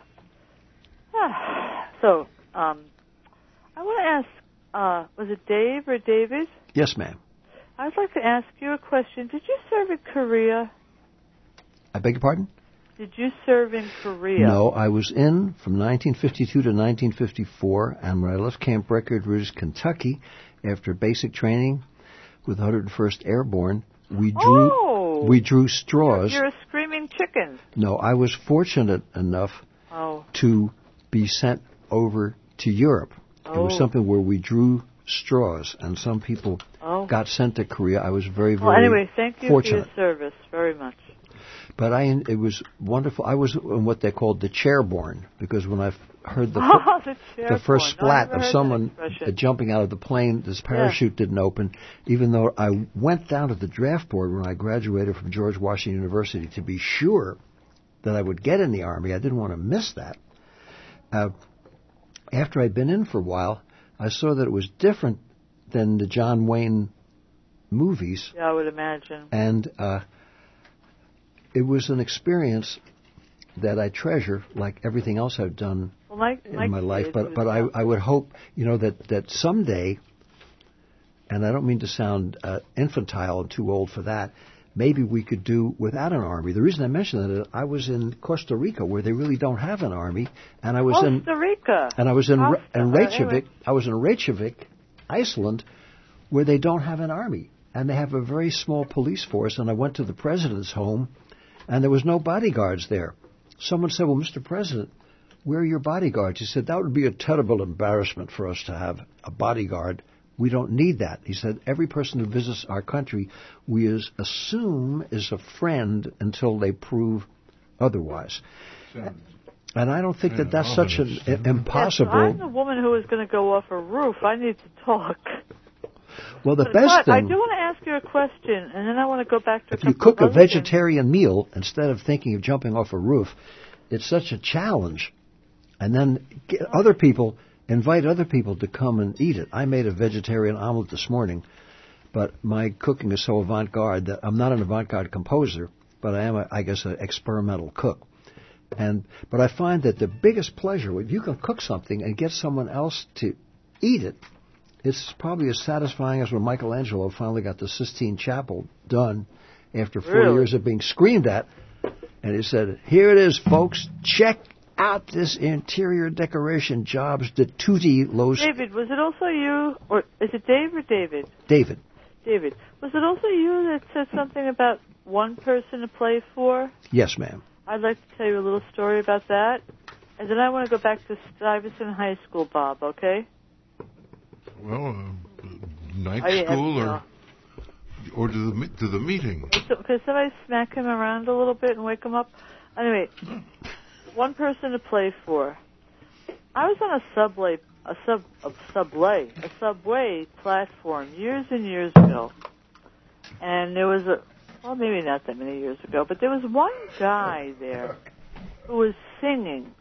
so um, I want to ask, uh, was it Dave or David? Yes, ma'am. I'd like to ask you a question. Did you serve in Korea? I beg your pardon? Did you serve in Korea? No, I was in from nineteen fifty-two to nineteen fifty-four, and when I left Camp Breckenridge, Kentucky, after basic training with one hundred first Airborne, we drew oh, we drew straws. You're, you're a screaming chicken. No, I was fortunate enough oh. to be sent over to Europe. Oh. It was something where we drew straws, and some people oh. got sent to Korea. I was very, very well, anyway, thank you fortunate. for your service very much. But I, it was wonderful. I was in what they called the chairborne, because when I heard the, oh, the, the first splat no, of someone jumping out of the plane, this parachute yeah. didn't open, even though I went down to the draft board when I graduated from George Washington University to be sure that I would get in the Army. I didn't want to miss that. Uh, after I'd been in for a while, I saw that it was different than the John Wayne movies. Yeah, I would imagine. And uh, it was an experience that I treasure, like everything else I've done well, my, my in my life. But but I, I would hope, you know, that, that someday, and I don't mean to sound uh, infantile and too old for that, maybe we could do without an army. The reason I mention that is I was in Costa Rica, where they really don't have an army, and I was Costa in Costa Rica, and I was in, Costa, in Reykjavik. anyway. I was in Reykjavik, Iceland, where they don't have an army, and they have a very small police force. And I went to the president's home, and there was no bodyguards there. Someone said, well, Mister President, where are your bodyguards? He said, that would be a terrible embarrassment for us to have a bodyguard. We don't need that. He said, every person who visits our country, we is, assume is a friend until they prove otherwise. Sounds, and I don't think that that's such an I- impossible... Yes, I'm the woman who is going to go off a roof. I need to talk. Well, the but, best but thing... I do want to ask you a question, and then I want to go back to... If you cook a vegetarian things. meal, instead of thinking of jumping off a roof, it's such a challenge. And then get other people... invite other people to come and eat it. I made a vegetarian omelet this morning, but my cooking is so avant-garde that I'm not an avant-garde composer, but I am, a, I guess, an experimental cook. And but I find that the biggest pleasure, if you can cook something and get someone else to eat it, it's probably as satisfying as when Michelangelo finally got the Sistine Chapel done after four really? years of being screamed at. And he said, here it is, folks, check out this interior decoration jobs, the tutti los... David, was it also you, or is it Dave or David? David. David. Was it also you that said something about one person to play for? Yes, ma'am. I'd like to tell you a little story about that. And then I want to go back to Stuyvesant High School, Bob, okay? Well, uh, night oh, school yeah, or... no. Or to the to the meeting. So, could somebody smack him around a little bit and wake him up? Anyway, one person to play for. I was on a subway, a sub, a subway, a subway platform years and years ago, and there was a, well, maybe not that many years ago, but there was one guy there who was singing.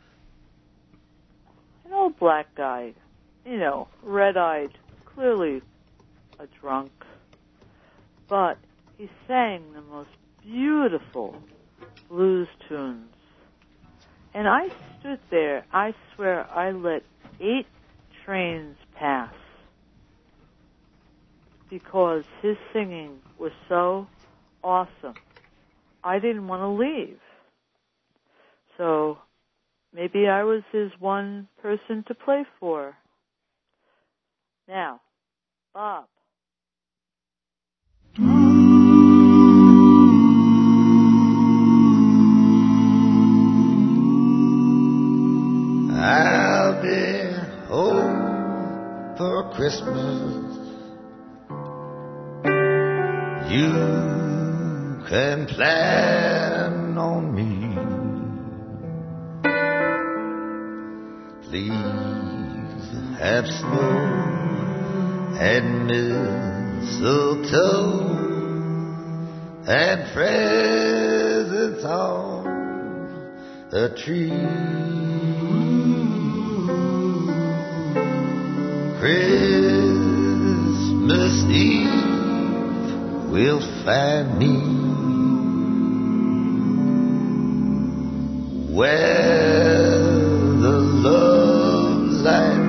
An old black guy, you know, red-eyed, clearly a drunk. But he sang the most beautiful blues tunes. And I stood there, I swear I let eight trains pass because his singing was so awesome. I didn't want to leave. So maybe I was his one person to play for. Now, Bob. I'll be home for Christmas. You can plan on me. Please have snow and mistletoe and presents on a tree. Christmas Eve will find me where the love light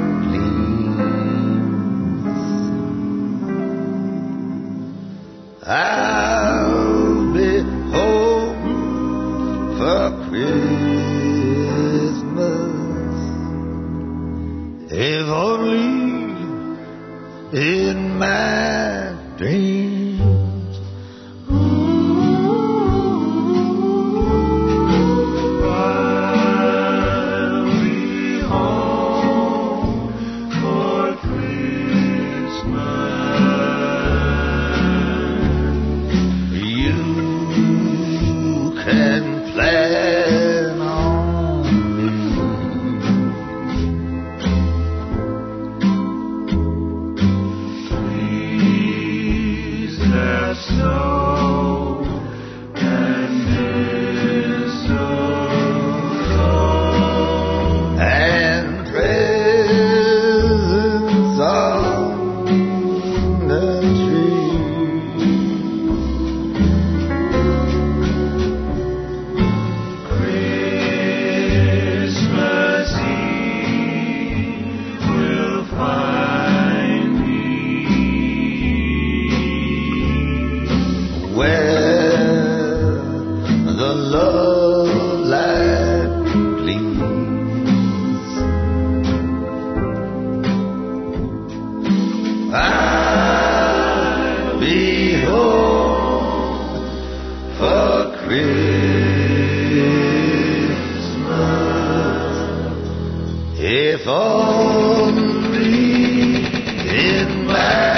gleams. I'll be home for Christmas, if only in my dreams. If only in my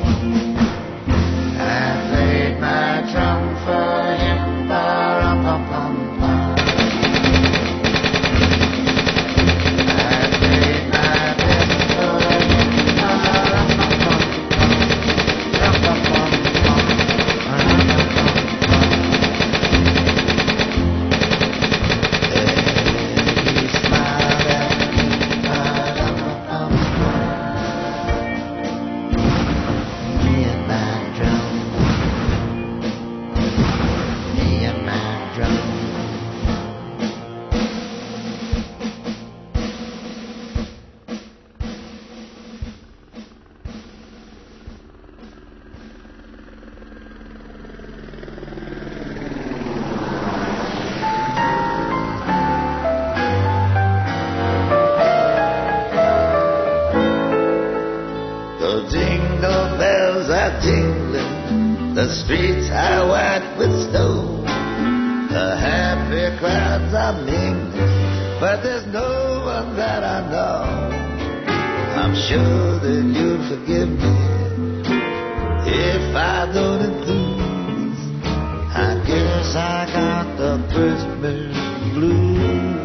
I played my drum for him, ba-rum-bum. The streets are white with snow. The happy crowds are mingling, but there's no one that I know. I'm sure that you'll forgive me if I don't enthuse. I guess I got the Christmas blues.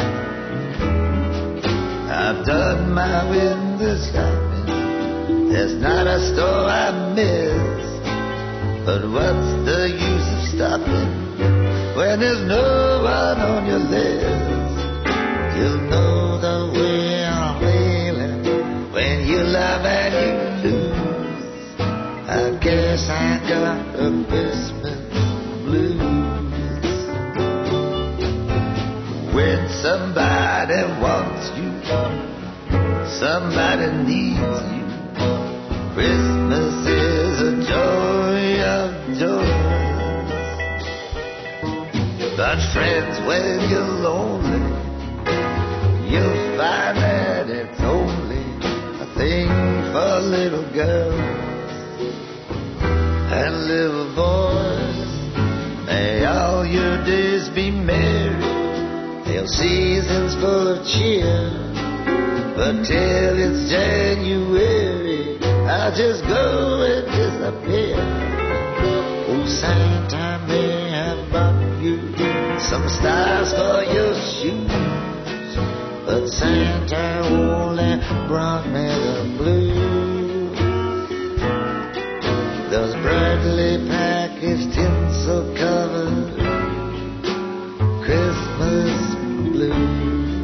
I've done my window shopping. There's not a store I miss. But what's the use of stopping when there's no one on your list? You'll know the way I'm feeling when you love and you lose. I guess I got the Christmas blues. When somebody wants you, somebody needs you, Christmas is a joy of joys. But friends, when you're lonely, you'll find that it's only a thing for little girls and little boys. May all your days be merry, they'll seasons full of cheer. But till it's January, I'll just go and disappear. Oh, Santa may have bought you some stars for your shoes, but Santa only brought me the blues. Those brightly packaged tinsel covered Christmas blues.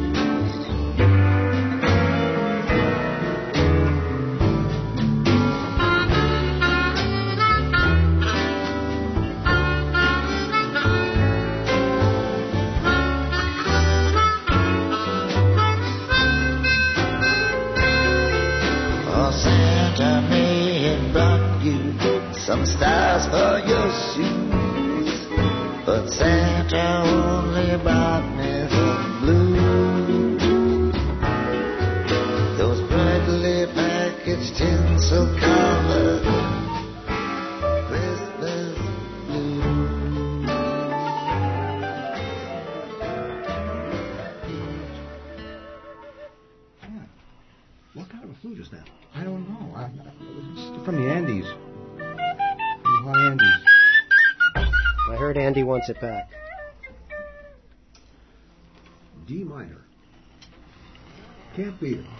Some stars for your shoes, but Santa only brought me the blues. Those brightly packaged tinsel covered Christmas blues. What kind of a flute is that? I don't know. I, it's from the Andes. High Andes. I heard Andy wants it back. D minor. Can't beat it.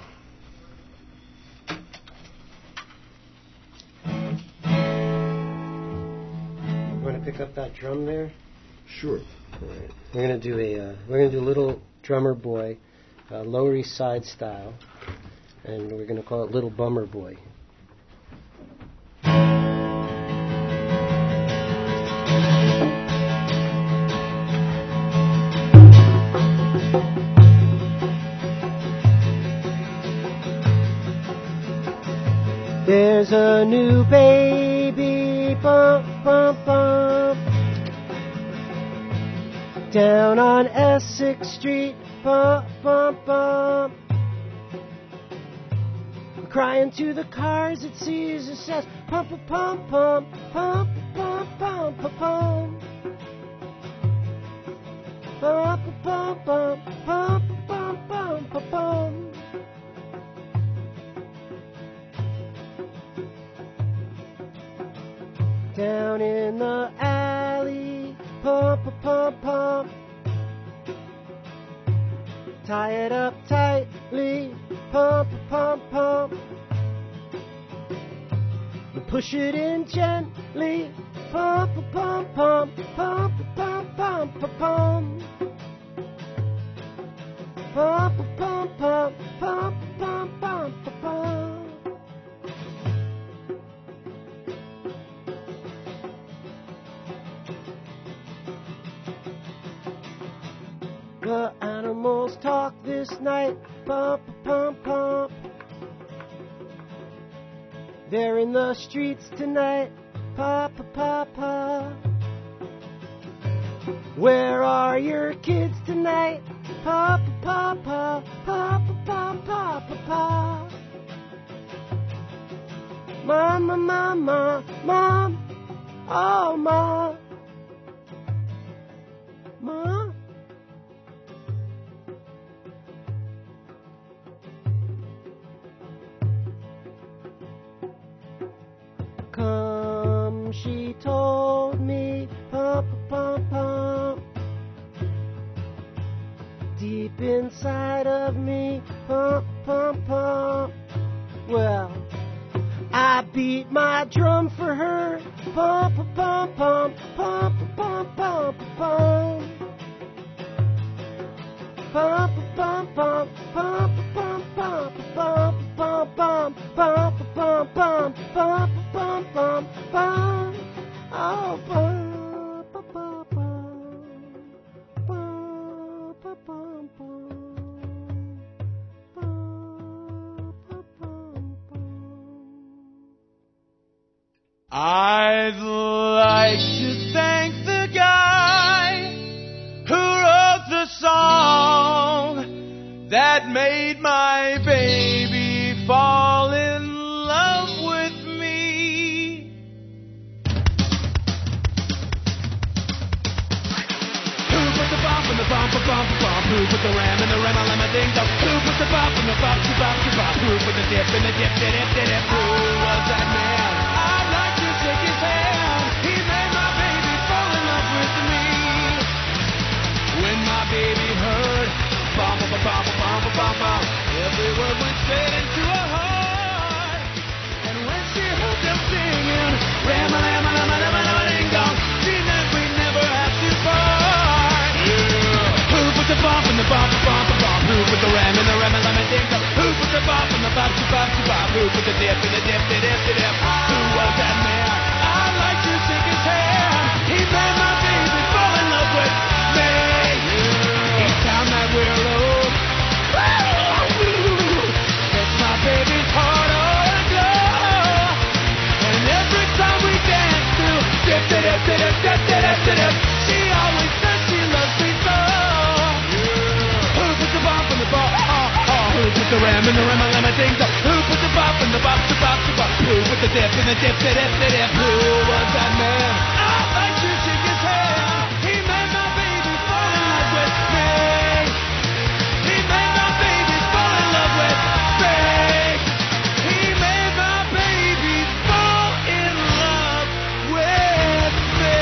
You want to pick up that drum there? Sure. All right. We're gonna do a uh, we're gonna do a little drummer boy, uh, Lower East Side style, and we're gonna call it Little Bummer Boy. There's a new baby bump, bump, bump down on Essex Street, bump, bump, bump. Crying to the cars it sees and says, pump, pump, pump, pump, pump, pump, pump, pump. Pump, pump, pump, pump, pump, pump, pump, pump. Down in the alley, pump, pump, pump. Tie it up tightly, pump, pump, pump. Push it in gently, pump, pump, pump, pump, pump, pump, pump, pump. Pump, pump, pump, pump, pump, pump, pump, pump. The animals talk this night, pump, pump, pump. They're in the streets tonight, pump, pump, pump. Where are your kids tonight? Pump, pump, pump, pump, pump, pump, pump. Mama, mama, mom, Oh, Ma. Ma. Come, she told me, pum, pum, pum, deep inside of me, pum, pum, pum. Well, I beat my drum for her, pum, pum, pum, pum, pum, pum, pum, pum. Pum, pum, pum, pum, pum, pum, pum, pum, pum, pum, pum, pum, pum, pum, pum, pum. Oh, pum, pum, pum, pum, pum, pum, pum, pum. I'd like to thank the guy who wrote the song that made my baby fall in love with me. Who put the bump in the bump, a bump, a bump? Who put the ram in the ram, a lemma ding dong? Who put the bump in the bump, the bump, the bump? Who put the dip in the dip, dip, dip, dip, dip? Who was that man? I'd like to shake his hand. He made my baby fall in love with me. When my baby heard bum bum bum bum bum bum bum, every word went straight into her heart. And when she heard them singing ram a lam a lam a lam a lam a ding dong, she meant we never have to part. Yeah. Who put the bump in the bump bump bump? Who put the ram in the ram a lam a ding dong? Who put the bump in the bump bump bump? Who put the dip in the dip the dip the dip? Who was that man? I'd like to shake his hand. He made my baby fall in love with me. Each time that we're alone, it's my baby's heart on aglow. And every time we dance to dip, dip, dip, dip, dip, dip, dip, dip, she always says she loves me so. Who put the bump in the bump? Oh, oh. Who put the ram in the ram, a lemma ding dong? Who put the bump in the bump, the bump, the bump? Who put the dip in the dip, the dip, the dip? Who was that man? I'd like to shake his hand. He made my baby fall in love with me. He made my baby fall in love with me. He made my baby fall in love with me.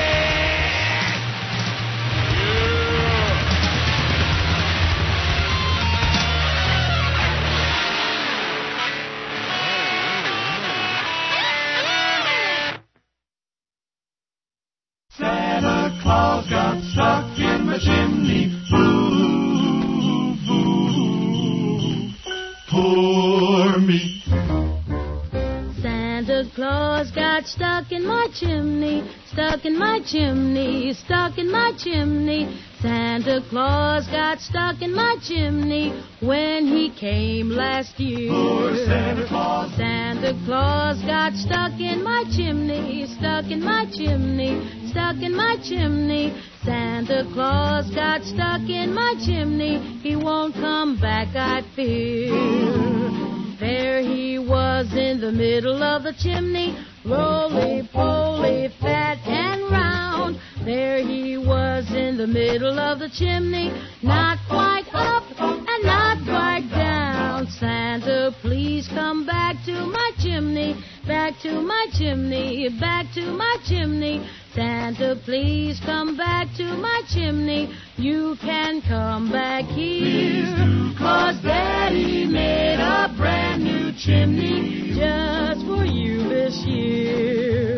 Santa Claus got stuck in the chimney. Boo, boo, poor me. Santa Claus got stuck in my chimney, stuck in my chimney, stuck in my chimney. Santa Claus got stuck in my chimney when he came last year. Poor Santa Claus. Santa Claus got stuck in my chimney, stuck in my chimney, stuck in my chimney. Santa Claus got stuck in my chimney. He won't come back, I fear. There he was in the middle of the chimney, roly-poly, fat and round. There he was in the middle of the chimney, not quite up and not quite down. Santa, please come back to my chimney, back to my chimney, back to my chimney. Santa, please come back to my chimney. You can come back here, 'cause Daddy made a brand new chimney just for you this year.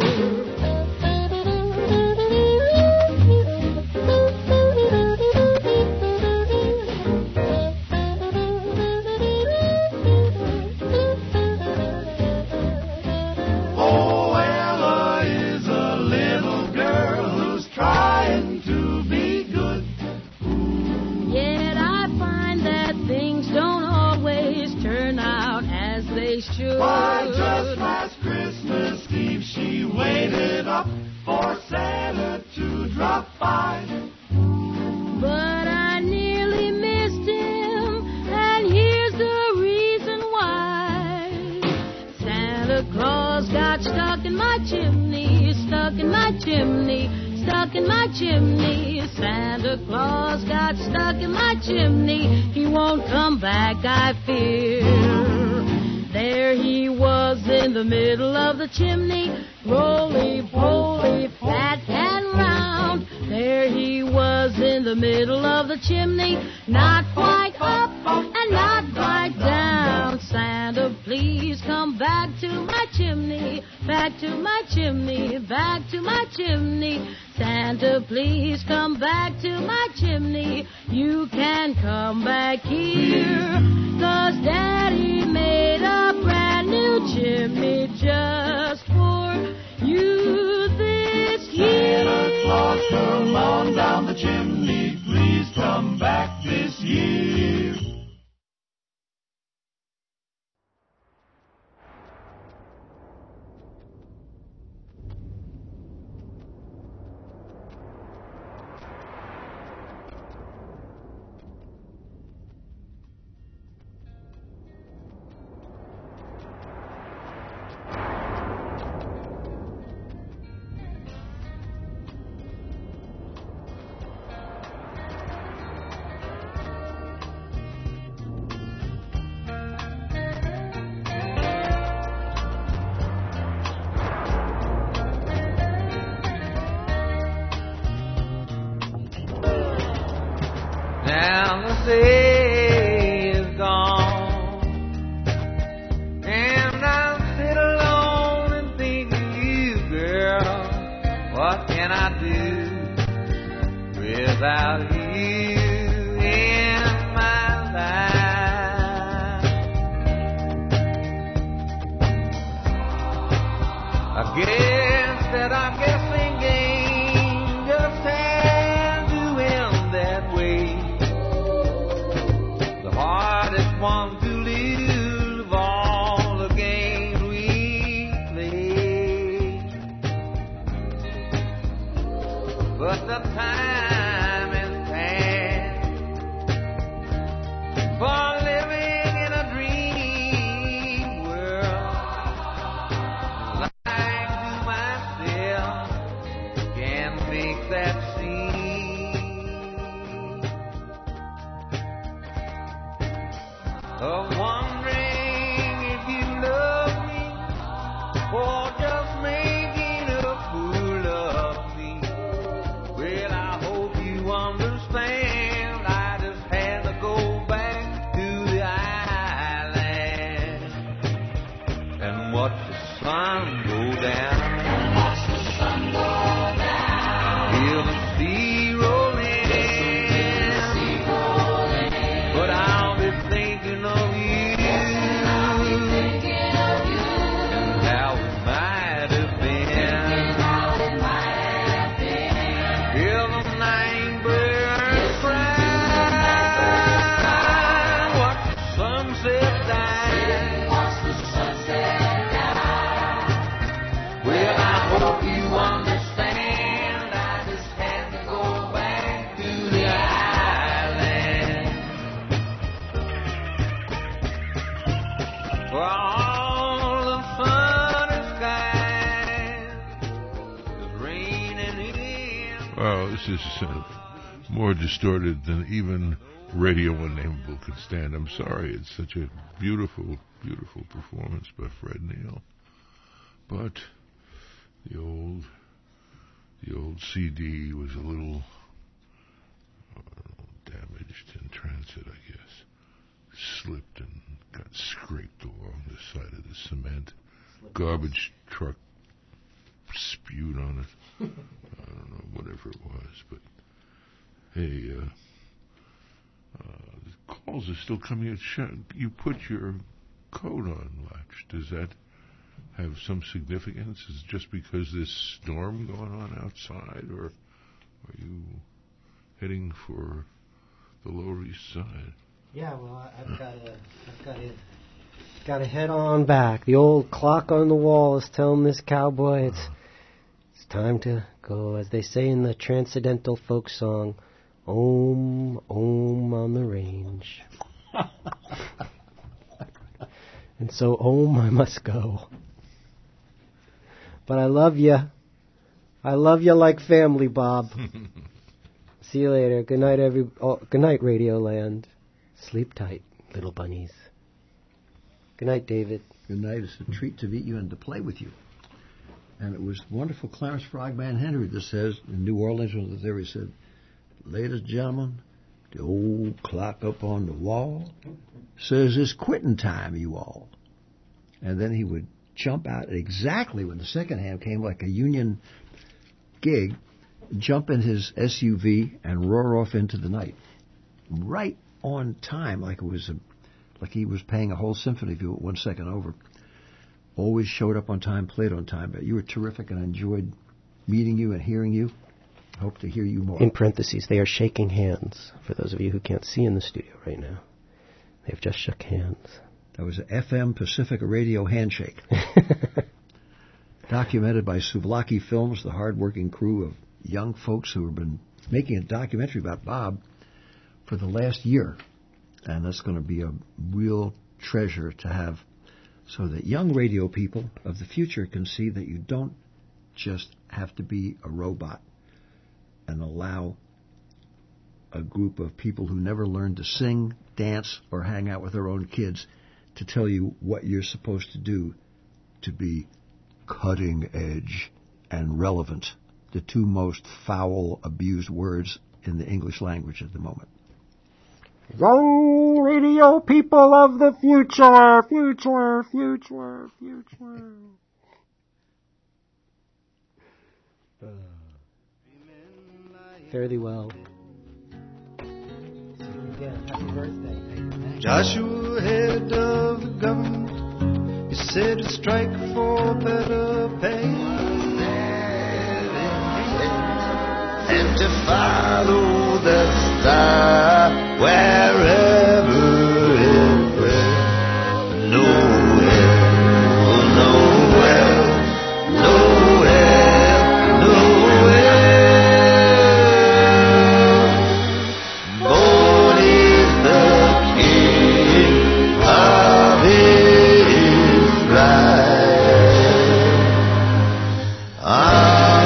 Oh, Ella is a little girl who's trying to be good. Yet I find that things don't always turn out as they should. Why, just last Christmas Eve she waited up for Santa to drop by. But I nearly missed him, and here's the reason why. Santa Claus got stuck in my chimney, stuck stuck in my chimney, stuck in my chimney. Santa Claus got stuck in my chimney. He won't come back, I fear. There he was in the middle of the chimney, roly-poly, fat and round. There he was in the middle of the chimney, not quite up and not quite down. Santa, please come back to my chimney, back to my chimney, back to my chimney. Santa, please come back to my chimney. You can come back here, 'cause Daddy made a brand new chimney just for you this year. Santa Claus, come on down the chimney. Please come back this year. Now the day is gone, and I sit alone and think of you, girl. What can I do without you in my life? I guess that I'm guessing game just had to end that way. Hardest one to lose of all the games we play. But the time is past for living in a dream world. Lying to myself can make that seem. Of wondering if you love me, or just making a fool of me. Well, I hope you understand. I just had to go back to the island and watch the sun go down. And watch the sun go down. Feel the sea rolling. But I'll be thinking of you. Wow, this is uh, more distorted than even Radio Unnameable could stand. I'm sorry, it's such a beautiful, beautiful performance by Fred Neil. But the old, the old C D was a little uh, damaged in transit, I guess. Slipped and got scraped along the side of the cement. Garbage truck spewed on it. I don't know, whatever it was, but hey, uh, uh, the calls are still coming in. You put your coat on, Latch. Does that have some significance? Is it just because there's storm going on outside, or are you heading for the Lower East Side? Yeah, well, I- I've got to, I've got to, got to head on back. The old clock on the wall is telling this cowboy it's, it's time to go, as they say in the transcendental folk song, Om, Om on the range. And so, Om, I must go. But I love you. I love you like family, Bob. See you later. Good night, every. Oh, good night, Radio Land. Sleep tight, little bunnies. Good night, David. Good night. It's a treat to meet you and to play with you. And it was wonderful. Clarence Frogman Henry that says in New Orleans when there he said, "Ladies and gentlemen, the old clock up on the wall says it's quitting time, you all." And then he would jump out exactly when the second hand came, like a union gig, jump in his S U V and roar off into the night, right on time, like it was a, like he was paying a whole symphony if you went one second over. Always showed up on time, played on time. But you were terrific, and I enjoyed meeting you and hearing you. Hope to hear you more. In parentheses, they are shaking hands. For those of you who can't see in the studio right now, they've just shook hands. That was an F M Pacifica Radio handshake. Documented by Souvlaki Films, the hard-working crew of young folks who have been making a documentary about Bob for the last year. And that's going to be a real treasure to have, so that young radio people of the future can see that you don't just have to be a robot and allow a group of people who never learned to sing, dance, or hang out with their own kids to tell you what you're supposed to do to be cutting edge and relevant, the two most foul, abused words in the English language at the moment. Young radio people of the future, future, future, future. Uh, fare thee well. Yeah, happy birthday. Joshua, head of the government, you said to strike for better pay and to follow the star wherever it will. Nowhere, nowhere, nowhere, nowhere. Born is the King of Israel. Ah.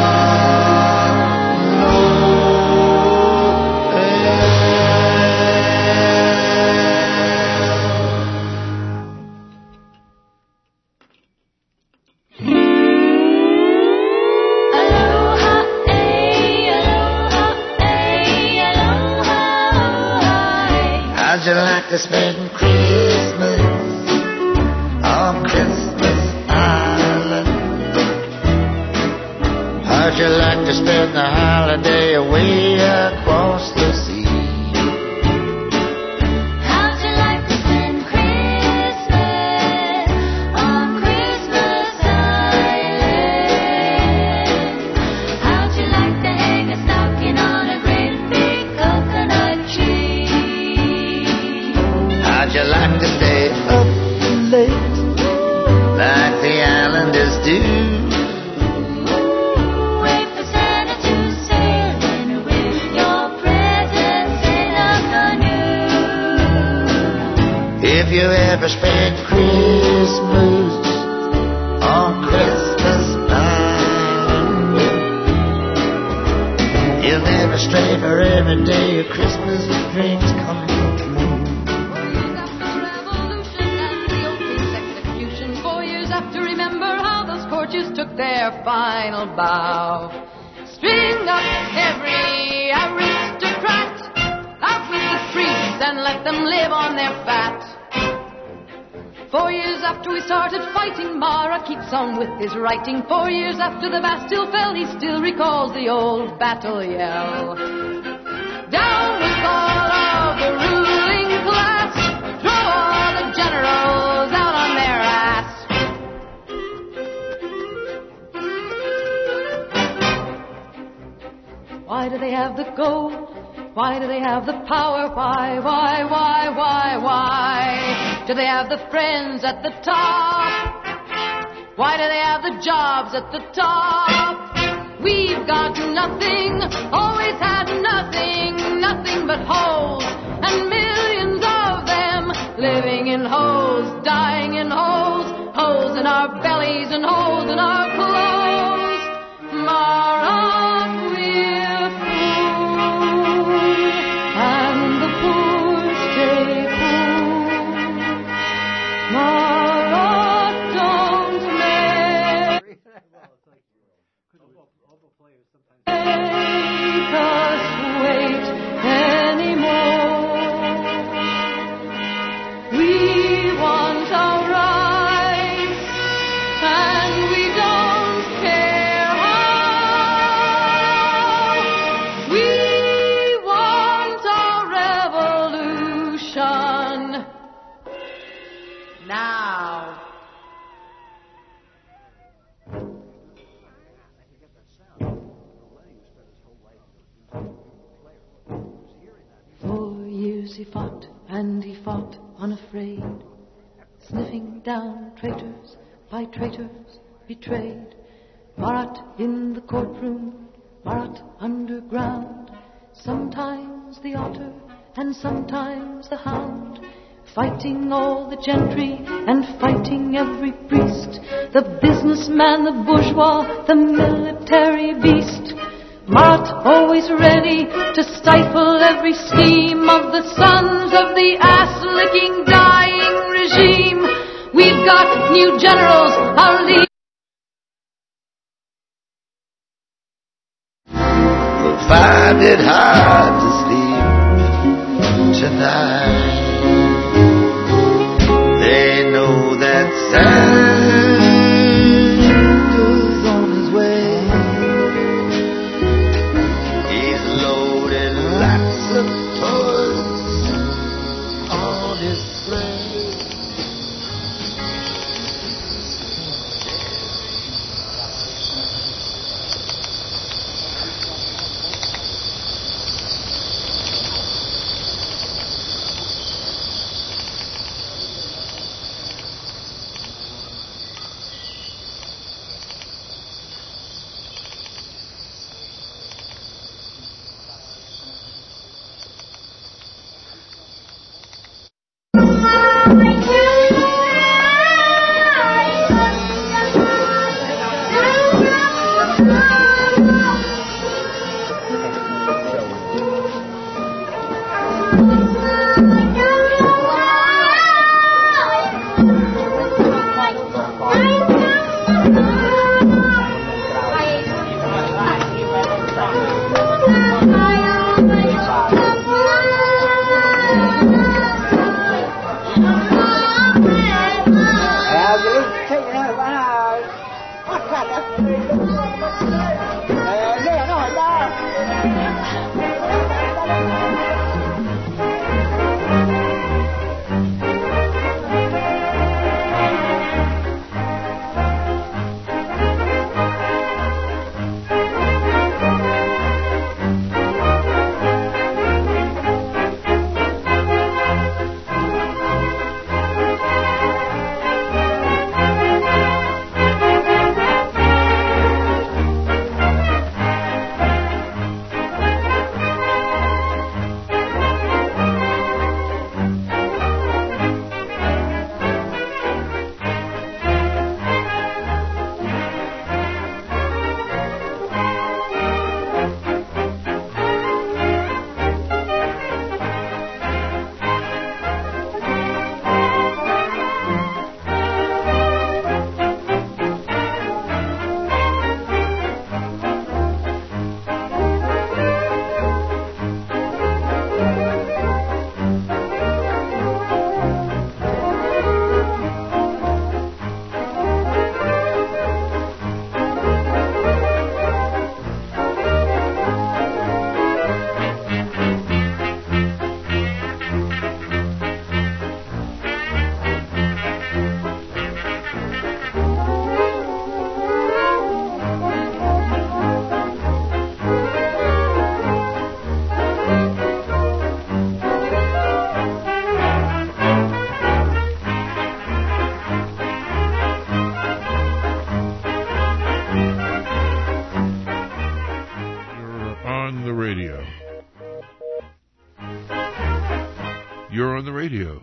How'd you like to spend Christmas on Christmas Island? How'd you like to spend the holiday away across the sea? How'd you like to spend Christmas on Christmas Island? How'd you like to hang a stocking on a great big coconut tree? How'd you like to stay up late like the islanders do? Wait for Santa to sail in with your presents in a canoe. If you ever spend Christmas on Christmas Island, you'll never stray, for every day your Christmas dreams come true. To remember how those courtiers took their final bow. String up every aristocrat out with the priests and let them live on their fat. Four years after we started fighting, Marat keeps on with his writing. Four years after the Bastille fell, he still recalls the old battle yell. Down with all of the ruling class, throw all the generals out on their ass. Why do they have the gold? Why do they have the power? Why, why, why, why, why? Do they have the friends at the top? Why do they have the jobs at the top? We've got nothing, always had nothing, nothing but holes, and millions of them living in holes, dying in holes, holes in our bellies and holes in our clothes. Mara. Make us wait anymore. We want our rights, and we don't care how. We want our revolution now. Four years he fought, and he fought unafraid, sniffing down traitors by traitors betrayed. Marat in the courtroom, Marat underground, sometimes the otter and sometimes the hound, fighting all the gentry and fighting every priest, the businessman, the bourgeois, the military beast. Marat always ready to stifle every scheme of the sons of the ass-licking dying regime. We've got new generals, our leaders. But find it hard to sleep tonight. They know that Santa's on his way. He's loaded lots of toys on his sleigh. You're on the radio.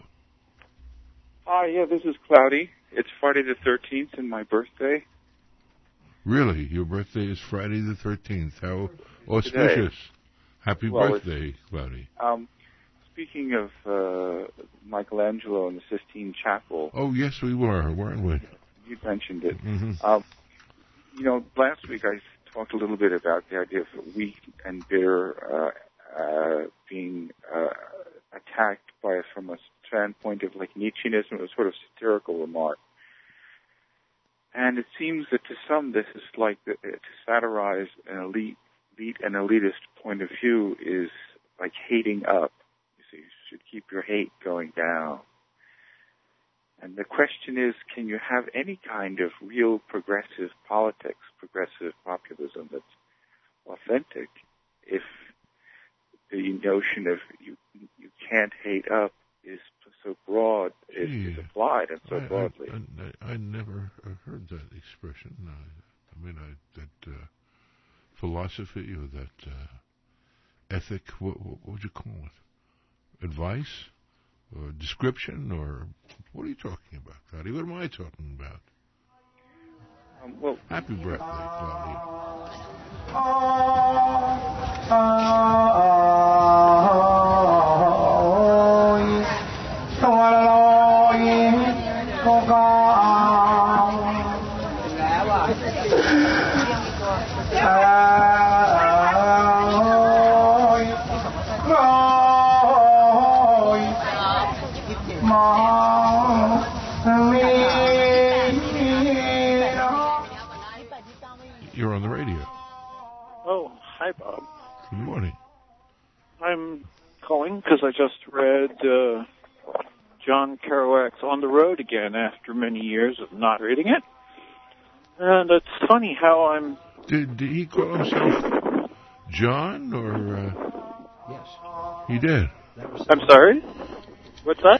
Hi, yeah, this is Cloudy. It's Friday the thirteenth and my birthday. Really? Your birthday is Friday the thirteenth. How auspicious. Today. Happy well, birthday, Cloudy. Um, speaking of uh, Michelangelo and the Sistine Chapel. Oh, yes, we were, weren't we? You mentioned it. Mm-hmm. Um, you know, last week I talked a little bit about the idea of wheat and bitter uh, uh, being uh, attacked by from a standpoint of like Nietzscheanism, a sort of satirical remark. And it seems that to some this is like the, to satirize an elite, elite and elitist point of view is like hating up. You see, you should keep your hate going down. And the question is, can you have any kind of real progressive politics, progressive populism that's authentic if the notion of you you can't hate up is so broad, is, is applied and so I, broadly? I, I, I never heard that expression. I, I mean, I, that uh, philosophy or that uh, ethic, what, what would you call it? Advice? Or description, or what are you talking about, Cloudy? What am I talking about? Um, well, happy birthday, Cloudy. You're on the radio. Oh, hi, Bob. Good morning. I'm calling because I just read uh, John Kerouac's On the Road again after many years of not reading it. And it's funny how I'm... Did, did he call himself John, or... Uh, yes. He did. I'm sorry? What's that?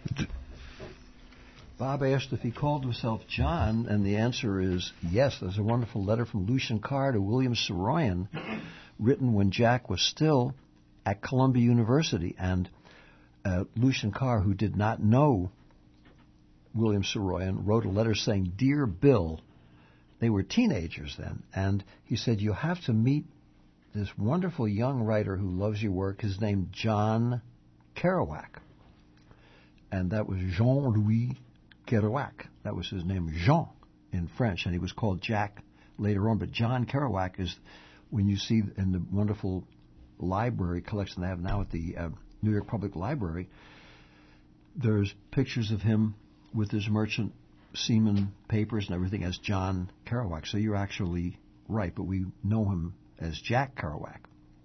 Bob asked if he called himself John, and the answer is yes. There's a wonderful letter from Lucian Carr to William Saroyan, written when Jack was still at Columbia University. And uh, Lucian Carr, who did not know William Saroyan, wrote a letter saying, "Dear Bill," they were teenagers then, and he said, "You have to meet this wonderful young writer who loves your work. His name John Kerouac." And that was Jean-Louis Kerouac. That was his name, Jean, in French, and he was called Jack later on. But John Kerouac is, when you see in the wonderful library collection they have now at the uh, New York Public Library, there's pictures of him with his merchant seaman papers and everything as John Kerouac. So you're actually right, but we know him as Jack Kerouac.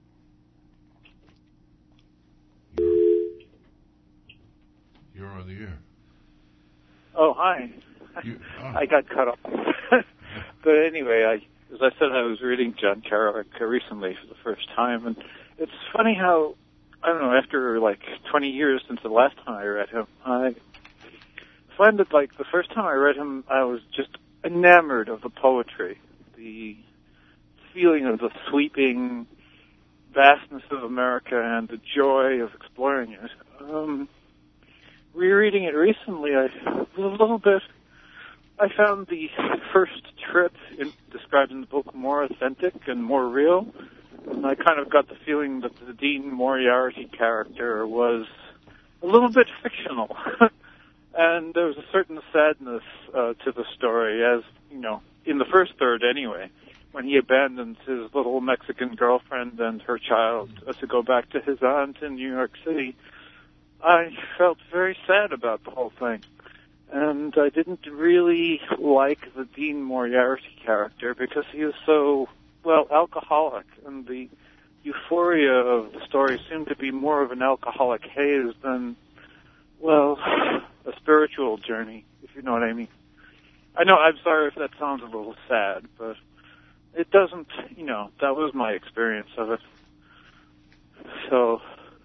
You're on the air. Oh, hi. You, oh. I got cut off. But anyway, I, as I said, I was reading John Kerouac recently for the first time, and it's funny how, I don't know, after like twenty years since the last time I read him, I find that like the first time I read him, I was just enamored of the poetry, the feeling of the sweeping vastness of America and the joy of exploring it. Um, rereading it recently, I was a little bit, I found the first trip in, described in the book more authentic and more real. And I kind of got the feeling that the Dean Moriarty character was a little bit fictional. And there was a certain sadness uh, to the story, as, you know, in the first third anyway, when he abandons his little Mexican girlfriend and her child uh, to go back to his aunt in New York City. I felt very sad about the whole thing. And I didn't really like the Dean Moriarty character because he was so, well, alcoholic. And the euphoria of the story seemed to be more of an alcoholic haze than, well, a spiritual journey, if you know what I mean. I know, I'm sorry if that sounds a little sad, but it doesn't, you know, that was my experience of it. So...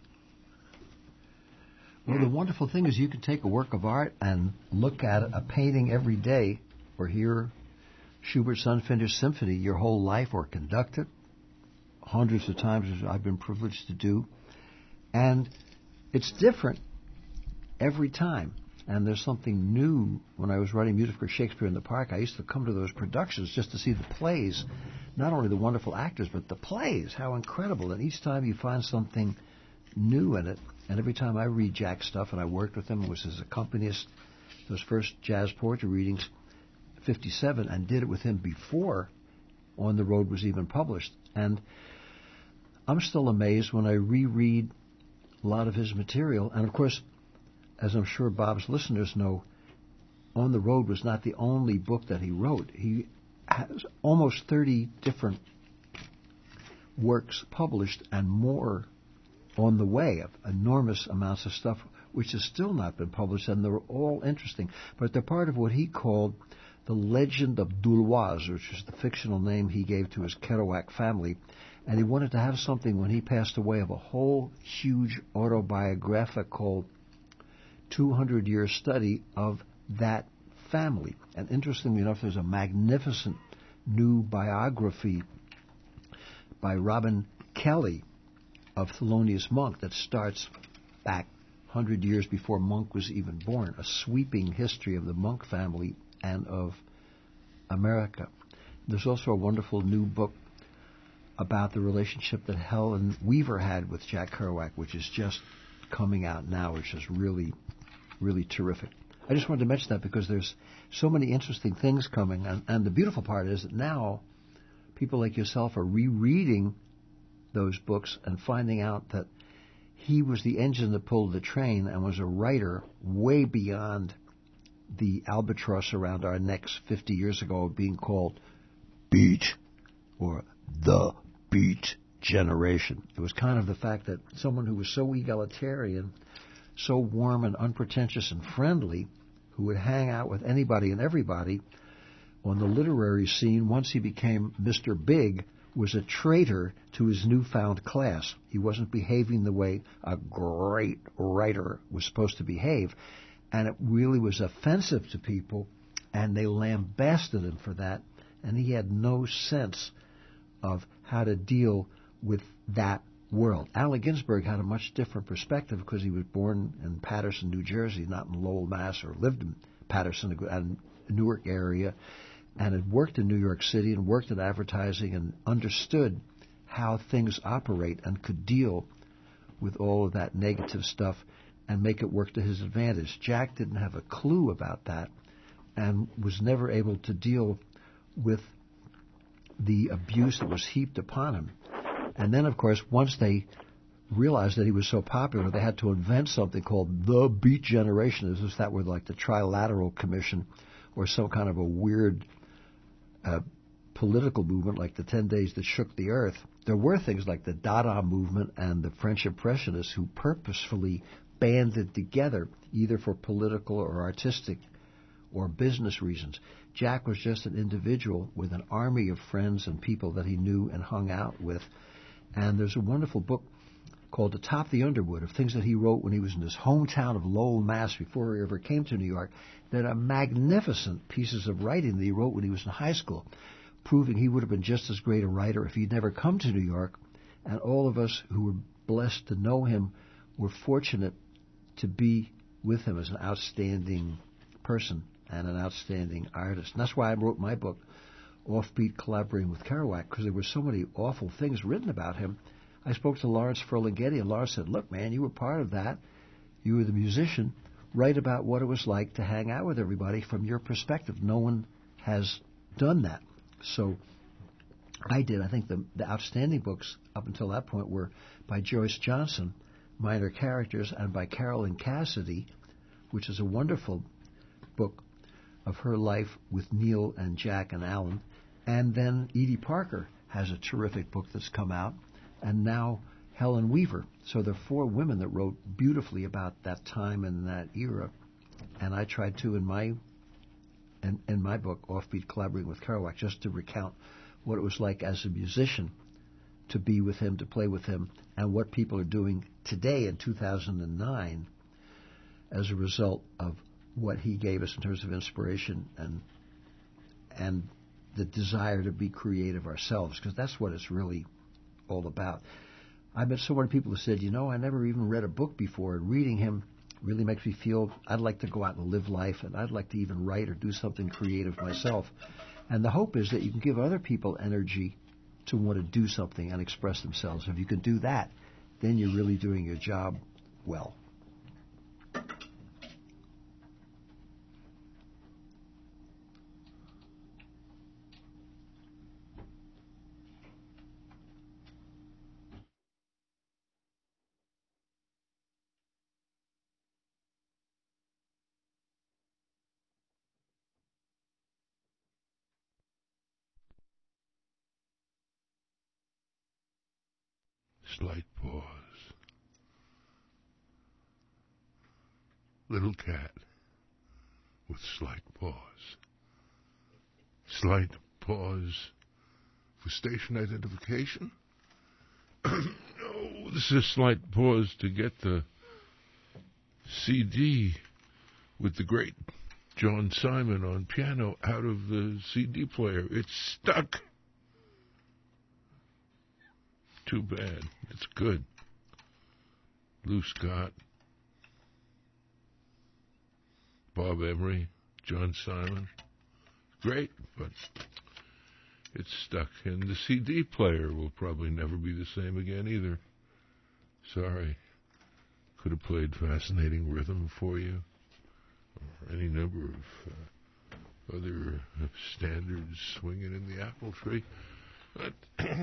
Well, the wonderful thing is you can take a work of art and look at a painting every day or hear Schubert's Unfinished Symphony your whole life or conduct it hundreds of times, as I've been privileged to do. And it's different every time. And there's something new. When I was writing music for Shakespeare in the Park, I used to come to those productions just to see the plays, not only the wonderful actors, but the plays. How incredible. And each time you find something new in it. And every time I read Jack's stuff, and I worked with him, was his accompanist, those first jazz poetry readings, fifty-seven, and did it with him before On the Road was even published. And I'm still amazed when I reread a lot of his material. And of course, as I'm sure Bob's listeners know, On the Road was not the only book that he wrote. He has almost thirty different works published and more on the way, of enormous amounts of stuff which has still not been published, and they're all interesting. But they're part of what he called the Legend of Dulwaz, which is the fictional name he gave to his Kerouac family. And he wanted to have something when he passed away of a whole huge autobiographical two hundred year study of that family. And interestingly enough, there's a magnificent new biography by Robin Kelly of Thelonious Monk that starts back one hundred years before Monk was even born, a sweeping history of the Monk family and of America. There's also a wonderful new book about the relationship that Helen Weaver had with Jack Kerouac, which is just coming out now, which is really, really terrific. I just wanted to mention that because there's so many interesting things coming, and, and the beautiful part is that now people like yourself are rereading those books and finding out that he was the engine that pulled the train and was a writer way beyond the albatross around our necks fifty years ago of being called Beat or the Beat generation. It was kind of the fact that someone who was so egalitarian, so warm and unpretentious and friendly, who would hang out with anybody and everybody on the literary scene once he became Mister Big, was a traitor to his newfound class. He wasn't behaving the way a great writer was supposed to behave, and it really was offensive to people, and they lambasted him for that, and he had no sense of how to deal with that world. Allen Ginsberg had a much different perspective because he was born in Paterson, New Jersey, not in Lowell, Mass, or lived in Paterson and Newark area, and had worked in New York City and worked in advertising and understood how things operate and could deal with all of that negative stuff and make it work to his advantage. Jack didn't have a clue about that and was never able to deal with the abuse that was heaped upon him. And then, of course, once they realized that he was so popular, they had to invent something called the Beat Generation, as if that were like the Trilateral Commission or some kind of a weird uh, political movement like the Ten Days That Shook the Earth. There were things like the Dada movement and the French Impressionists who purposefully banded together, either for political or artistic or business reasons. Jack was just an individual with an army of friends and people that he knew and hung out with. And there's a wonderful book called Atop the Underwood of things that he wrote when he was in his hometown of Lowell, Mass, before he ever came to New York, that are magnificent pieces of writing that he wrote when he was in high school, proving he would have been just as great a writer if he'd never come to New York. And all of us who were blessed to know him were fortunate to be with him as an outstanding person and an outstanding artist. And that's why I wrote my book, Offbeat, Collaborating with Kerouac, because there were so many awful things written about him. I spoke to Lawrence Ferlinghetti, and Lawrence said, look, man, you were part of that. You were the musician. Write about what it was like to hang out with everybody from your perspective. No one has done that. So I did. I think the, the outstanding books up until that point were by Joyce Johnson, Minor Characters, and by Carolyn Cassidy, which is a wonderful book of her life with Neil and Jack and Alan. And then Edie Parker has a terrific book that's come out. And now Helen Weaver. So there are four women that wrote beautifully about that time and that era. And I tried to in my in, in my book, Offbeat, Collaborating with Kerouac, just to recount what it was like as a musician to be with him, to play with him, and what people are doing today in two thousand nine as a result of what he gave us in terms of inspiration and and the desire to be creative ourselves, because that's what it's really all about. I met so many people who said, you know, I never even read a book before, and reading him really makes me feel I'd like to go out and live life, and I'd like to even write or do something creative myself. And the hope is that you can give other people energy to want to do something and express themselves. If you can do that, then you're really doing your job well. Slight pause. Little cat with slight pause. Slight pause for station identification. No, this is a slight pause to get the C D with the great John Simon on piano out of the C D player. It's stuck. Too bad. It's good. Lou Scott, Bob Emery, John Simon. Great, but it's stuck. And the C D player will probably never be the same again either. Sorry. Could have played Fascinating Rhythm for you, or any number of uh, other uh, standards swinging in the apple tree. But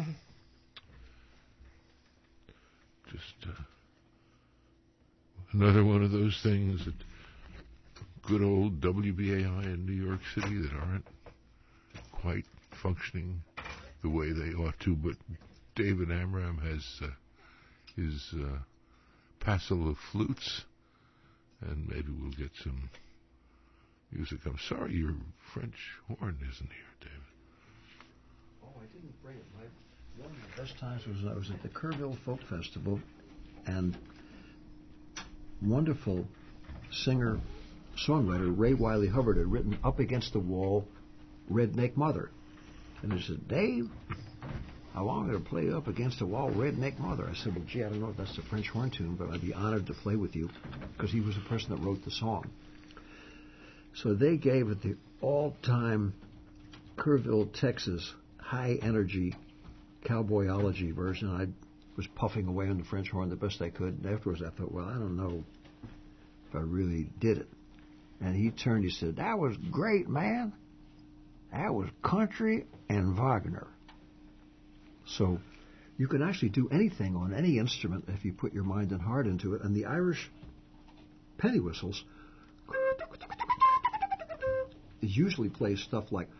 just uh, another one of those things that good old W B A I in New York City that aren't quite functioning the way they ought to, but David Amram has uh, his uh, passel of flutes, and maybe we'll get some music. I'm sorry your French horn isn't here, David. Oh, I didn't bring it. My, one of the best times was I was at the Kerrville Folk Festival, and wonderful singer songwriter Ray Wiley Hubbard had written Up Against the Wall, Redneck Mother. And he said, Dave, I want you to play Up Against the Wall, Redneck Mother. I said, well, gee, I don't know if that's the French horn tune, but I'd be honored to play with you, because he was the person that wrote the song. So they gave it the all-time Kerrville, Texas, high-energy cowboyology version. I was puffing away on the French horn the best I could. And afterwards I thought, well, I don't know if I really did it. And he turned, he said, that was great, man. That was country and Wagner. So you can actually do anything on any instrument if you put your mind and heart into it. And the Irish penny whistles usually play stuff like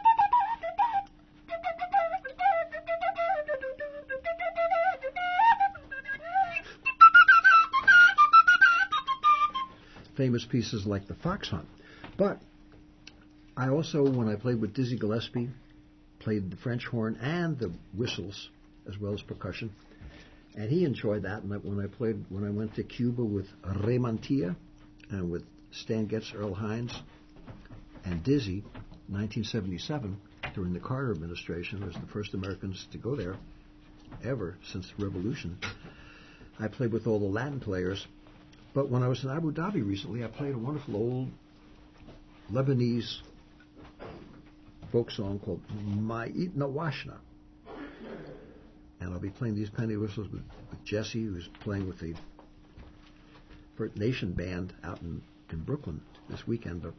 famous pieces like the Fox Hunt. But I also, when I played with Dizzy Gillespie, played the French horn and the whistles as well as percussion, and he enjoyed that. And when I played, when I went to Cuba with Ray Mantilla and with Stan Getz, Earl Hines, and Dizzy, nineteen seventy-seven, during the Carter administration, I was the first Americans to go there ever since the revolution. I played with all the Latin players. But when I was in Abu Dhabi recently, I played a wonderful old Lebanese folk song called Ma'it Nawashna. And I'll be playing these penny whistles with, with Jesse, who's playing with the First Nation band out in, in Brooklyn this weekend. But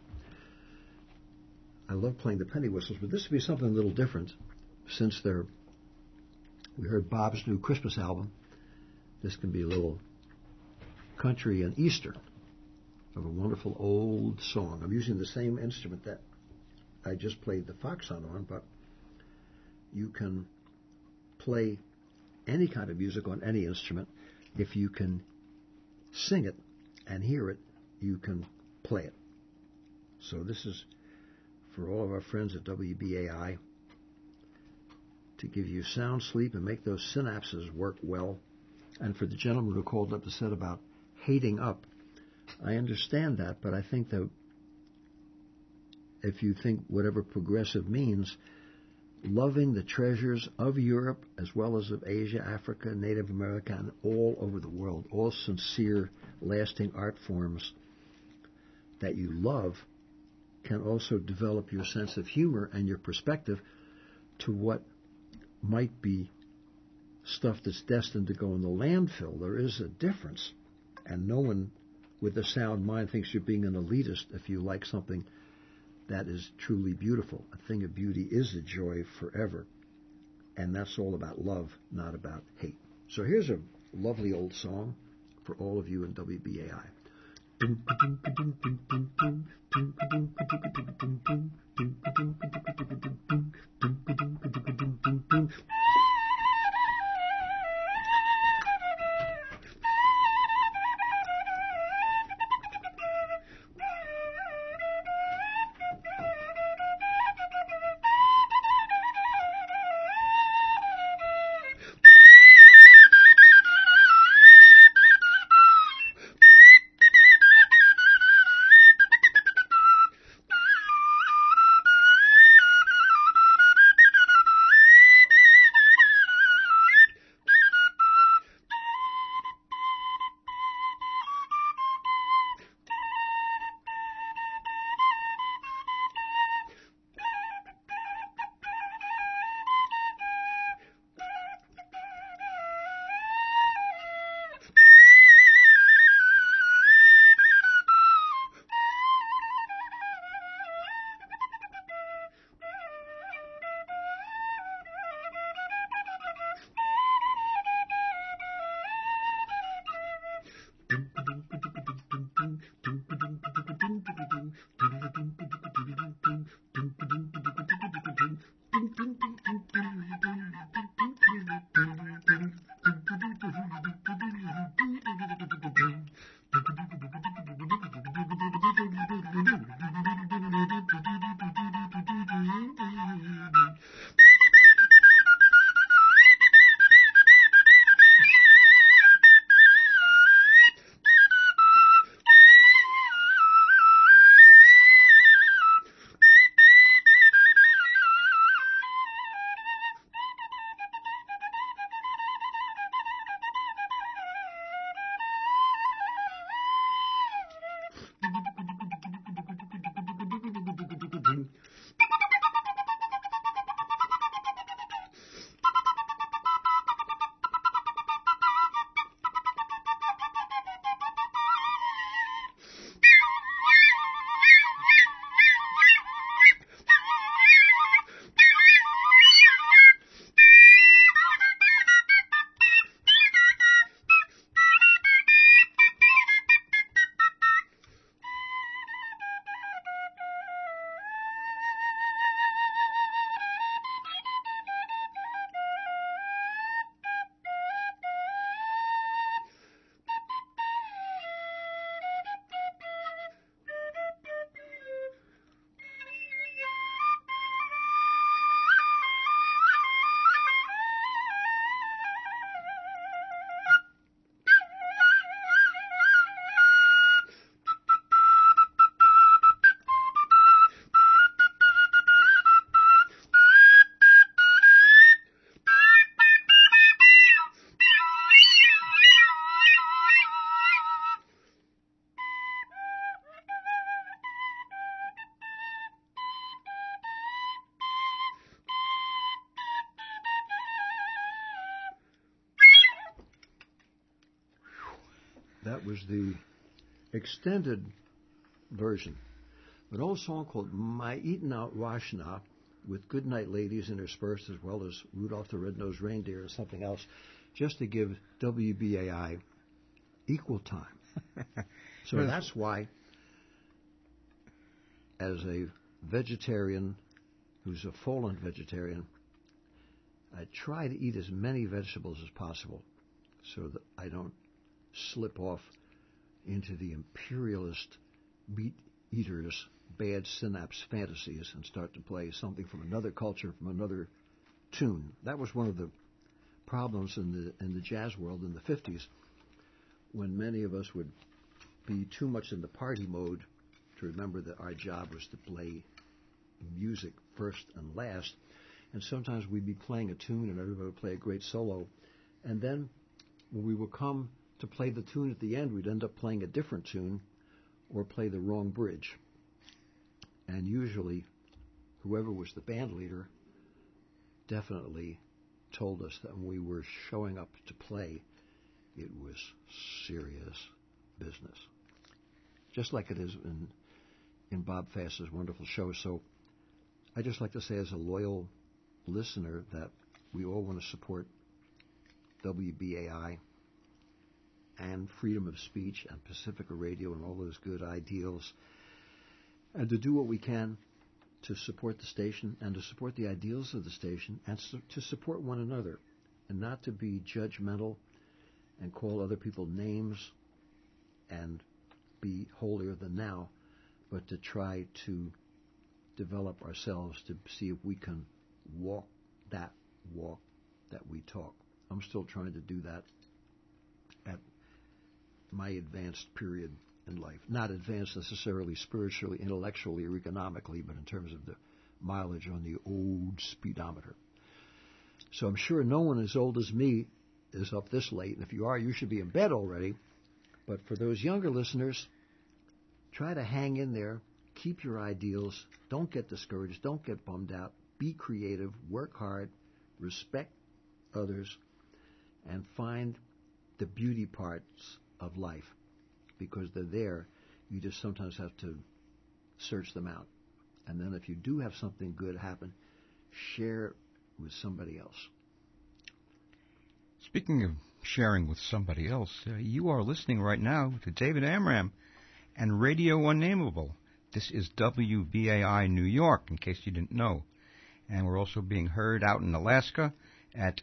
I love playing the penny whistles, but this would be something a little different since they're, we heard Bob's new Christmas album. This can be a little country and Eastern of a wonderful old song. I'm using the same instrument that I just played the Fox Hunt on, but you can play any kind of music on any instrument. If you can sing it and hear it, you can play it. So this is for all of our friends at W B A I to give you sound sleep and make those synapses work well. And for the gentleman who called up and said about hating up, I understand that, but I think that if you think whatever progressive means, loving the treasures of Europe as well as of Asia, Africa, Native America, and all over the world, all sincere, lasting art forms that you love, can also develop your sense of humor and your perspective to what might be stuff that's destined to go in the landfill. There is a difference. And no one with a sound mind thinks you're being an elitist if you like something that is truly beautiful. A thing of beauty is a joy forever. And that's all about love, not about hate. So here's a lovely old song for all of you in W B A I. That was the extended version. An old song called My Eatin' Out Washna, with Goodnight Ladies interspersed, as well as Rudolph the Red-Nosed Reindeer and something else, just to give W B A I equal time. So that's why, as a vegetarian who's a fallen vegetarian, I try to eat as many vegetables as possible so that I don't slip off into the imperialist meat eaters' bad synapse fantasies and start to play something from another culture, from another tune. That was one of the problems in the in the jazz world in the fifties, when many of us would be too much in the party mode to remember that our job was to play music first and last. And sometimes we'd be playing a tune and everybody would play a great solo. And then when we would come to play the tune at the end, we'd end up playing a different tune or play the wrong bridge. And usually, whoever was the band leader definitely told us that when we were showing up to play, it was serious business. Just like it is in, in Bob Fass's wonderful show. So I just like to say, as a loyal listener, that we all want to support W B A I and freedom of speech and Pacifica Radio and all those good ideals, and to do what we can to support the station and to support the ideals of the station and su- to support one another, and not to be judgmental and call other people names and be holier than thou, but to try to develop ourselves to see if we can walk that walk that we talk. I'm still trying to do that at my advanced period in life. Not advanced necessarily spiritually, intellectually, or economically, but in terms of the mileage on the old speedometer. So I'm sure no one as old as me is up this late, and if you are, you should be in bed already. But for those younger listeners, try to hang in there, keep your ideals, don't get discouraged, don't get bummed out, be creative, work hard, respect others, and find the beauty parts of life, because they're there. You just sometimes have to search them out. And then if you do have something good happen, share it with somebody else. Speaking of sharing with somebody else, uh, you are listening right now to David Amram and Radio Unnameable. This is W B A I New York, in case you didn't know. And we're also being heard out in Alaska at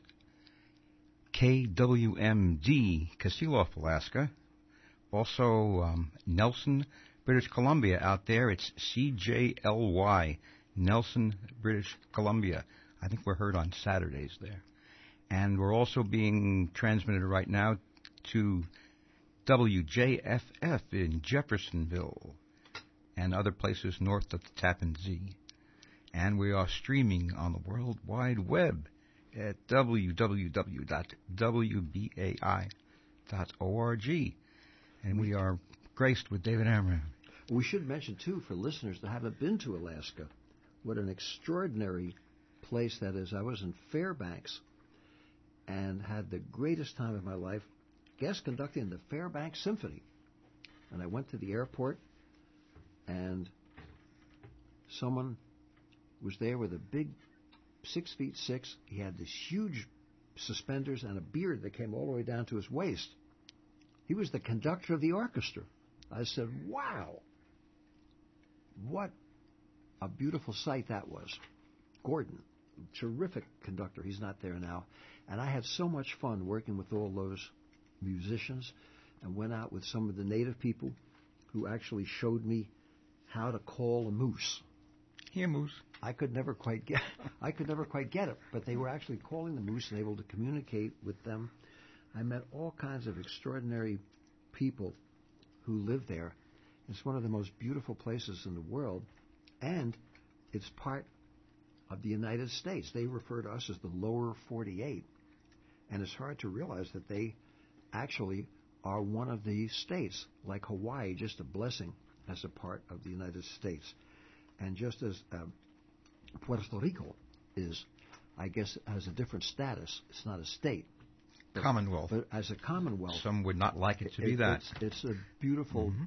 K W M D, Kasilof, Alaska. Also, um, Nelson, British Columbia out there. It's C J L Y, Nelson, British Columbia. I think we're heard on Saturdays there. And we're also being transmitted right now to W J F F in Jeffersonville and other places north of the Tappan Zee. And we are streaming on the World Wide Web at w w w dot w b a i dot org. And we are graced with David Amram. We should mention, too, for listeners that haven't been to Alaska, what an extraordinary place that is. I was in Fairbanks and had the greatest time of my life guest conducting the Fairbanks Symphony. And I went to the airport, and someone was there with a big six feet six. He had these huge suspenders and a beard that came all the way down to his waist. He was the conductor of the orchestra. I said, wow, what a beautiful sight that was. Gordon, terrific conductor. He's not there now. And I had so much fun working with all those musicians, and went out with some of the native people who actually showed me how to call a moose. Here, moose. I could never quite get I could never quite get it, but they were actually calling the moose and able to communicate with them. I met all kinds of extraordinary people who live there. It's one of the most beautiful places in the world, and it's part of the United States. They refer to us as the lower forty-eight, and it's hard to realize that they actually are one of the states, like Hawaii, just a blessing as a part of the United States. And just as uh, Puerto Rico is, I guess, has a different status. It's not a state, Commonwealth. But as a commonwealth. Some would not like it to be it, that. It's, it's a beautiful mm-hmm.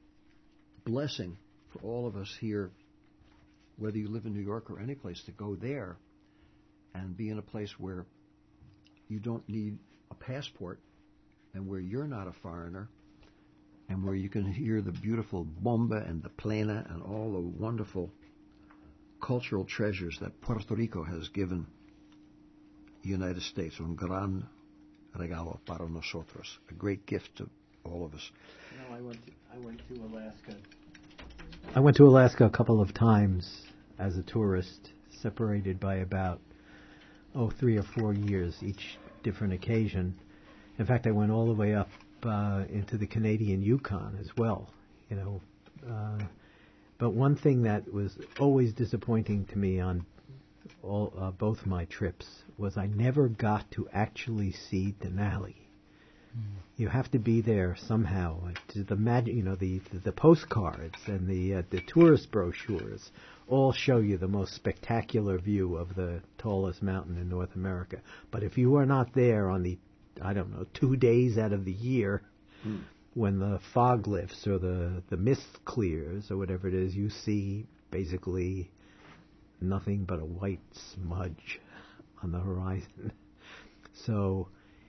blessing for all of us here, whether you live in New York or any place, to go there and be in a place where you don't need a passport and where you're not a foreigner and where you can hear the beautiful bomba and the plena and all the wonderful cultural treasures that Puerto Rico has given the United States. Un gran regalo para nosotros. A great gift to all of us. No, I went to, I went to Alaska. I went to Alaska a couple of times as a tourist, separated by about, oh, three or four years each different occasion. In fact, I went all the way up uh, into the Canadian Yukon as well, you know. Uh, but one thing that was always disappointing to me on all uh, both my trips was I never got to actually see Denali. Mm. You have to be there somehow. To the mag- you know, the, the the postcards and the uh, the tourist brochures all show you the most spectacular view of the tallest mountain in North America. But if you are not there on the, I don't know, two days out of the year, mm. when the fog lifts or the, the mist clears or whatever it is, you see basically nothing but a white smudge on the horizon. So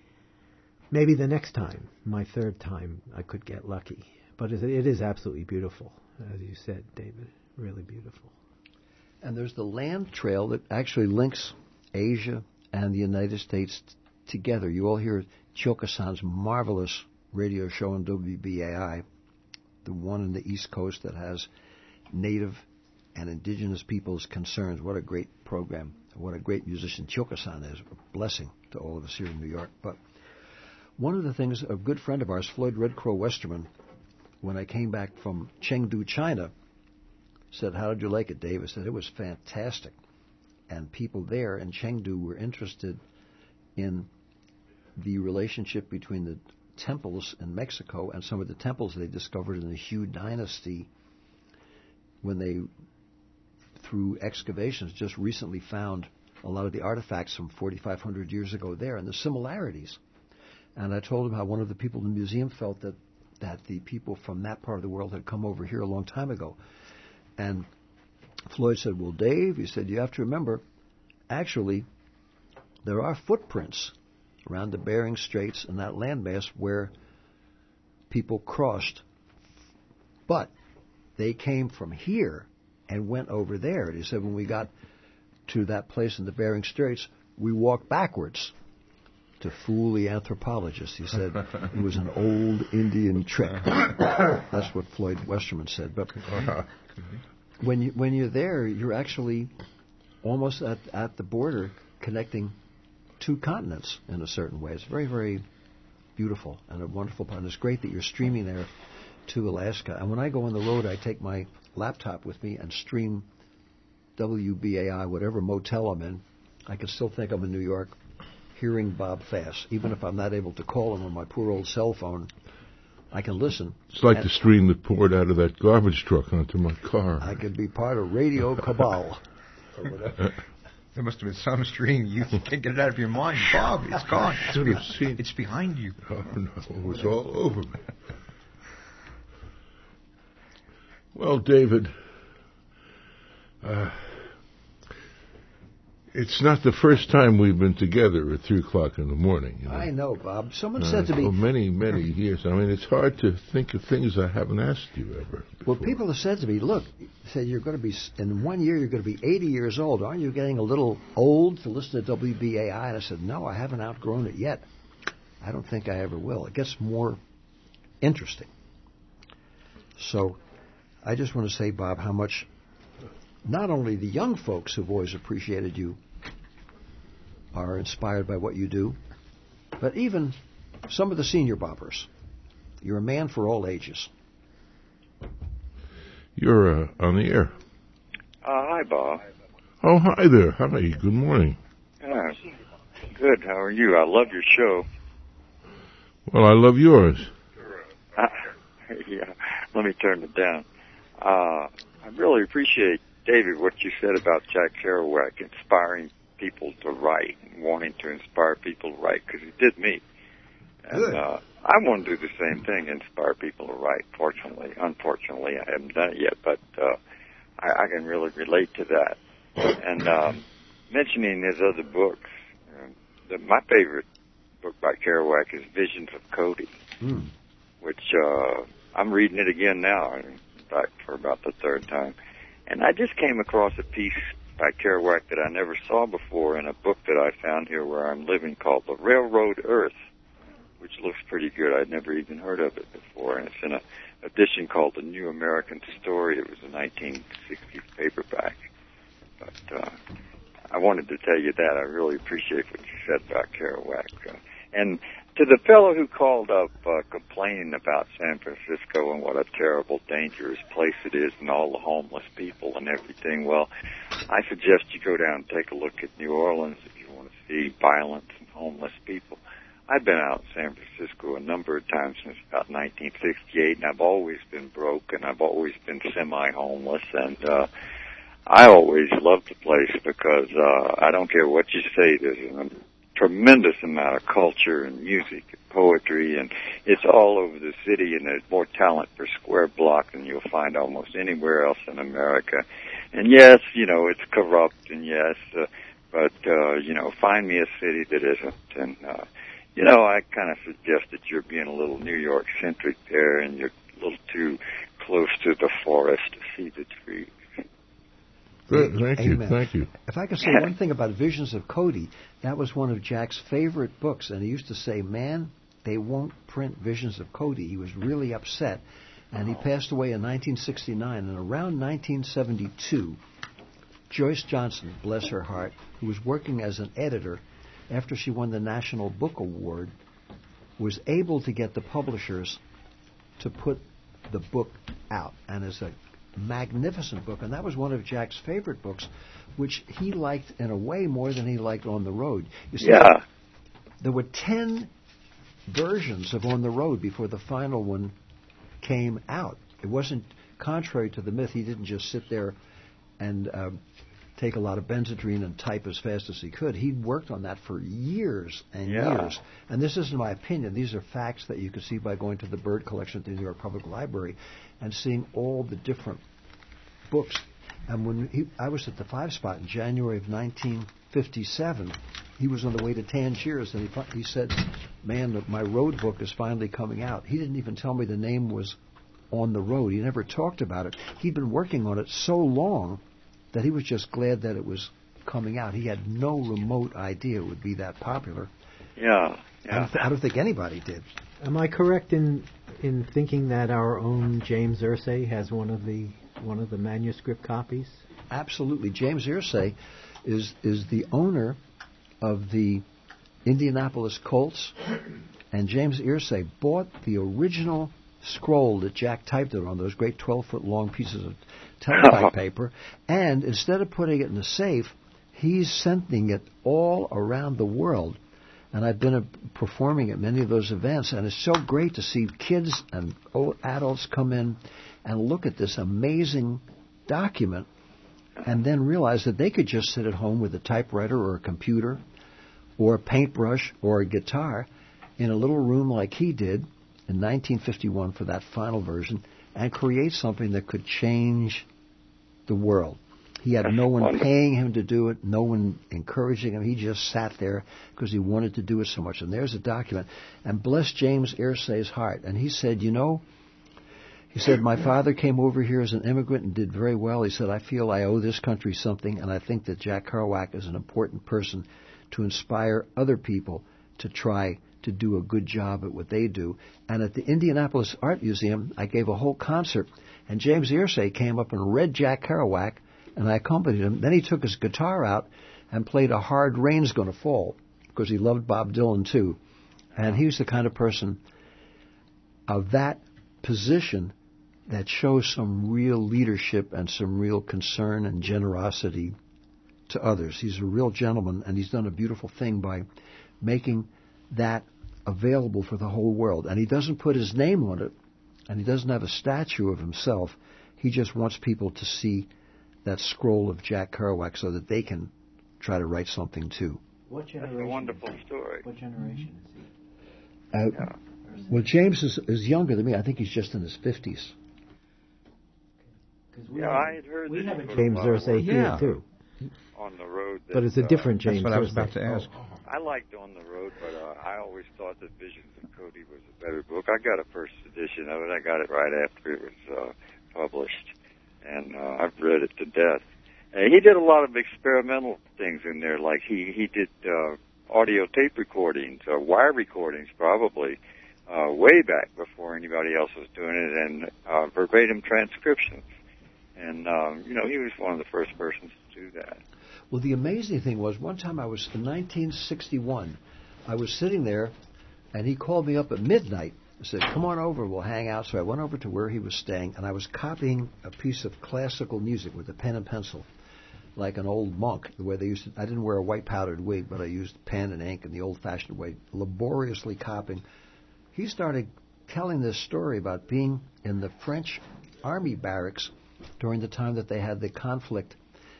maybe the next time, my third time, I could get lucky. But it is absolutely beautiful, as you said, David. Really beautiful. And there's the land trail that actually links Asia and the United States t- together. You all hear Chioka-san's marvelous radio show on W B A I, the one in the East Coast that has native and indigenous people's concerns. What a great program. What a great musician Chioka-san is. A blessing to all of us here in New York. But one of the things, a good friend of ours, Floyd Red Crow Westerman, when I came back from Chengdu, China, said, "How did you like it, Dave?" I said, "It was fantastic." And people there in Chengdu were interested in the relationship between the temples in Mexico and some of the temples they discovered in the Hu dynasty when they, through excavations, just recently found a lot of the artifacts from forty-five hundred years ago there and the similarities. And I told him how one of the people in the museum felt that, that the people from that part of the world had come over here a long time ago. And Floyd said, "Well, Dave," he said, "you have to remember, actually, there are footprints around the Bering Straits and that landmass where people crossed, but they came from here and went over there." And he said, "When we got to that place in the Bering Straits, we walked backwards to fool the anthropologists." He said it was an old Indian trick. That's what Floyd Westerman said. But when you when you're there, you're actually almost at at the border, connecting two continents in a certain way. It's very, very beautiful and a wonderful part. And it's great that you're streaming there to Alaska. And when I go on the road, I take my laptop with me and stream W B A I, whatever motel I'm in. I can still think I'm in New York, hearing Bob Fass. Even if I'm not able to call him on my poor old cell phone, I can listen. It's like the stream that poured out of that garbage truck onto my car. I could be part of Radio Cabal or whatever. There must have been some stream. You can't get it out of your mind. Bob, it's gone. It's, it's behind you. Oh, no. It was all over me. Well, David, uh, it's not the first time we've been together at three o'clock in the morning. You know? I know, Bob. Someone uh, said to me... For many, many years. I mean, it's hard to think of things I haven't asked you ever before. Well, people have said to me, look, said you're going to be, in one year you're going to be eighty years old. Aren't you getting a little old to listen to W B A I? And I said, no, I haven't outgrown it yet. I don't think I ever will. It gets more interesting. So I just want to say, Bob, how much not only the young folks who've always appreciated you are inspired by what you do, but even some of the senior boppers. You're a man for all ages. You're uh, on the air. Uh, hi, Bob. Oh, hi there. Hi. Good morning. Yeah, good. How are you? I love your show. Well, I love yours. Uh, yeah, let me turn it down. Uh, I really appreciate, David, what you said about Jack Kerouac, inspiring people to write, and wanting to inspire people to write, because it did me. And Good. uh, I want to do the same thing, inspire people to write. Fortunately, unfortunately, I haven't done it yet, but uh, I, I can really relate to that. And um, mentioning his other books, uh, the, my favorite book by Kerouac is Visions of Cody, Mm. which uh, I'm reading it again now, in fact, for about the third time. And I just came across a piece by Kerouac that I never saw before in a book that I found here where I'm living called The Railroad Earth, which looks pretty good. I'd never even heard of it before, and it's in a edition called The New American Story. It was a nineteen sixties paperback. But uh, I wanted to tell you that. I really appreciate what you said about Kerouac. Uh, and to the fellow who called up uh, complaining about San Francisco and what a terrible, dangerous place it is and all the homeless people and everything, well, I suggest you go down and take a look at New Orleans if you want to see violence and homeless people. I've been out in San Francisco a number of times since about nineteen sixty-eight, and I've always been broke, and I've always been semi-homeless, and uh, I always loved the place because uh, I don't care what you say, there's a tremendous amount of culture and music and poetry, and it's all over the city, and there's more talent per square block than you'll find almost anywhere else in America. And yes, you know, it's corrupt, and yes, uh, but, uh, you know, find me a city that isn't, and, uh, you know, I kind of suggest that you're being a little New York-centric there, and you're a little too close to the forest to see the trees. Good, thank you, Amen. thank you. If I could say one thing about Visions of Cody, that was one of Jack's favorite books, and he used to say, man, they won't print Visions of Cody. He was really upset, and he passed away in nineteen sixty-nine, and around nineteen seventy-two, Joyce Johnson, bless her heart, who was working as an editor after she won the National Book Award, was able to get the publishers to put the book out, and as a magnificent book, and that was one of Jack's favorite books, which he liked in a way more than he liked On the Road. You see, yeah. There were ten versions of On the Road before the final one came out. It wasn't, contrary to the myth, he didn't just sit there and uh, take a lot of Benzedrine and type as fast as he could. He'd worked on that for years and Yeah. years. And this isn't my opinion. These are facts that you can see by going to the Bird Collection at the New York Public Library and seeing all the different books. And when he, I was at the Five Spot in January of nineteen fifty-seven, he was on the way to Tangiers, and he, he said, man, my road book is finally coming out. He didn't even tell me the name was On the Road. He never talked about it. He'd been working on it so long that he was just glad that it was coming out. He had no remote idea it would be that popular. Yeah, yeah. I don't, th- I don't think anybody did. Am I correct in in thinking that our own James Irsay has one of the one of the manuscript copies? Absolutely. James Irsay is is the owner of the Indianapolis Colts, and James Irsay bought the original scroll that Jack typed it on, those great twelve-foot long pieces of teletype paper, and instead of putting it in a safe, he's sending it all around the world. And I've been uh, performing at many of those events, and it's so great to see kids and old adults come in and look at this amazing document and then realize that they could just sit at home with a typewriter or a computer or a paintbrush or a guitar in a little room like he did in nineteen fifty-one for that final version and create something that could change the world. He had no one paying him to do it, no one encouraging him. He just sat there because he wanted to do it so much. And there's a document. And bless James Irsay's heart. And he said, you know, he said, my father came over here as an immigrant and did very well. He said, I feel I owe this country something, and I think that Jack Kerouac is an important person to inspire other people to try to do a good job at what they do. And at the Indianapolis Art Museum, I gave a whole concert, and James Irsay came up and read Jack Kerouac, and I accompanied him. Then he took his guitar out and played A Hard Rain's Gonna Fall, because he loved Bob Dylan too. And he was the kind of person of that position that shows some real leadership and some real concern and generosity to others. He's a real gentleman, and he's done a beautiful thing by making that available for the whole world. And he doesn't put his name on it, and he doesn't have a statue of himself. He just wants people to see that scroll of Jack Kerouac so that they can try to write something too. What generation? That's a wonderful story. What generation is he? Uh, Yeah. Well, James is, is younger than me. I think he's just in his fifties. Yeah, I had heard we that have he a put James lot of Irsay work here too. on the road. That, But it's a uh, different James. That's what I was Irsay. about to ask. I liked On the Road, but uh, I always thought that Visions of Cody was a better book. I got a first edition of it. I got it right after it was uh, published, and uh, I've read it to death. And he did a lot of experimental things in there, like he he did uh, audio tape recordings, or wire recordings, probably uh, way back before anybody else was doing it, and uh, verbatim transcriptions. And um, you know, he was one of the first persons to do that. Well, the amazing thing was, one time I was in nineteen sixty-one, I was sitting there, and he called me up at midnight and said, "Come on over, we'll hang out." So I went over to where he was staying, and I was copying a piece of classical music with a pen and pencil, like an old monk, the way they used to. I didn't wear a white powdered wig, but I used pen and ink in the old-fashioned way, laboriously copying. He started telling this story about being in the French army barracks during the time that they had the conflict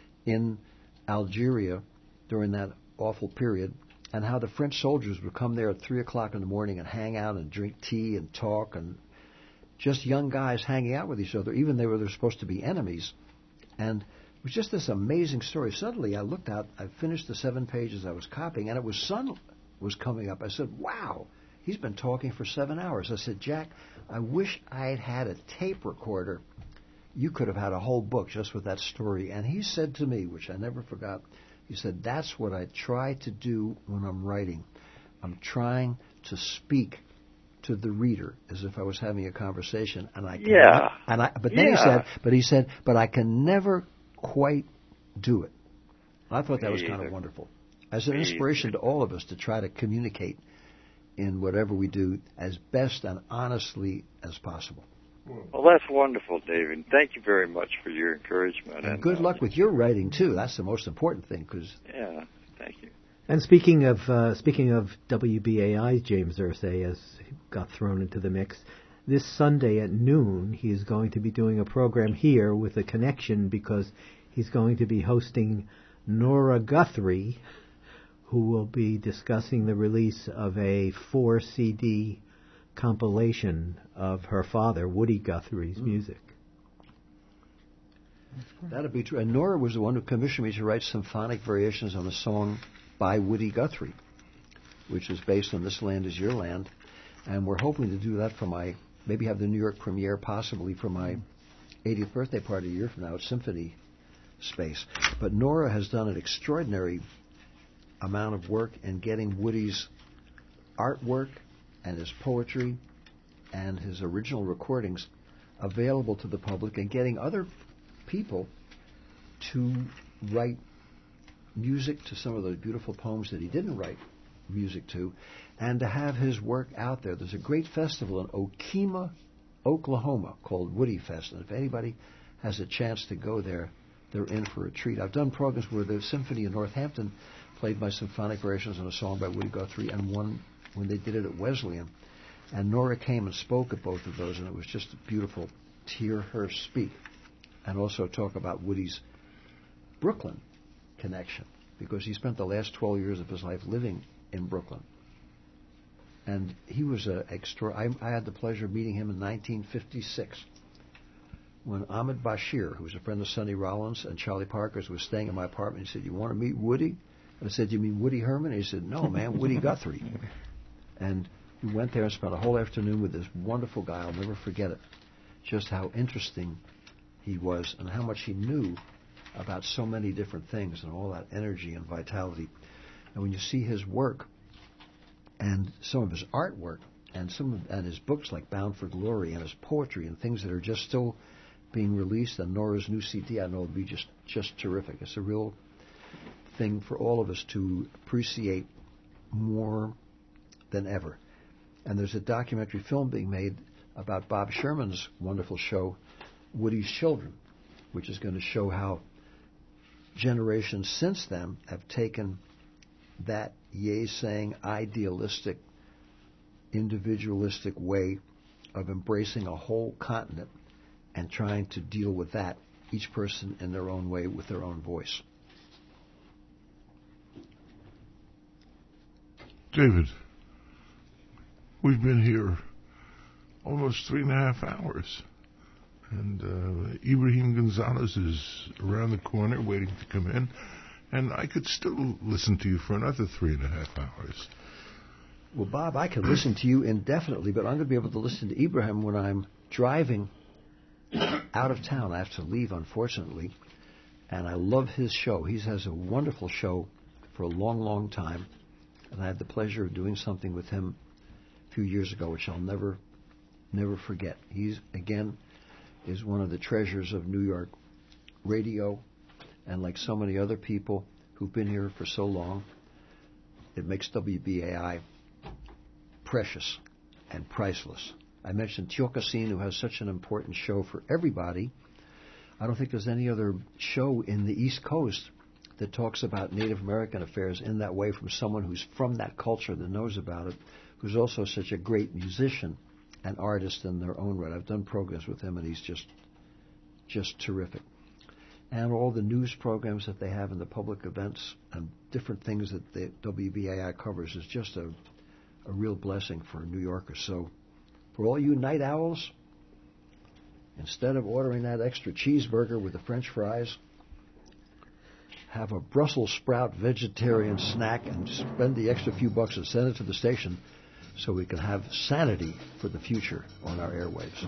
in Algeria during that awful period, and how the French soldiers would come there at three o'clock in the morning and hang out and drink tea and talk, and just young guys hanging out with each other, even though they were supposed to be enemies. And it was just this amazing story. Suddenly I looked out, I finished the seven pages I was copying, and it was sun was coming up. I said, "Wow, he's been talking for seven hours. I said, "Jack, I wish I had had a tape recorder. You could have had a whole book just with that story." And he said to me, which I never forgot, he said, "That's what I try to do when I'm writing. I'm trying to speak to the reader as if I was having a conversation." And I can Yeah. and I but then yeah. he said, but he said, "But I can never quite do it." I thought that Me was kind either. of wonderful. As an Me inspiration either. to all of us to try to communicate in whatever we do as best and honestly as possible. Well, that's wonderful, David. Thank you very much for your encouragement. And, And good uh, luck with your writing too. That's the most important thing, because Yeah, thank you. And speaking of uh, speaking of W B A I's James Irsay, as he got thrown into the mix, this Sunday at noon he is going to be doing a program here with a connection, because he's going to be hosting Nora Guthrie, who will be discussing the release of a four C D compilation of her father, Woody Guthrie's Mm. music. that'd be true. And Nora was the one who commissioned me to write symphonic variations on a song by Woody Guthrie, which is based on This Land Is Your Land. And we're hoping to do that for my, maybe have the New York premiere possibly for my eightieth birthday party a year from now at Symphony Space. But Nora has done an extraordinary amount of work in getting Woody's artwork and his poetry and his original recordings available to the public, and getting other people to write music to some of those beautiful poems that he didn't write music to, and to have his work out there. There's a great festival in Okemah, Oklahoma, called Woody Fest, and if anybody has a chance to go there, they're in for a treat. I've done programs where the Symphony in Northampton played my symphonic variations on a song by Woody Guthrie, and one when they did it at Wesleyan. And Nora came and spoke at both of those, and it was just beautiful to hear her speak and also talk about Woody's Brooklyn connection, because he spent the last twelve years of his life living in Brooklyn. And he was a extra. I, I had the pleasure of meeting him in nineteen fifty-six when Ahmed Bashir, who was a friend of Sonny Rollins and Charlie Parker's, was staying in my apartment. He said, "You want to meet Woody?" And I said, "You mean Woody Herman?" And he said, "No, man, Woody Guthrie." And we went there and spent a whole afternoon with this wonderful guy. I'll never forget it. Just how interesting he was and how much he knew about so many different things and all that energy and vitality. And when you see his work and some of his artwork and some of, and his books like Bound for Glory and his poetry and things that are just still being released, and Nora's new C D, I know would be just, just terrific. It's a real thing for all of us to appreciate more than ever. And there's a documentary film being made about Bob Sherman's wonderful show, Woody's Children, which is going to show how generations since then have taken that yay-saying, idealistic, individualistic way of embracing a whole continent and trying to deal with that, each person in their own way with their own voice. David, we've been here almost three and a half hours. And uh, Ibrahim Gonzalez is around the corner waiting to come in. And I could still listen to you for another three and a half hours. Well, Bob, I could listen to you indefinitely, but I'm going to be able to listen to Ibrahim when I'm driving out of town. I have to leave, unfortunately. And I love his show. He has a wonderful show for a long, long time. And I had the pleasure of doing something with him a few years ago, which I'll never, never forget. He's, again, is one of the treasures of New York radio. And like so many other people who've been here for so long, it makes W B A I precious and priceless. I mentioned Tio Cassin, who has such an important show for everybody. I don't think there's any other show in the East Coast that talks about Native American affairs in that way from someone who's from that culture that knows about it, who's also such a great musician and artist in their own right. I've done programs with him, and he's just just terrific. And all the news programs that they have in the public events and different things that the W B A I covers is just a, a real blessing for New Yorkers. So for all you night owls, instead of ordering that extra cheeseburger with the French fries, have a Brussels sprout vegetarian snack and spend the extra few bucks and send it to the station so we can have sanity for the future on our airwaves.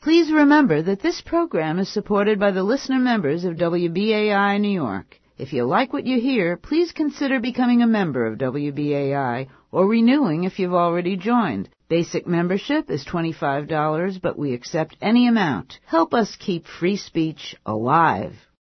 Please remember that this program is supported by the listener members of W B A I New York. If you like what you hear, please consider becoming a member of W B A I or renewing if you've already joined. Basic membership is twenty-five dollars, but we accept any amount. Help us keep free speech alive.